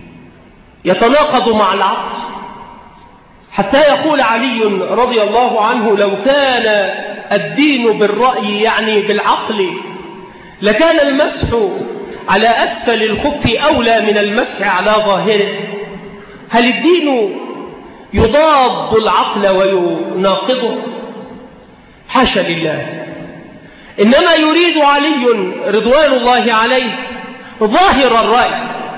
يتناقض مع العقل؟ حتى يقول علي رضي الله عنه: لو كان الدين بالرأي، يعني بالعقل، لكان المسح على أسفل الخف أولى من المسح على ظاهره. هل الدين يضاد العقل ويناقضه؟ حاشا لله، إنما يريد علي رضوان الله عليه ظاهر الرأي،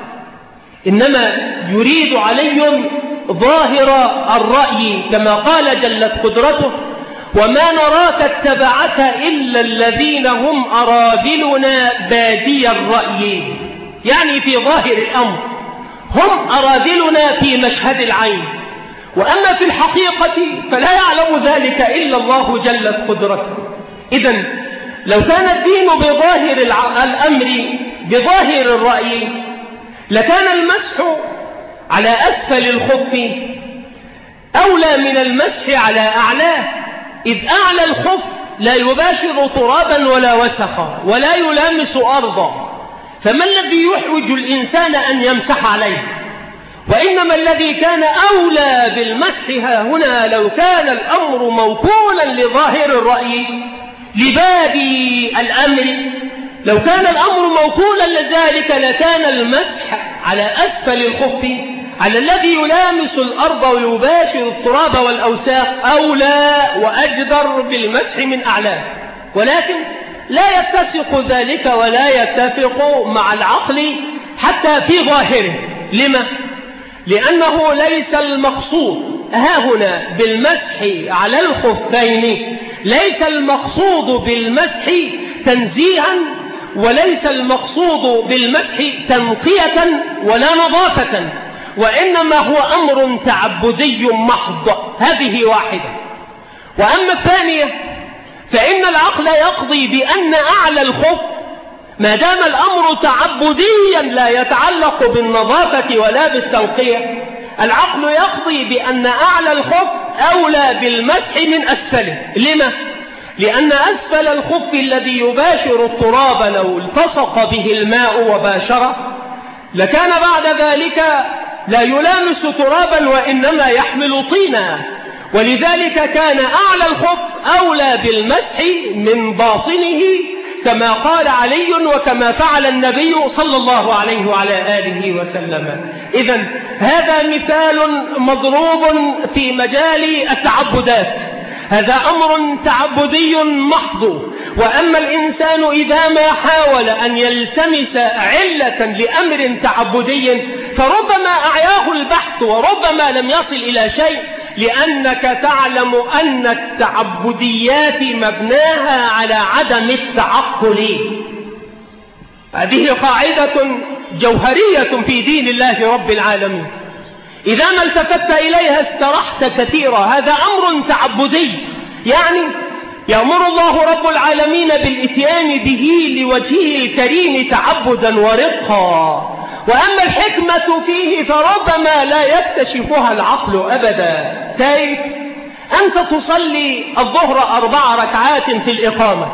إنما يريد علي ظاهر الرأي، كما قال جلت قدرته: وما نراك اتبعك إلا الذين هم أراذلنا بادي الرأي، يعني في ظاهر الأمر هم أراذلنا في مشهد العين، وأما في الحقيقة فلا يعلم ذلك إلا الله جلت قدرته. إذن لو كان الدين بظاهر الأمر بظاهر الرأي لكان المسح على أسفل الخف أولى من المسح على أعلاه، إذ أعلى الخف لا يباشر ترابا ولا وسخا ولا يلامس أرضا، فما الذي يحوج الإنسان أن يمسح عليه؟ وإنما الذي كان أولى بالمسح ها هنا لو كان الأمر موكولا لظاهر الرأي لبادي الأمر، لو كان الأمر موكولا لذلك لكان المسح على أسفل الخف على الذي يلامس الأرض ويباشر التراب والأوساخ أولى وأجدر بالمسح من أعلاه، ولكن لا يتسق ذلك ولا يتفق مع العقل حتى في ظاهره. لما؟ لأنه ليس المقصود ها هنا بالمسح على الخفين، ليس المقصود بالمسح تنزيها، وليس المقصود بالمسح تنقية ولا نظافة، وإنما هو أمر تعبدي محض. هذه واحدة. وأما الثانية فإن العقل يقضي بأن أعلى الخف ما دام الأمر تعبديا لا يتعلق بالنظافة ولا بالتنقية، العقل يقضي بأن أعلى الخف أولى بالمسح من أسفله. لما؟ لأن أسفل الخف الذي يباشر التراب لو التصق به الماء وباشره لكان بعد ذلك لا يلامس ترابا وإنما يحمل طينا، ولذلك كان أعلى الخف أولى بالمسح من باطنه كما قال علي وكما فعل النبي صلى الله عليه وعلى آله وسلم. إذن هذا مثال مضروب في مجال التعبدات، هذا أمر تعبدي محض. وأما الإنسان إذا ما حاول أن يلتمس علة لأمر تعبدي فربما أعياه البحث وربما لم يصل إلى شيء، لأنك تعلم أن التعبديات مبناها على عدم التعقل. هذه قاعدة جوهرية في دين الله رب العالمين، إذا ما التفت إليها استرحت كثيرا. هذا أمر تعبدي، يعني يأمر الله رب العالمين بالإتيان به لوجهه الكريم تعبدا ورقا. وأما الحكمة فيه فربما لا يكتشفها العقل أبدا. كيف؟ أنت تصلي الظهر أربع ركعات في الإقامة،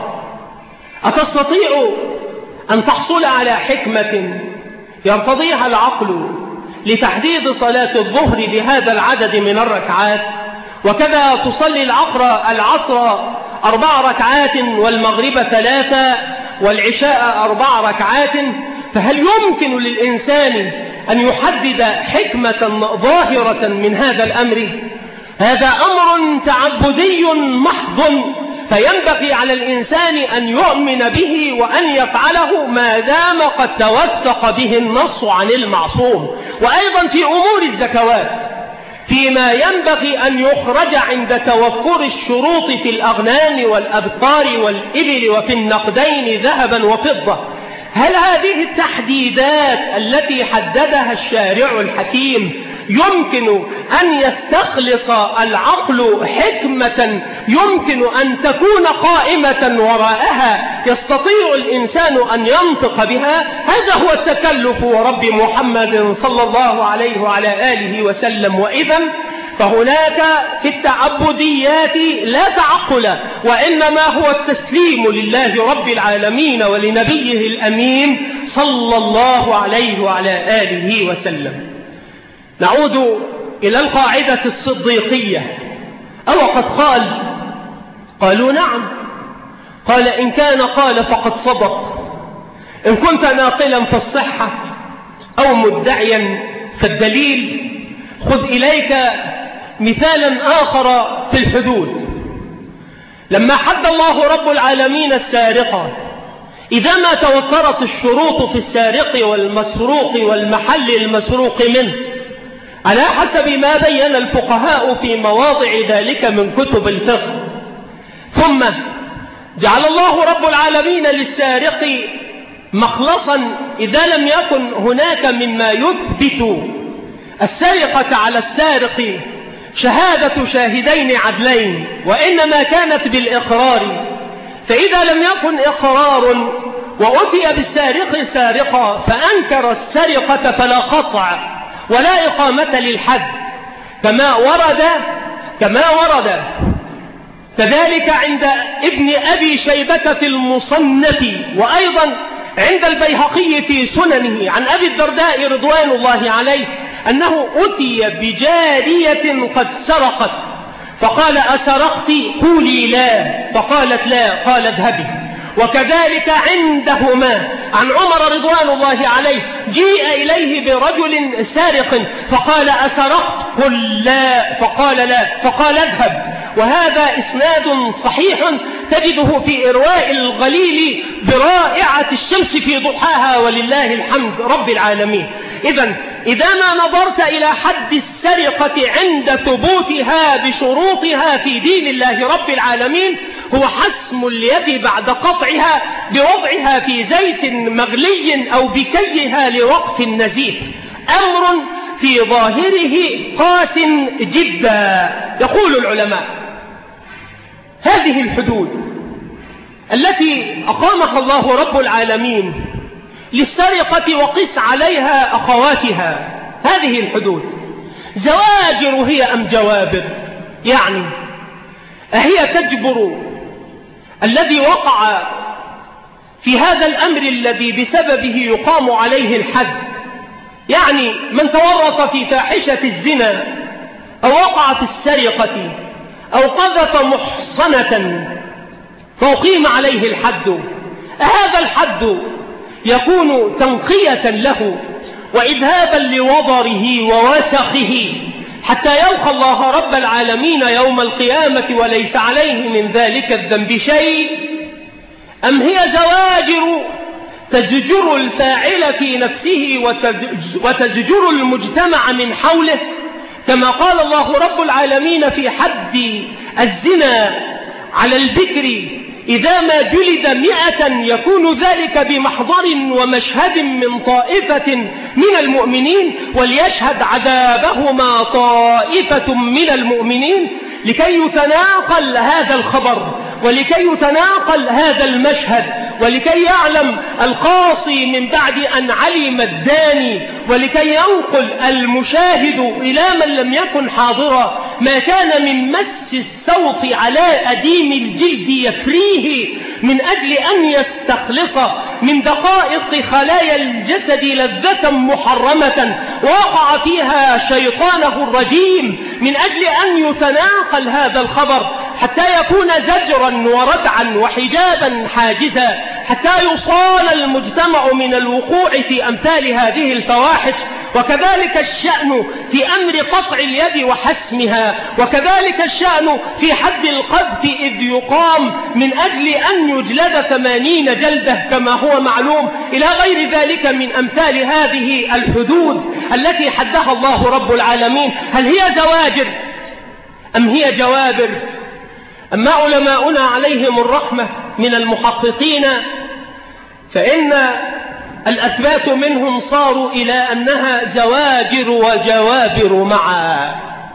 أتستطيع أن تحصل على حكمة يرتضيها العقل لتحديد صلاة الظهر بهذا العدد من الركعات؟ وكذا تصلي العصر العصر أربع ركعات والمغرب ثلاثة والعشاء أربع ركعات. فهل يمكن للإنسان أن يحدد حكمة ظاهرة من هذا الأمر؟ هذا أمر تعبدي محض، فينبغي على الإنسان أن يؤمن به وأن يفعله ما دام قد توثق به النص عن المعصوم. وأيضا في أمور الزكوات، فيما ينبغي أن يخرج عند توفر الشروط في الأغنام والأبقار والإبل وفي النقدين ذهبا وفضة، هل هذه التحديدات التي حددها الشارع الحكيم يمكن أن يستخلص العقل حكمة يمكن أن تكون قائمة وراءها يستطيع الإنسان أن ينطق بها؟ هذا هو التكلف ورب محمد صلى الله عليه وعلى آله وسلم. وإذا فهناك في التعبديات لا تعقل، وإنما هو التسليم لله رب العالمين ولنبيه الأمين صلى الله عليه وعلى آله وسلم. نعود إلى القاعدة الصديقية. أو قد قال؟ قالوا نعم. قال إن كان قال فقد صدق، إن كنت ناقلا فالصحة أو مدعيا فالدليل. خذ إليك مثالا آخر في الحدود. لما حد الله رب العالمين السارقة، إذا ما توفرت الشروط في السارق والمسروق والمحل المسروق منه على حسب ما بين الفقهاء في مواضع ذلك من كتب الفقه، ثم جعل الله رب العالمين للسارق مخلصا إذا لم يكن هناك مما يثبت السرقة على السارق شهادة شاهدين عدلين، وإنما كانت بالإقرار. فإذا لم يكن إقرار وأتي بالسارق سارقا فأنكر السرقة فلا قطع ولا إقامة للحد، كما ورد كما ورد كذلك عند ابن أبي شيبة في المصنف، وأيضا عند البيهقي في سننه عن أبي الدرداء رضوان الله عليه أنه أتي بجارية قد سرقت، فقال أسرقت؟ قولي لا، فقالت لا، قال اذهبي. وكذلك عندهما عن عمر رضوان الله عليه جيء إليه برجل سارق فقال أسرقت؟ قل لا، فقال لا، فقال اذهب. وهذا إسناد صحيح تجده في إرواء الغليل برائعة الشمس في ضحاها ولله الحمد رب العالمين. إذن إذا ما نظرت إلى حد السرقة عند ثبوتها بشروطها في دين الله رب العالمين هو حسم اليد بعد قطعها بوضعها في زيت مغلي أو بكيها لوقف النزيف، أمر في ظاهره قاس جدا. يقول العلماء هذه الحدود التي أقامها الله رب العالمين للسرقة وقس عليها أخواتها، هذه الحدود زواجر هي أم جوابر؟ يعني أهي تجبر الذي وقع في هذا الأمر الذي بسببه يقام عليه الحد، يعني من تورط في فاحشة الزنا أو وقع في السرقة أو قذف محصنة فأقيم عليه الحد، هذا الحد يكون تنقية له وإذهابا لوضره ووسخه حتى يلقى الله رب العالمين يوم القيامة وليس عليه من ذلك الذنب شيء، أم هي زواجر تزجر الفاعل في نفسه وتزجر المجتمع من حوله، كما قال الله رب العالمين في حد الزنا على البكر إذا ما جلد مئة يكون ذلك بمحضر ومشهد من طائفة من المؤمنين وليشهد عذابهما طائفة من المؤمنين، لكي يتناقل هذا الخبر ولكي يتناقل هذا المشهد ولكي يعلم القاصي من بعد أن علم الداني، ولكي ينقل المشاهد إلى من لم يكن حاضرا ما كان من مس الصوت على أديم الجلد يفريه من أجل أن يستخلص من دقائق خلايا الجسد لذة محرمة وقع فيها شيطانه الرجيم، من أجل أن يتناقل هذا الخبر حتى يكون زجرا وردعا وحجابا حاجزا، حتى يصان المجتمع من الوقوع في أمثال هذه الفواحش. وكذلك الشأن في أمر قطع اليد وحسمها، وكذلك الشأن في حد القذف إذ يقام من أجل أن يجلد ثمانين جلدة كما هو معلوم، إلى غير ذلك من أمثال هذه الحدود التي حدها الله رب العالمين. هل هي زواجر أم هي جوابر؟ أما علماؤنا عليهم الرحمة من المحققين فإن الأثبات منهم صاروا إلى أنها زواجر وجوابر معا،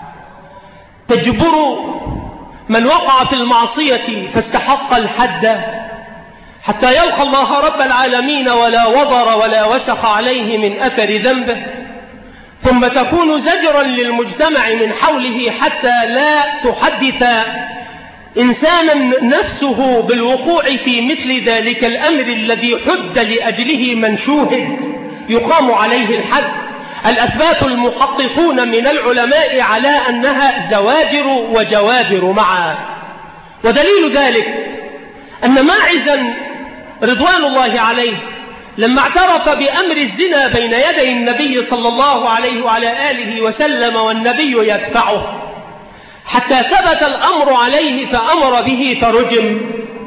تجبر من وقع في المعصية فاستحق الحد حتى يلقى الله رب العالمين ولا وضر ولا وسخ عليه من أثر ذنبه، ثم تكون زجرا للمجتمع من حوله حتى لا تحدث إنسانا نفسه بالوقوع في مثل ذلك الأمر الذي حد لأجله من شوهد يقام عليه الحد. الأثبات المحققون من العلماء على أنها زواجر وجوابر معا، ودليل ذلك أن ماعزا رضوان الله عليه لما اعترف بأمر الزنا بين يدي النبي صلى الله عليه وعلى آله وسلم والنبي يدفعه حتى ثبت الأمر عليه فأمر به فرجم،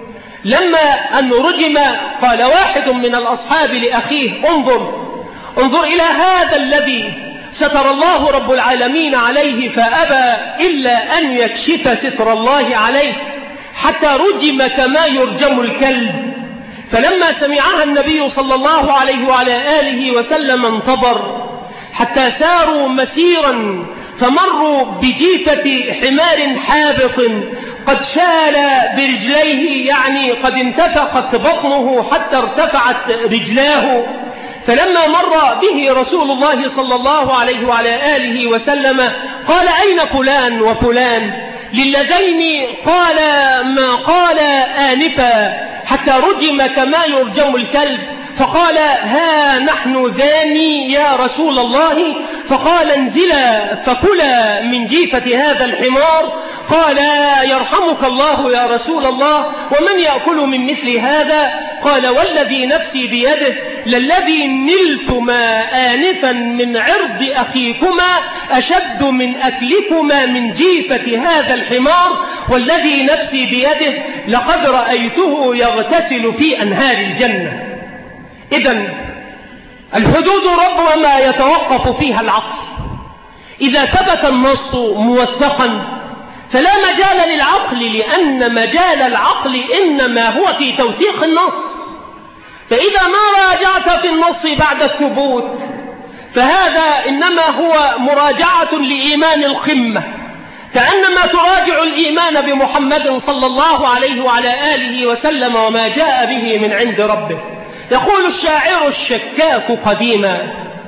لما أن رجم قال واحد من الأصحاب لأخيه انظر انظر إلى هذا الذي ستر الله رب العالمين عليه فأبى إلا أن يكشف ستر الله عليه حتى رجم كما يرجم الكلب. فلما سمعها النبي صلى الله عليه وعلى آله وسلم انتظر حتى ساروا مسيرا فمروا بجيفة حمار حابط قد شال برجليه، يعني قد انتفخت بطنه حتى ارتفعت رجلاه. فلما مر به رسول الله صلى الله عليه وعلى آله وسلم قال أين فلان وفلان؟ للذين قال ما قال آنفا حتى رجم كما يرجم الكلب، فقال ها نحن ذاني يا رسول الله، فقال انزلا فكلا من جيفة هذا الحمار. قال يرحمك الله يا رسول الله، ومن يأكل من مثل هذا؟ قال والذي نفسي بيده للذي نلتما آنفا من عرض أخيكما أشد من أكلكما من جيفة هذا الحمار، والذي نفسي بيده لقد رأيته يغتسل في أنهار الجنة. إذن الحدود ربما يتوقف فيها العقل، إذا ثبت النص موثقا فلا مجال للعقل، لأن مجال العقل إنما هو في توثيق النص. فإذا ما راجعت في النص بعد الثبوت فهذا إنما هو مراجعة لإيمان القمة، كأنما تراجع الإيمان بمحمد صلى الله عليه وعلى آله وسلم وما جاء به من عند ربه. يقول الشاعر الشكاك قديما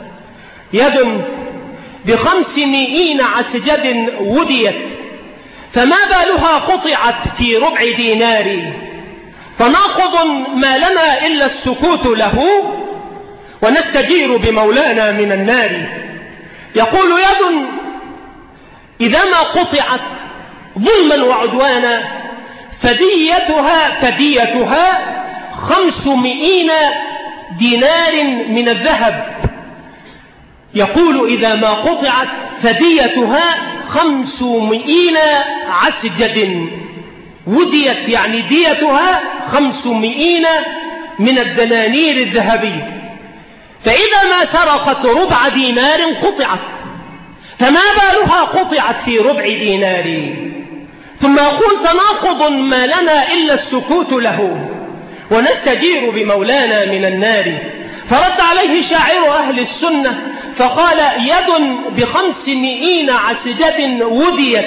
يد بخمسمائين عسجد وديت فما بالها قطعت في ربع دينار، تناقض ما لنا إلا السكوت له ونستجير بمولانا من النار. يقول يد إذا ما قطعت ظلما وعدوانا فديتها فديتها خمسمائين دينار من الذهب. يقول إذا ما قطعت فديتها خمسمائين عسجد، وديت يعني ديتها خمسمائين من الدنانير الذهبية. فإذا ما سرقت ربع دينار قطعت، فما بالها قطعت في ربع دينار؟ ثم يقول تناقض ما لنا إلا السكوت له، ونستجير بمولانا من النار. فرد عليه شاعر أهل السنة فقال يد بخمسمائين عسجد وديت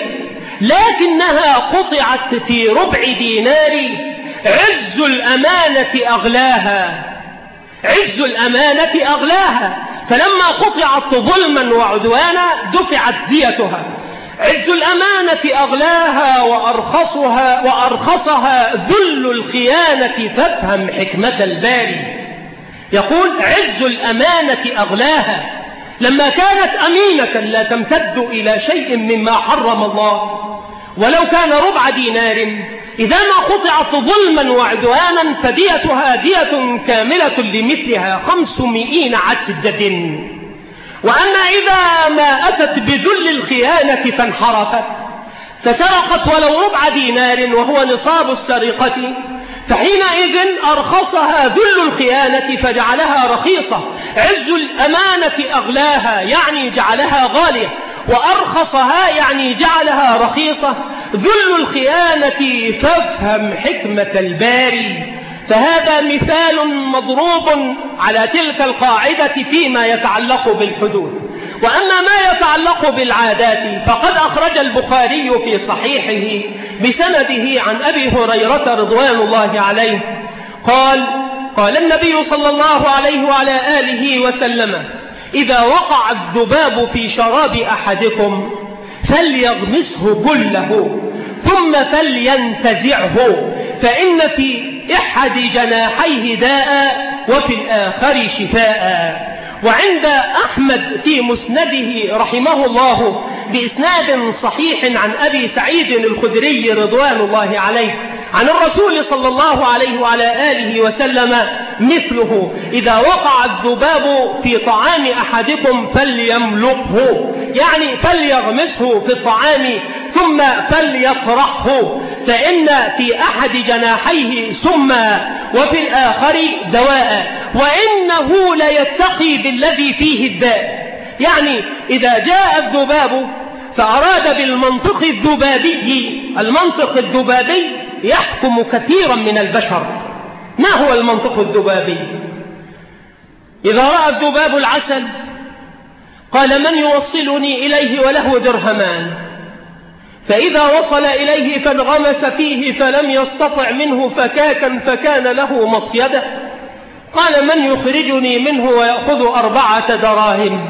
لكنها قطعت في ربع دينار، عز الأمانة أغلاها، عز الأمانة أغلاها. فلما قطعت ظلما وعدوانا دفعت ديتها. عز الأمانة أغلاها وأرخصها, وأرخصها ذل الخيانة، فافهم حكمة الباري. يقول عز الأمانة أغلاها، لما كانت أمينة لا تمتد إلى شيء مما حرم الله ولو كان ربع دينار، إذا ما قطعت ظلما وعدوانا فديتها دية كاملة لمثلها خمسمائين عسجد. وأما إذا ما أتت بذل الخيانة فانحرفت فسرقت ولو ربع دينار وهو نصاب السرقة، فحينئذ أرخصها ذل الخيانة فجعلها رخيصة. عز الأمانة أغلاها يعني جعلها غالية، وأرخصها يعني جعلها رخيصة. ذل الخيانة فافهم حكمة الباري. فهذا مثال مضروب على تلك القاعدة فيما يتعلق بالحدود. وأما ما يتعلق بالعادات فقد أخرج البخاري في صحيحه بسنده عن أبي هريرة رضوان الله عليه قال قال النبي صلى الله عليه وعلى آله وسلم إذا وقع الذباب في شراب أحدكم فليغمسه كله ثم فلينتزعه، فإن في أحد جناحيه داء وفي الآخر شفاء. وعند أحمد في مسنده رحمه الله بإسناد صحيح عن أبي سعيد الخدري رضوان الله عليه عن الرسول صلى الله عليه وعلى آله وسلم مثله: إذا وقع الذباب في طعام أحدكم فليملقه، يعني فليغمسه في الطعام ثم فليطرحه، فإن في أحد جناحيه سما وفي الآخر دواء، وإنه ليتقي بالذي فيه الداء. يعني إذا جاء الذباب فأراد بالمنطق الذبابي، المنطق الذبابي يحكم كثيرا من البشر. ما هو المنطق الذبابي؟ إذا رأى الذباب العسل قال من يوصلني إليه وله درهمان، فإذا وصل إليه فانغمس فيه فلم يستطع منه فكاكا فكان له مصيدة، قال من يخرجني منه ويأخذ أربعة دراهم.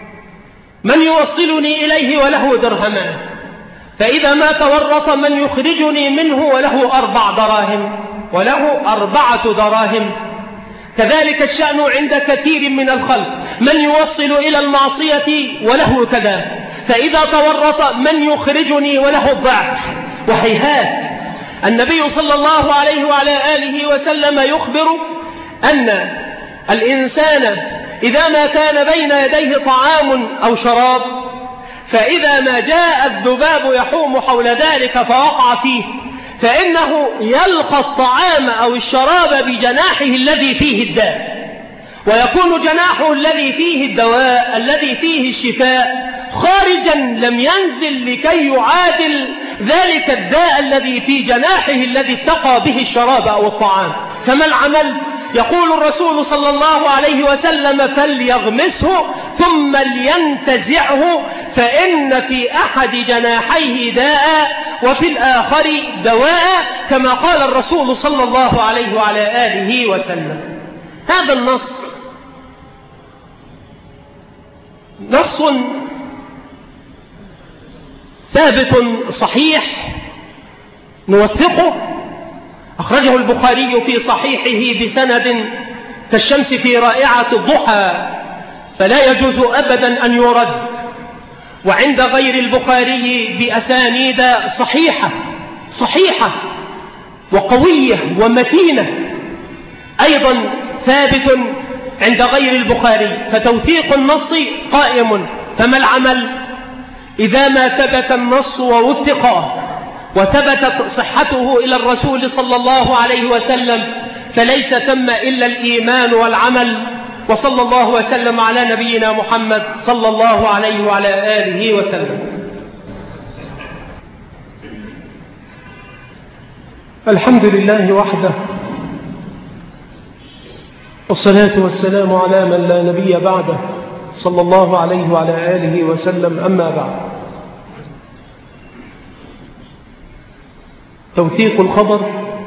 من يوصلني إليه وله درهمان، فإذا ما تورط من يخرجني منه وله أربع دراهم وله أربعة دراهم. كذلك الشأن عند كثير من الخلق، من يوصل إلى المعصية وله كذا، فإذا تورط من يخرجني وله الضعف. وهيهات، النبي صلى الله عليه وعلى آله وسلم يخبر أن الإنسان إذا ما كان بين يديه طعام أو شراب، فإذا ما جاء الذباب يحوم حول ذلك فوقع فيه، فإنه يلقى الطعام أو الشراب بجناحه الذي فيه الداء، ويكون جناحه الذي فيه الدواء الذي فيه الشفاء خارجا لم ينزل لكي يعادل ذلك الداء الذي في جناحه الذي اتقى به الشراب أو الطعام. فما العمل؟ يقول الرسول صلى الله عليه وسلم فليغمسه ثم لينتزعه، فإن في أحد جناحيه داء وفي الآخر دواء، كما قال الرسول صلى الله عليه وعلى آله وسلم. هذا النص نص ثابت صحيح نوثقه، أخرجه البخاري في صحيحه بسند كالشمس في رائعة الضحى، فلا يجوز أبدا أن يرد. وعند غير البخاري بأسانيد صحيحة صحيحة وقوية ومتينة أيضا ثابت عند غير البخاري، فتوثيق النص قائم. فما العمل إذا ما ثبت النص ووثق وثبتت صحته إلى الرسول صلى الله عليه وسلم؟ فليس ثم إلا الإيمان والعمل. وصلى الله وسلم على نبينا محمد صلى الله عليه وعلى آله وسلم. الحمد لله وحده، والصلاة والسلام على من لا نبي بعده صلى الله عليه وعلى آله وسلم. أما بعد، توثيق الخبر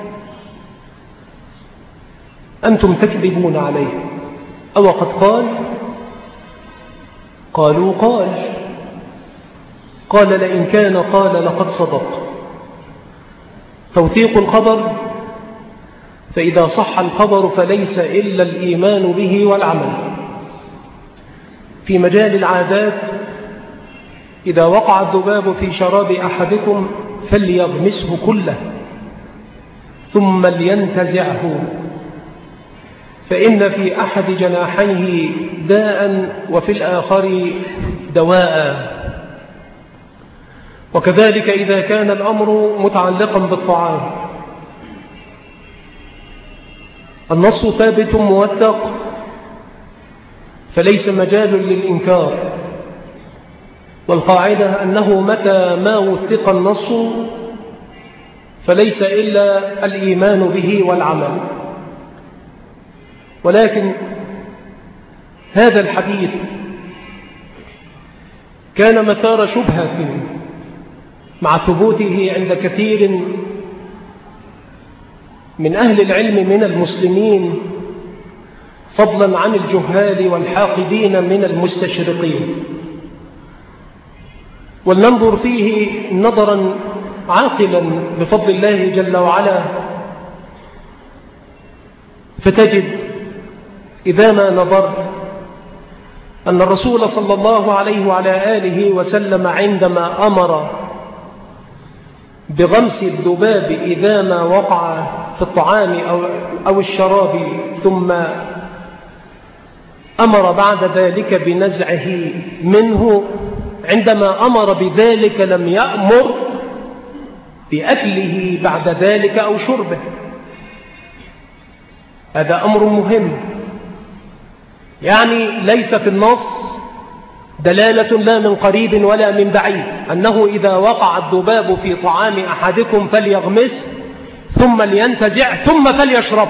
أنتم تكذبون عليه، أو قد قال قالوا قال قال لئن كان قال لقد صدق. توثيق الخبر، فإذا صح الخبر فليس إلا الإيمان به والعمل. في مجال العادات، إذا وقع الذباب في شراب أحدكم فليغمسه كله ثم لينتزعه، فإن في أحد جناحيه داء وفي الآخر دواء. وكذلك إذا كان الأمر متعلقا بالطعام، النص ثابت موثق فليس مجال للإنكار، والقاعدة أنه متى ما وثق النص فليس إلا الإيمان به والعمل. ولكن هذا الحديث كان مثار شبهة مع ثبوته عند كثير من أهل العلم من المسلمين، فضلا عن الجهال والحاقدين من المستشرقين. ولننظر فيه نظرا عاقلا بفضل الله جل وعلا، فتجد إذا ما نظرت أن الرسول صلى الله عليه وعلى آله وسلم عندما أمر بغمس الذباب إذا ما وقع في الطعام أو, أو الشراب، ثم أمر بعد ذلك بنزعه منه، عندما أمر بذلك لم يأمر بأكله بعد ذلك أو شربه. هذا أمر مهم، يعني ليس في النص دلالة لا من قريب ولا من بعيد أنه إذا وقع الذباب في طعام أحدكم فليغمس ثم لينتزع ثم فليشرب،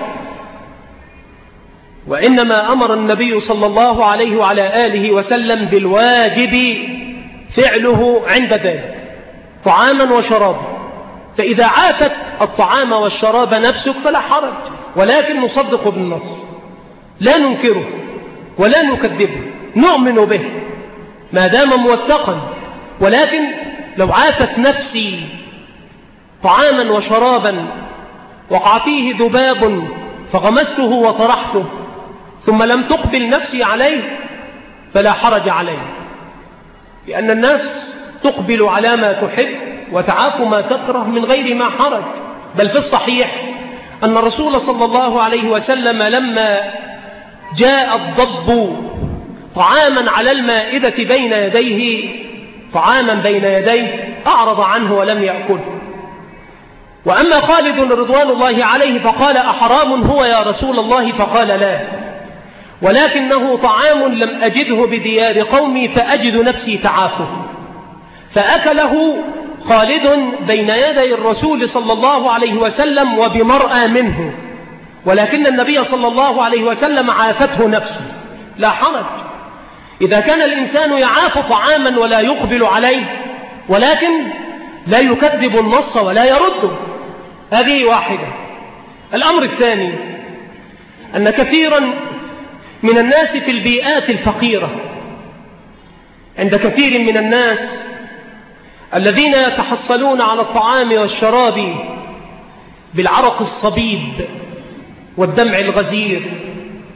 وإنما أمر النبي صلى الله عليه وعلى آله وسلم بالواجب فعله عند ذلك طعاما وشرابا. فإذا عافت الطعام والشراب نفسك فلا حرج، ولكن نصدق بالنص، لا ننكره ولا نكذبه، نؤمن به ما دام موثقا. ولكن لو عافت نفسي طعاما وشرابا وقع فيه ذباب فغمسته وطرحته ثم لم تقبل نفسي عليه فلا حرج عليه، لأن النفس تقبل على ما تحب وتعاف ما تكره من غير ما حرج. بل في الصحيح أن الرسول صلى الله عليه وسلم لما جاء الضب طعاما على المائدة بين يديه طعاما بين يديه أعرض عنه ولم يأكله. وأما خالد رضوان الله عليه فقال أحرام هو يا رسول الله؟ فقال لا، ولكنه طعام لم أجده بديار قومي فأجد نفسي تعافه، فأكله خالد بين يدي الرسول صلى الله عليه وسلم وبمرأى منه، ولكن النبي صلى الله عليه وسلم عافته نفسه، لا حرج. إذا كان الإنسان يعاف طعاما ولا يقبل عليه ولكن لا يكذب النص ولا يرده، هذه واحدة. الأمر الثاني أن كثيرا من الناس في البيئات الفقيرة، عند كثير من الناس الذين يتحصلون على الطعام والشراب بالعرق الصبيب والدمع الغزير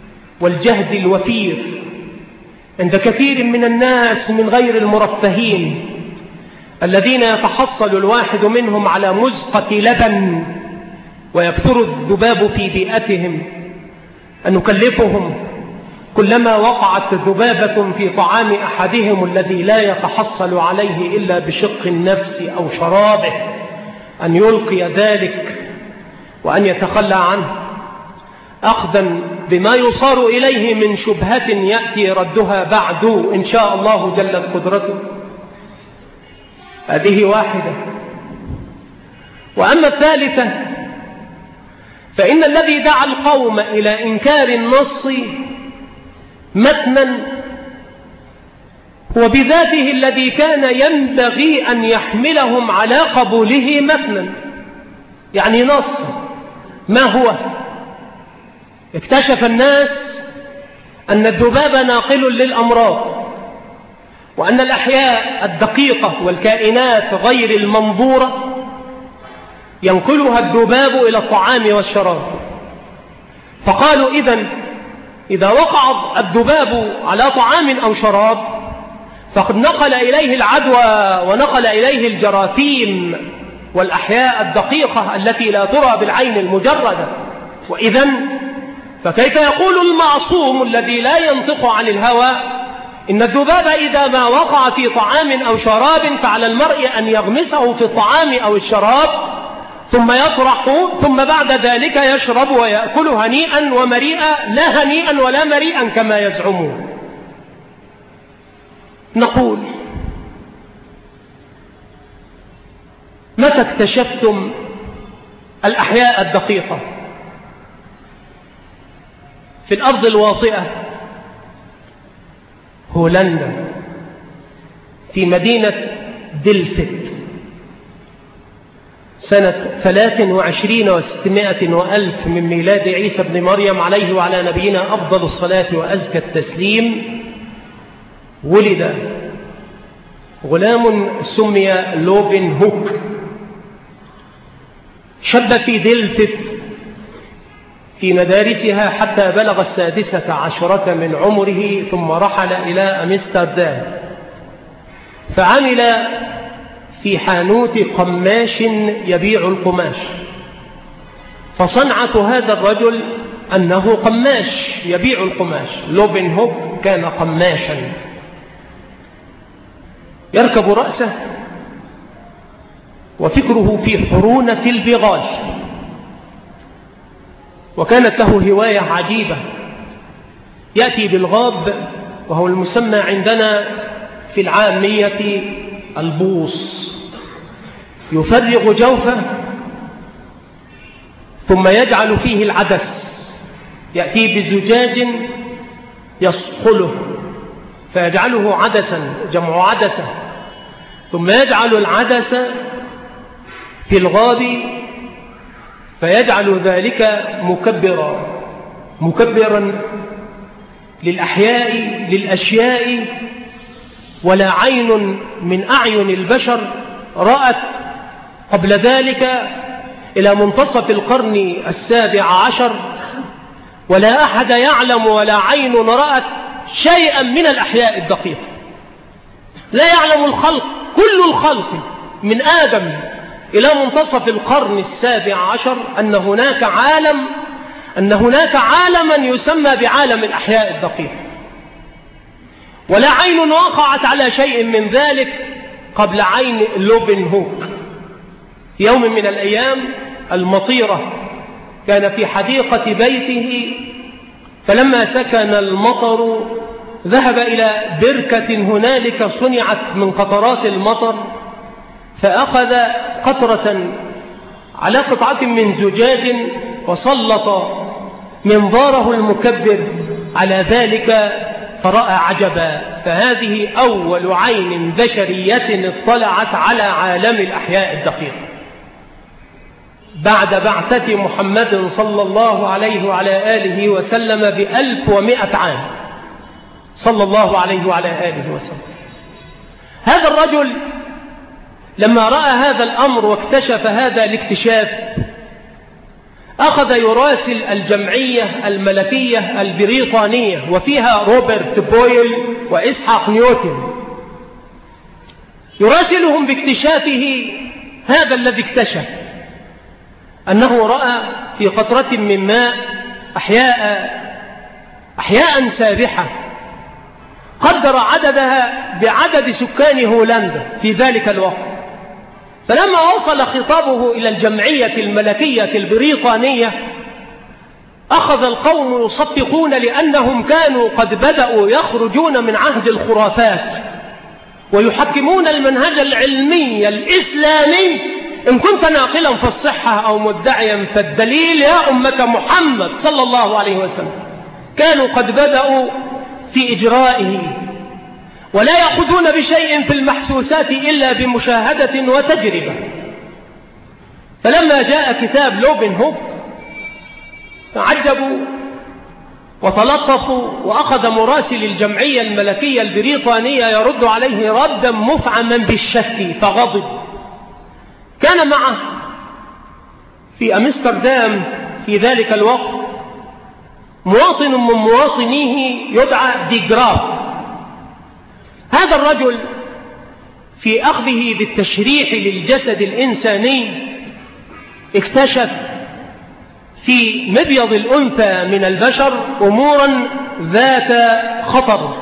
والجهد الوفير عند كثير من الناس من غير المرفهين الذين يتحصل الواحد منهم على مزقة لبن ويكثر الذباب في بيئتهم، أن نكلفهم كلما وقعت ذبابة في طعام أحدهم الذي لا يتحصل عليه إلا بشق النفس أو شرابه أن يلقي ذلك وأن يتخلى عنه، أخذا بما يصار إليه من شبهة يأتي ردها بعد إن شاء الله جلت قدرته. هذه واحدة. وأما الثالثة فإن الذي دعا القوم إلى إنكار النص متنا هو بذاته الذي كان ينبغي أن يحملهم على قبوله متنا، يعني نص. ما هو؟ اكتشف الناس أن الذباب ناقل للأمراض، وأن الأحياء الدقيقة والكائنات غير المنظورة ينقلها الذباب إلى الطعام والشراب. فقالوا إذن إذا وقع الذباب على طعام أو شراب فقد نقل إليه العدوى ونقل إليه الجراثيم والأحياء الدقيقة التي لا ترى بالعين المجردة. وإذن فكيف يقول المعصوم الذي لا ينطق عن الهوى إن الذباب إذا ما وقع في طعام أو شراب فعلى المرء أن يغمسه في الطعام أو الشراب ثم يطرح ثم بعد ذلك يشرب ويأكل هنيئا ومريئا، لا هنيئا ولا مريئا كما يزعمون. نقول متى اكتشفتم الأحياء الدقيقة؟ في الأرض الواطئة، هولندا، في مدينة دلفت، سنة ثلاث وعشرين وستمائة وألف من ميلاد عيسى بن مريم عليه وعلى نبينا أفضل الصلاة وأزكى التسليم، ولد غلام سمي لوبن هوك، شب في دلفت في مدارسها حتى بلغ السادسة عشرة من عمره، ثم رحل إلى أمستردام فعمل في حانوت قماش يبيع القماش. فصنعة هذا الرجل أنه قماش يبيع القماش. لوبن هوك كان قماشا يركب رأسه وفكره في حرونة البغال، وكانت له هواية عجيبة. يأتي بالغاب وهو المسمى عندنا في العامية البوص، يفرغ جوفه ثم يجعل فيه العدس، يأتي بزجاج يصقله فيجعله عدسا، جمع عدسة، ثم يجعل العدس في الغاب فيجعل ذلك مكبرا مكبرا للأحياء للأشياء، ولا عين من أعين البشر رأت قبل ذلك إلى منتصف القرن السابع عشر، ولا أحد يعلم ولا عين رأت شيئا من الأحياء الدقيقة. لا يعلم الخلق، كل الخلق من آدم إلى منتصف القرن السابع عشر أن هناك عالم أن هناك عالما يسمى بعالم الأحياء الدقيقة، ولا عين وقعت على شيء من ذلك قبل عين لوبن هوك. في يوم من الأيام المطيرة كان في حديقة بيته، فلما سكن المطر ذهب إلى بركة هنالك صنعت من قطرات المطر، فأخذ قطرة على قطعة من زجاج وسلط منظاره المكبر على ذلك فرأى عجبا، فهذه أول عين بشرية اطلعت على عالم الأحياء الدقيقة بعد بعثة محمد صلى الله عليه وعلى آله وسلم بألف ومائة عام، صلى الله عليه وعلى آله وسلم. هذا الرجل لما رأى هذا الأمر واكتشف هذا الاكتشاف أخذ يراسل الجمعية الملكية البريطانية وفيها روبرت بويل وإسحاق نيوتن، يراسلهم باكتشافه هذا الذي اكتشف، أنه رأى في قطرة من ماء أحياء, أحياء سابحة قدر عددها بعدد سكان هولندا في ذلك الوقت. فلما وصل خطابه إلى الجمعية الملكية البريطانية أخذ القوم يصفقون، لأنهم كانوا قد بدأوا يخرجون من عهد الخرافات ويحكمون المنهج العلمي الإسلامي. إن كنت ناقلا فالصحة أو مدعيا فالدليل يا أمة محمد صلى الله عليه وسلم. كانوا قد بدأوا في إجرائه، ولا يأخذون بشيء في المحسوسات إلا بمشاهدة وتجربة. فلما جاء كتاب لوبن هوك تعجبوا وتلطفوا، وأخذ مراسل الجمعية الملكية البريطانية يرد عليه ردا مفعما بالشك فغضب. كان معه في أمستردام في ذلك الوقت مواطن من مواطنيه يدعى دي جراف. هذا الرجل في أخذه بالتشريح للجسد الإنساني اكتشف في مبيض الأنثى من البشر أمورا ذات خطر،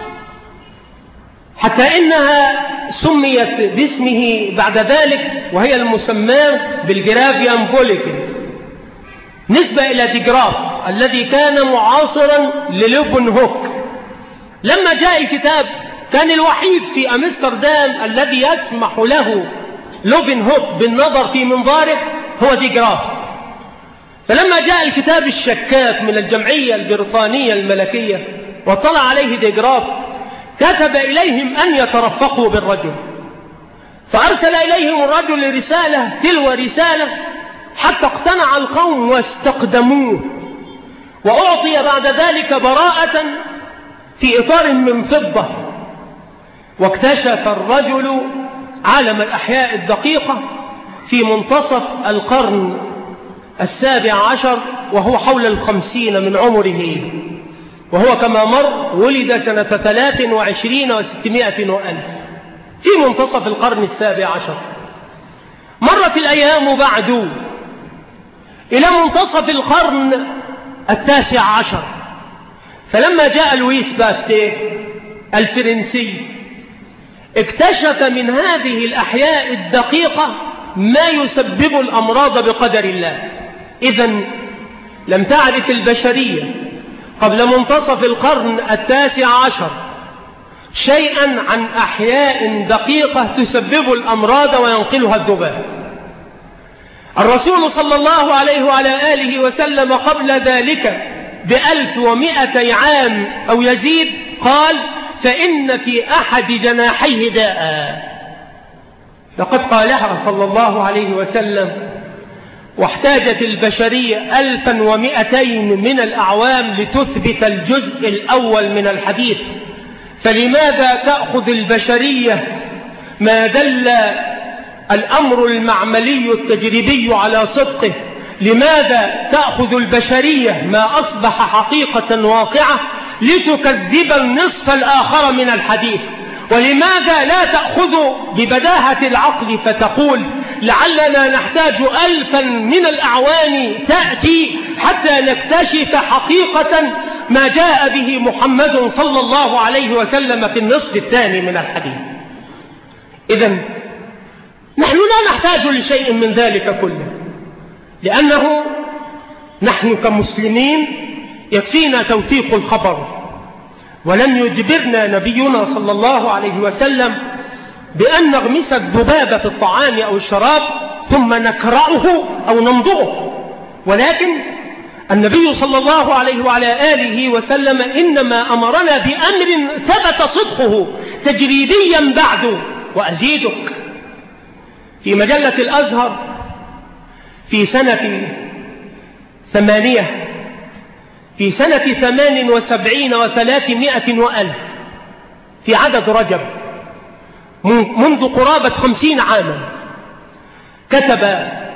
حتى إنها سميت باسمه بعد ذلك، وهي المسمى بالجرافيان بوليكنز نسبة إلى دي جراف الذي كان معاصرا للوبن هوك. لما جاء الكتاب كان الوحيد في أمستردام الذي يسمح له لوبن هوك بالنظر في منظاره هو دي جراف. فلما جاء الكتاب الشكاك من الجمعية البريطانية الملكية وطلع عليه دي جراف كتب إليهم أن يترفقوا بالرجل، فأرسل إليهم الرجل رسالة تلو رسالة حتى اقتنع القوم واستقدموه، وأعطي بعد ذلك براءة في إطار من فضة. واكتشف الرجل عالم الأحياء الدقيقة في منتصف القرن السابع عشر، وهو حول الخمسين من عمره، وهو كما مر ولد سنة ثلاث وعشرين وستمائة وألف في منتصف القرن السابع عشر. مرت الأيام بعد إلى منتصف القرن التاسع عشر، فلما جاء لويس باستير الفرنسي اكتشف من هذه الأحياء الدقيقة ما يسبب الأمراض بقدر الله. إذن لم تعرف البشرية قبل منتصف القرن التاسع عشر شيئا عن أحياء دقيقة تسبب الأمراض وينقلها الذباب. الرسول صلى الله عليه وعلى آله وسلم قبل ذلك بألف ومائتي عام أو يزيد قال: فإن في أحد جناحيه داء. لقد قالها صلى الله عليه وسلم، واحتاجت البشرية ألفا ومائتين من الأعوام لتثبت الجزء الأول من الحديث. فلماذا تأخذ البشرية ما دل الأمر المعملي التجريبي على صدقه؟ لماذا تأخذ البشرية ما أصبح حقيقة واقعة لتكذب النصف الآخر من الحديث؟ ولماذا لا تأخذ ببداهة العقل فتقول لعلنا نحتاج ألفا من الأعوام تأتي حتى نكتشف حقيقة ما جاء به محمد صلى الله عليه وسلم في النصف الثاني من الحديث؟ إذن نحن لا نحتاج لشيء من ذلك كله، لأنه نحن كمسلمين يكفينا توثيق الخبر، ولن يجبرنا نبينا صلى الله عليه وسلم بأن نغمس الذباب في الطعام أو الشراب ثم نكرعه أو نمضغه، ولكن النبي صلى الله عليه وعلى آله وسلم إنما أمرنا بأمر ثبت صدقه تجريبيا بعد. وأزيدك، في مجلة الأزهر في سنة ثمانية في سنة ثمان وسبعين وثلاثمائة وألف في عدد رجب منذ قرابة خمسين عاما كتب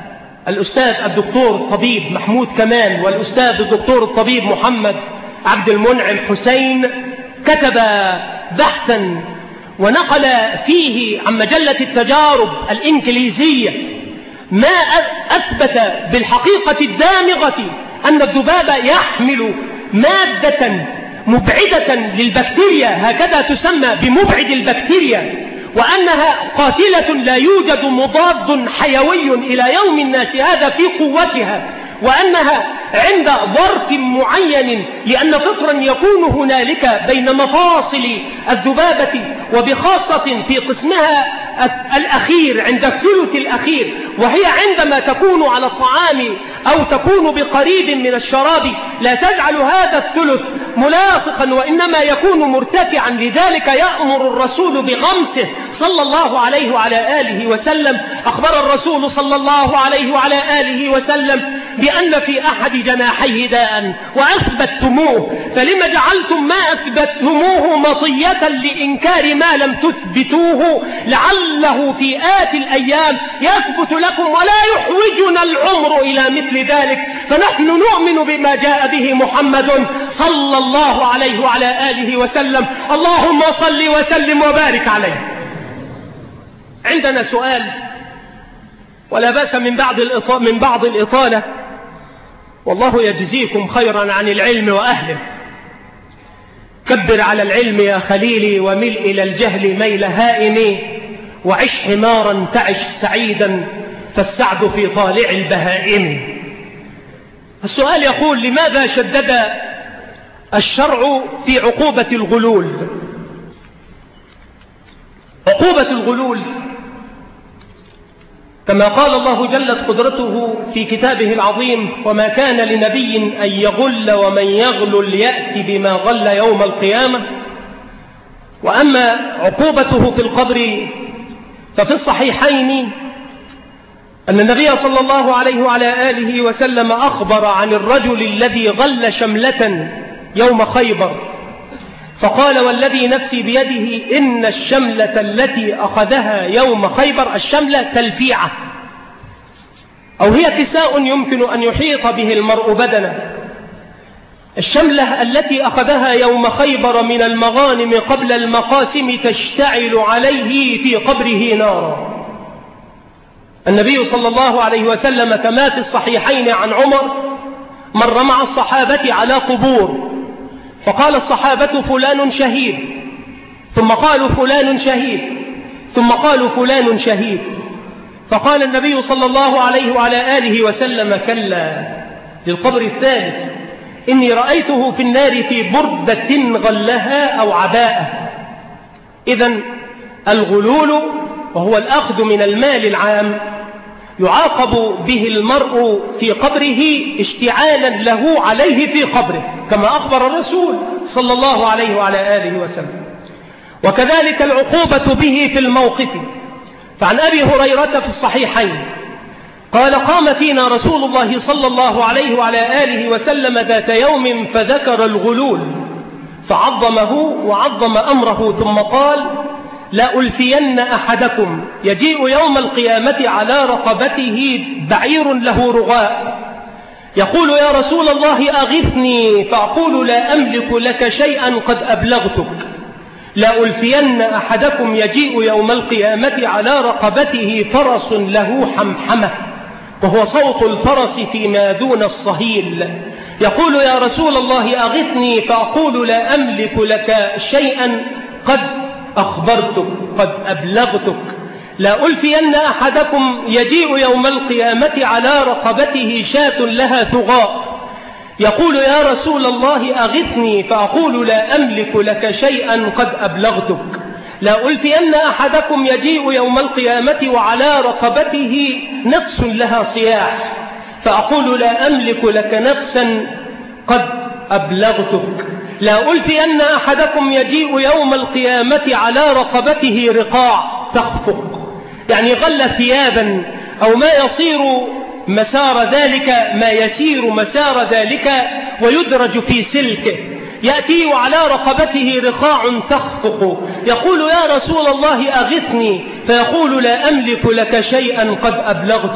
الأستاذ الدكتور الطبيب محمود كمال والأستاذ الدكتور الطبيب محمد عبد المنعم حسين كتب بحثا ونقل فيه عن مجلة التجارب الإنجليزية ما أثبت بالحقيقة الدامغة أن الذباب يحمل مادة مبعدة للبكتيريا، هكذا تسمى بمبعد البكتيريا، وأنها قاتلة لا يوجد مضاد حيوي إلى يوم الناس هذا في قوتها، وأنها عند ظرف معين، لأن فطرا يكون هنالك بين مفاصل الذبابة وبخاصة في قسمها الأخير عند الثلث الأخير، وهي عندما تكون على الطعام أو تكون بقريب من الشراب لا تجعل هذا الثلث ملاصقا وإنما يكون مرتفعا، لذلك يأمر الرسول بغمسه صلى الله عليه وعلى آله وسلم. أخبر الرسول صلى الله عليه وعلى آله وسلم بأن في أحد جناحيه داء وأثبتموه، فلما جعلتم ما أثبتموه مطية لإنكار ما لم تثبتوه، لعله في آتي الأيام يثبت لكم ولا يحوجنا العمر إلى مثل ذلك، فنحن نؤمن بما جاء به محمد صلى الله عليه وعلى آله وسلم. اللهم صل وسلم وبارك عليه. عندنا سؤال ولا بأس من بعض الإطالة, من بعض الإطالة والله يجزيكم خيرا عن العلم وأهله. كبر على العلم يا خليلي ومل إلى الجهل ميل هائم، وعش حمارا تعش سعيدا فالسعد في طالع البهائم. السؤال يقول: لماذا شدد الشرع في عقوبة الغلول؟ عقوبة الغلول كما قال الله جلت قدرته في كتابه العظيم: وما كان لنبي أن يغل ومن يغلل يأتي بما غل يوم القيامة. وأما عقوبته في القبر ففي الصحيحين أن النبي صلى الله عليه وعلى آله وسلم أخبر عن الرجل الذي غل شملة يوم خيبر، فقال: والذي نفسي بيده إن الشملة التي أخذها يوم خيبر، الشملة تلفيعة أو هي كساء يمكن أن يحيط به المرء بدنه، الشملة التي أخذها يوم خيبر من المغانم قبل المقاسم تشتعل عليه في قبره نارا. النبي صلى الله عليه وسلم كما في الصحيحين عن عمر مر مع الصحابة على قبور، فقال الصحابة: فلان شهيد، ثم قالوا: فلان شهيد، ثم قالوا: فلان شهيد. فقال النبي صلى الله عليه وعلى آله وسلم: كلا، للقبر الثالث، إني رأيته في النار في بردة غلها أو عباءة. إذن الغلول وهو الأخذ من المال العام يعاقب به المرء في قبره اشتعالا له عليه في قبره، كما أخبر الرسول صلى الله عليه وعلى آله وسلم. وكذلك العقوبة به في الموقف. فعن أبي هريرة في الصحيحين قال: قام فينا رسول الله صلى الله عليه وعلى آله وسلم ذات يوم فذكر الغلول فعظمه وعظم أمره، ثم قال: لا ألفين أحدكم يجيء يوم القيامة على رقبته بعير له رغاء، يقول: يا رسول الله أغثني، فأقول: لا أملك لك شيئا قد أبلغتك. لا ألفين أحدكم يجيء يوم القيامة على رقبته فرس له حمحمة، وهو صوت الفرس فيما دون الصهيل، يقول: يا رسول الله أغثني، فأقول: لا أملك لك شيئا قد أخبرتك، قد أبلغتك. لا ألفين أحدكم يجيء يوم القيامة على رقبته شاة لها ثغاء، يقول: يا رسول الله أغثني، فأقول: لا أملك لك شيئا قد أبلغتك. لا ألفين أحدكم يجيء يوم القيامة وعلى رقبته نفس لها صياح، فأقول: لا أملك لك نفسا قد أبلغتك. لا ألفين أحدكم يجيء يوم القيامة على رقبته رقاع تخفق، يعني غل ثيابا أو ما يصير مسار ذلك ما يسير مسار ذلك ويدرج في سلكه، يأتي على رقبته رقاع تخفق، يقول: يا رسول الله أغثني، فيقول: لا أملك لك شيئا قد أبلغتك.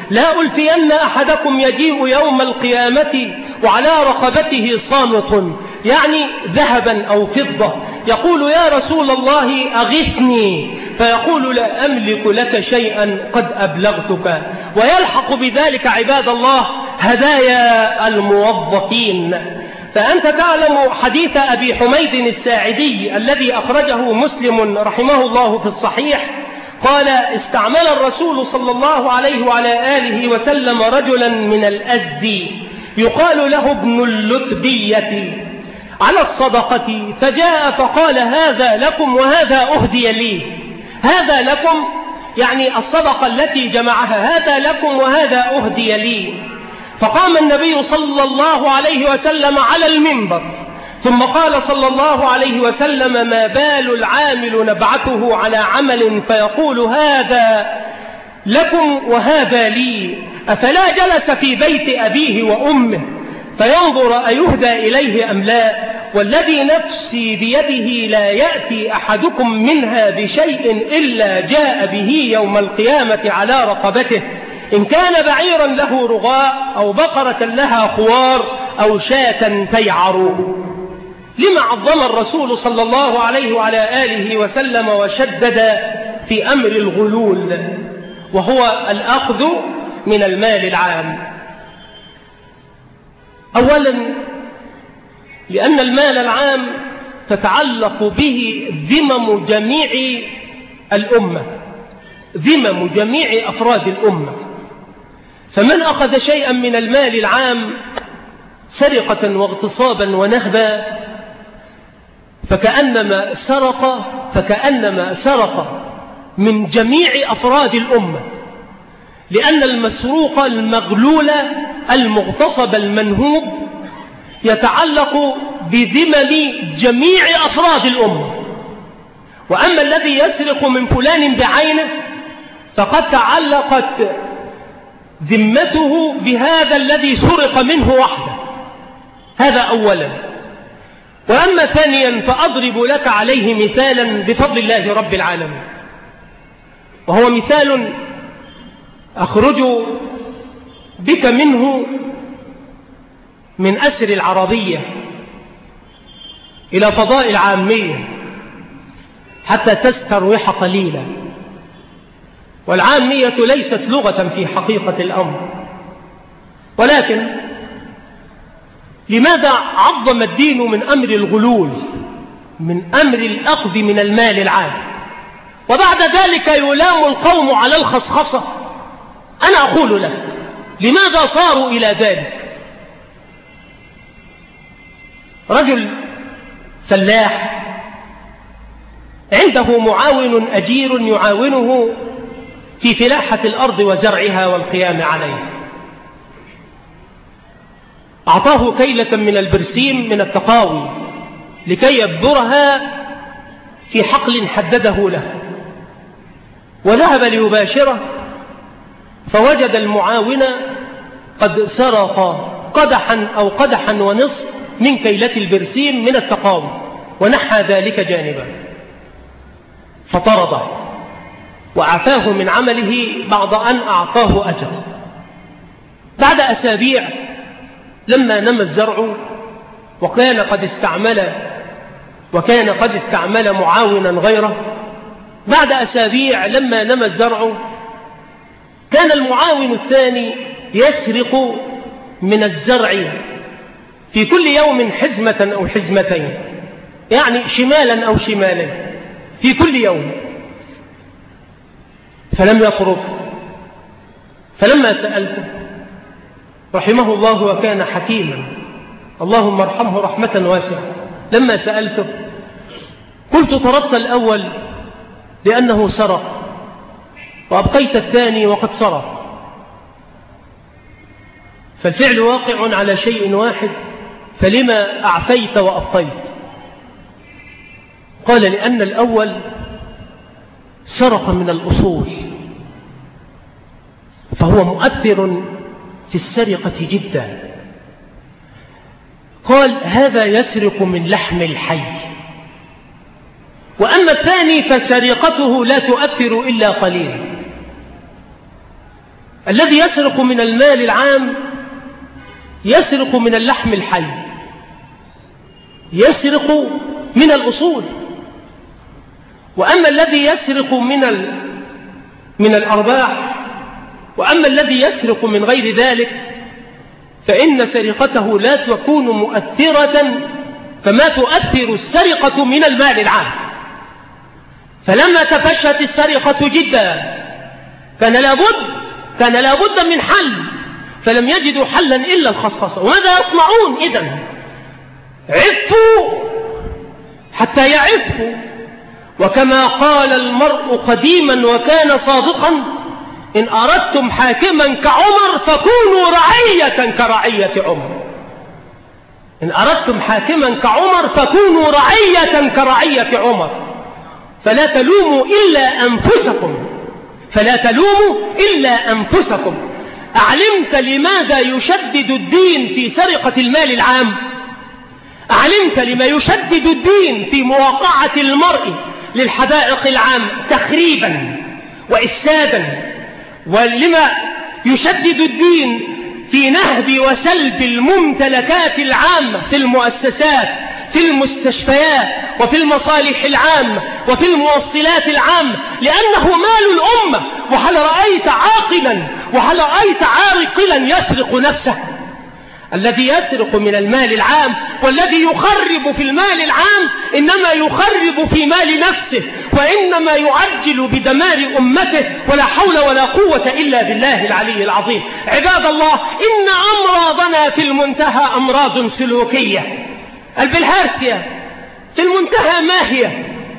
لا ألفين أحدكم يجيء يوم القيامة وعلى رقبته صامت، يعني ذهبا أو فضة، يقول يا رسول الله أغثني، فيقول لا أملك لك شيئا قد أبلغتك. ويلحق بذلك عباد الله هدايا الموظفين. فأنت تعلم حديث أبي حميد الساعدي الذي أخرجه مسلم رحمه الله في الصحيح، قال استعمل الرسول صلى الله عليه وعلى آله وسلم رجلا من الأزدي يقال له ابن اللتبية على الصدقة، فجاء فقال هذا لكم وهذا أهدي لي. هذا لكم يعني الصدقة التي جمعها، هذا لكم وهذا أهدي لي. فقام النبي صلى الله عليه وسلم على المنبر ثم قال صلى الله عليه وسلم ما بال العامل نبعته على عمل فيقول هذا لكم وهذا لي، أفلا جلس في بيت أبيه وأمه فينظر أيهدى إليه أم لا؟ والذي نفسي بيده لا يأتي أحدكم منها بشيء إلا جاء به يوم القيامة على رقبته، إن كان بعيرا له رغاء أو بقرة لها خوار أو شاة تيعر. لما عظم الرسول صلى الله عليه وعلى آله وسلم وشدد في أمر الغلول وهو الأخذ من المال العام؟ أولا لأن المال العام تتعلق به ذمم جميع الأمة، ذمم جميع أفراد الأمة، فمن أخذ شيئا من المال العام سرقة واغتصابا ونهبا فكأنما سرق فكأنما سرق من جميع أفراد الأمة، لأن المسروق المغلول المغتصب المنهوب يتعلق بذمم جميع أفراد الأمة. وأما الذي يسرق من فلان بعينه فقد تعلقت ذمته بهذا الذي سرق منه وحده. هذا أولا. وأما ثانيا فأضرب لك عليه مثالا بفضل الله رب العالمين، وهو مثال أخرج بك منه من أسر العربية إلى فضاء العامية حتى تستروح قليلا. والعامية ليست لغة في حقيقة الأمر، ولكن لماذا عظم الدين من أمر الغلول، من أمر الأخذ من المال العام، وبعد ذلك يلام القوم على الخصخصة؟ أنا أقول لك لماذا صاروا إلى ذلك؟ رجل فلاح عنده معاون أجير يعاونه في فلاحة الأرض وزرعها والقيام عليها، أعطاه كيلة من البرسيم من التقاوي لكي يبذرها في حقل حدده له، وذهب ليباشره فوجد المعاون قد سرق قدحا أو قدحا ونصف من كيلة البرسيم من التقاوي ونحى ذلك جانبا، فطرده وعفاه من عمله بعد أن أعطاه أجر. بعد أسابيع لما نمى الزرع وكان قد استعمل وكان قد استعمل معاونا غيره، بعد أسابيع لما نمى الزرع كان المعاون الثاني يسرق من الزرع في كل يوم حزمة أو حزمتين، يعني شمالا أو شمالين في كل يوم، فلم يطرده. فلما سألته رحمه الله وكان حكيما اللهم ارحمه رحمة واسعة، لما سألته قلت طردت الأول لأنه سرق وأبقيت الثاني وقد سرق، فالفعل واقع على شيء واحد، فلما أعفيت وأبقيت؟ قال لأن الأول سرق من الأصول فهو مؤثر في السرقة جدا. قال هذا يسرق من لحم الحي، وأما الثاني فسرقته لا تؤثر إلا قليلا. الذي يسرق من المال العام يسرق من اللحم الحي، يسرق من الأصول. وأما الذي يسرق من من الأرباح، وأما الذي يسرق من غير ذلك فإن سرقته لا تكون مؤثرة كما تؤثر السرقة من المال العام. فلما تفشت السرقة جدا كان لابد كان لابد من حل، فلم يجدوا حلا إلا الخصخصة. وماذا يصنعون إذن؟ عفوا حتى يعفوا. وكما قال المرء قديما وكان صادقا: إن أردتم حاكما كعمر فكونوا رعية كرعية عمر. إن أردتم حاكما كعمر فكونوا رعية كرعية عمر. فلا تلوموا إلا أنفسكم فلا تلوموا إلا أنفسكم. أعلمت لماذا يشدد الدين في سرقة المال العام؟ أعلمت لما يشدد الدين في مواقعة المرء للحدائق العام تخريبا وإفسادا؟ ولما يشدد الدين في نهب وسلب الممتلكات العامة في المؤسسات، في المستشفيات، وفي المصالح العامة، وفي الموصلات العامة؟ لأنه مال الأمة. وهل رأيت عاقلا وهل رأيت عاقلا يسرق نفسه؟ الذي يسرق من المال العام والذي يخرب في المال العام إنما يخرب في مال نفسه، وإنما يعجل بدمار أمته، ولا حول ولا قوة إلا بالله العلي العظيم. عباد الله، إن أمراضنا في المنتهى أمراض سلوكية. البلهارسيا في المنتهى ما هي؟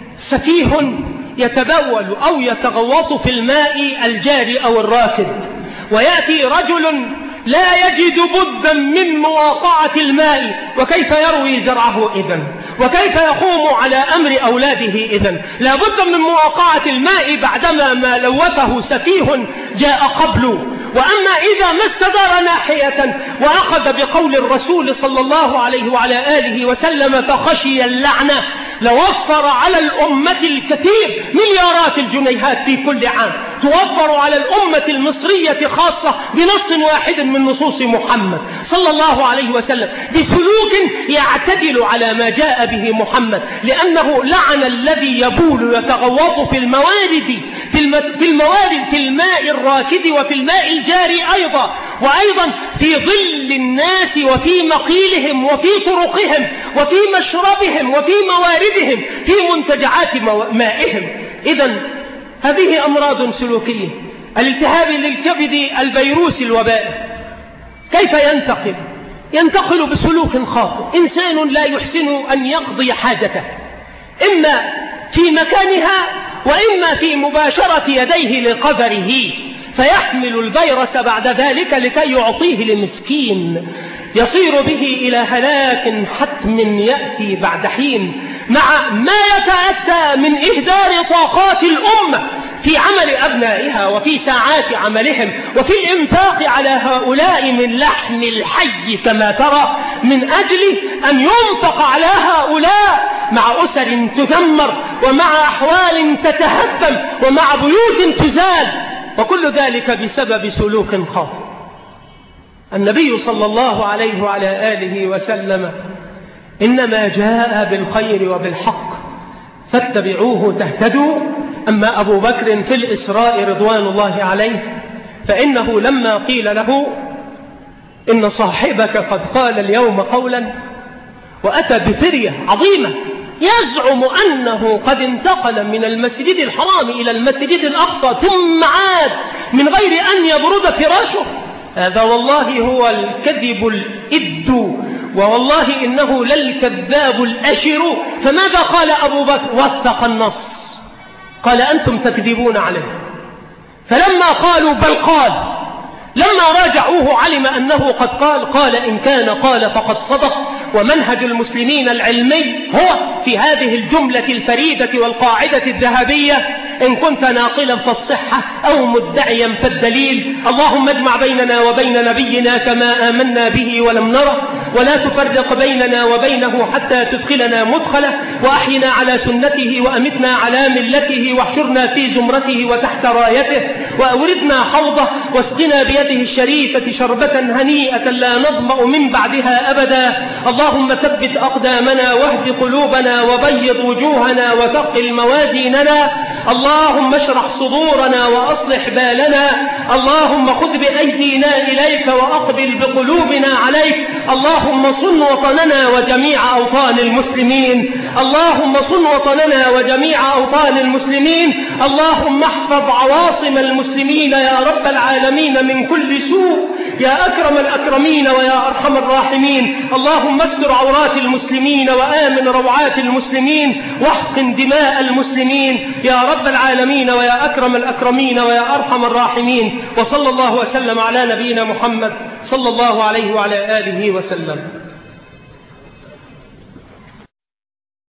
سفيه يتبول أو يتغوط في الماء الجاري أو الراكد، ويأتي رجل لا يجد بدا من مواقعة الماء، وكيف يروي زرعه إذن؟ وكيف يقوم على أمر أولاده إذن؟ لا بد من مواقعة الماء بعدما ما لوثه سفيه جاء قبله. وأما إذا ما استدار ناحية وأخذ بقول الرسول صلى الله عليه وعلى آله وسلم فخشي اللعنة، لوفر على الأمة الكثير مليارات الجنيهات في كل عام، توفر على الأمة المصرية خاصة بنص واحد من نصوص محمد صلى الله عليه وسلم، بسلوك يعتدل على ما جاء به محمد. لأنه لعن الذي يبول يتغوط في الموارد في الموارد في الماء الراكد وفي الماء الجاري أيضا، وأيضا في ظل الناس وفي مقيلهم وفي طرقهم وفي مشربهم وفي مواردهم في منتجعات مائهم. إذن هذه أمراض سلوكية. الالتهاب للكبد الفيروسي الوبائي كيف ينتقل؟ ينتقل بسلوك خاطئ. إنسان لا يحسن أن يقضي حاجته إما في مكانها وإما في مباشرة يديه لقدره، فيحمل الفيروس بعد ذلك لكي يعطيه لمسكين يصير به إلى هلاك حتم يأتي بعد حين، مع ما يتأتى من إهدار طاقات الأمة في عمل أبنائها وفي ساعات عملهم وفي الإنفاق على هؤلاء من لحم الحي كما ترى، من أجل أن ينفق على هؤلاء مع أسر تدمر ومع أحوال تتهدم ومع بيوت تزال، وكل ذلك بسبب سلوك خاطئ. النبي صلى الله عليه وعلى آله وسلم إنما جاء بالخير وبالحق فاتبعوه تهتدوا. أما أبو بكر في الإسراء رضوان الله عليه فإنه لما قيل له إن صاحبك قد قال اليوم قولا وأتى بفرية عظيمة يزعم أنه قد انتقل من المسجد الحرام إلى المسجد الأقصى ثم عاد من غير أن يبرد فراشه، هذا والله هو الكذب الإد، ووالله إنه للكذاب الأشر. فماذا قال أبو بكر؟ وثق النص، قال أنتم تكذبون عليه. فلما قالوا بل قال، لما راجعوه علم أنه قد قال، قال إن كان قال فقد صدق. ومنهج المسلمين العلمي هو في هذه الجملة الفريدة والقاعدة الذهبية: إن كنت ناقلا فالصحة أو مدعيا فالدليل. اللهم اجمع بيننا وبين نبينا كما آمنا به ولم نره، ولا تفرق بيننا وبينه حتى تدخلنا مدخله، وأحينا على سنته وأمتنا على ملته، واحشرنا في زمرته وتحت رايته، وأوردنا حوضه، واسقنا بيده الشريفة شربة هنيئة لا نظمأ من بعدها أبدا. اللهم ثبت أقدامنا واهد قلوبنا وبيض وجوهنا وثقل موازيننا. اللهم اشرح صدورنا وأصلح بالنا. اللهم خذ بأيدينا إليك وأقبل بقلوبنا عليك. اللهم صن وطننا وجميع أوطان المسلمين. اللهم صن وطننا وجميع أوطان المسلمين. اللهم احفظ عواصم المسلمين يا رب العالمين من كل سوء يا أكرم الأكرمين ويا أرحم الراحمين. اللهم استر عورات المسلمين وآمن روعات المسلمين واحقن دماء المسلمين يا رب العالمين ويا أكرم الأكرمين ويا أرحم الراحمين. وصلى الله وسلم على نبينا محمد صلى الله عليه وعلى آله وسلم.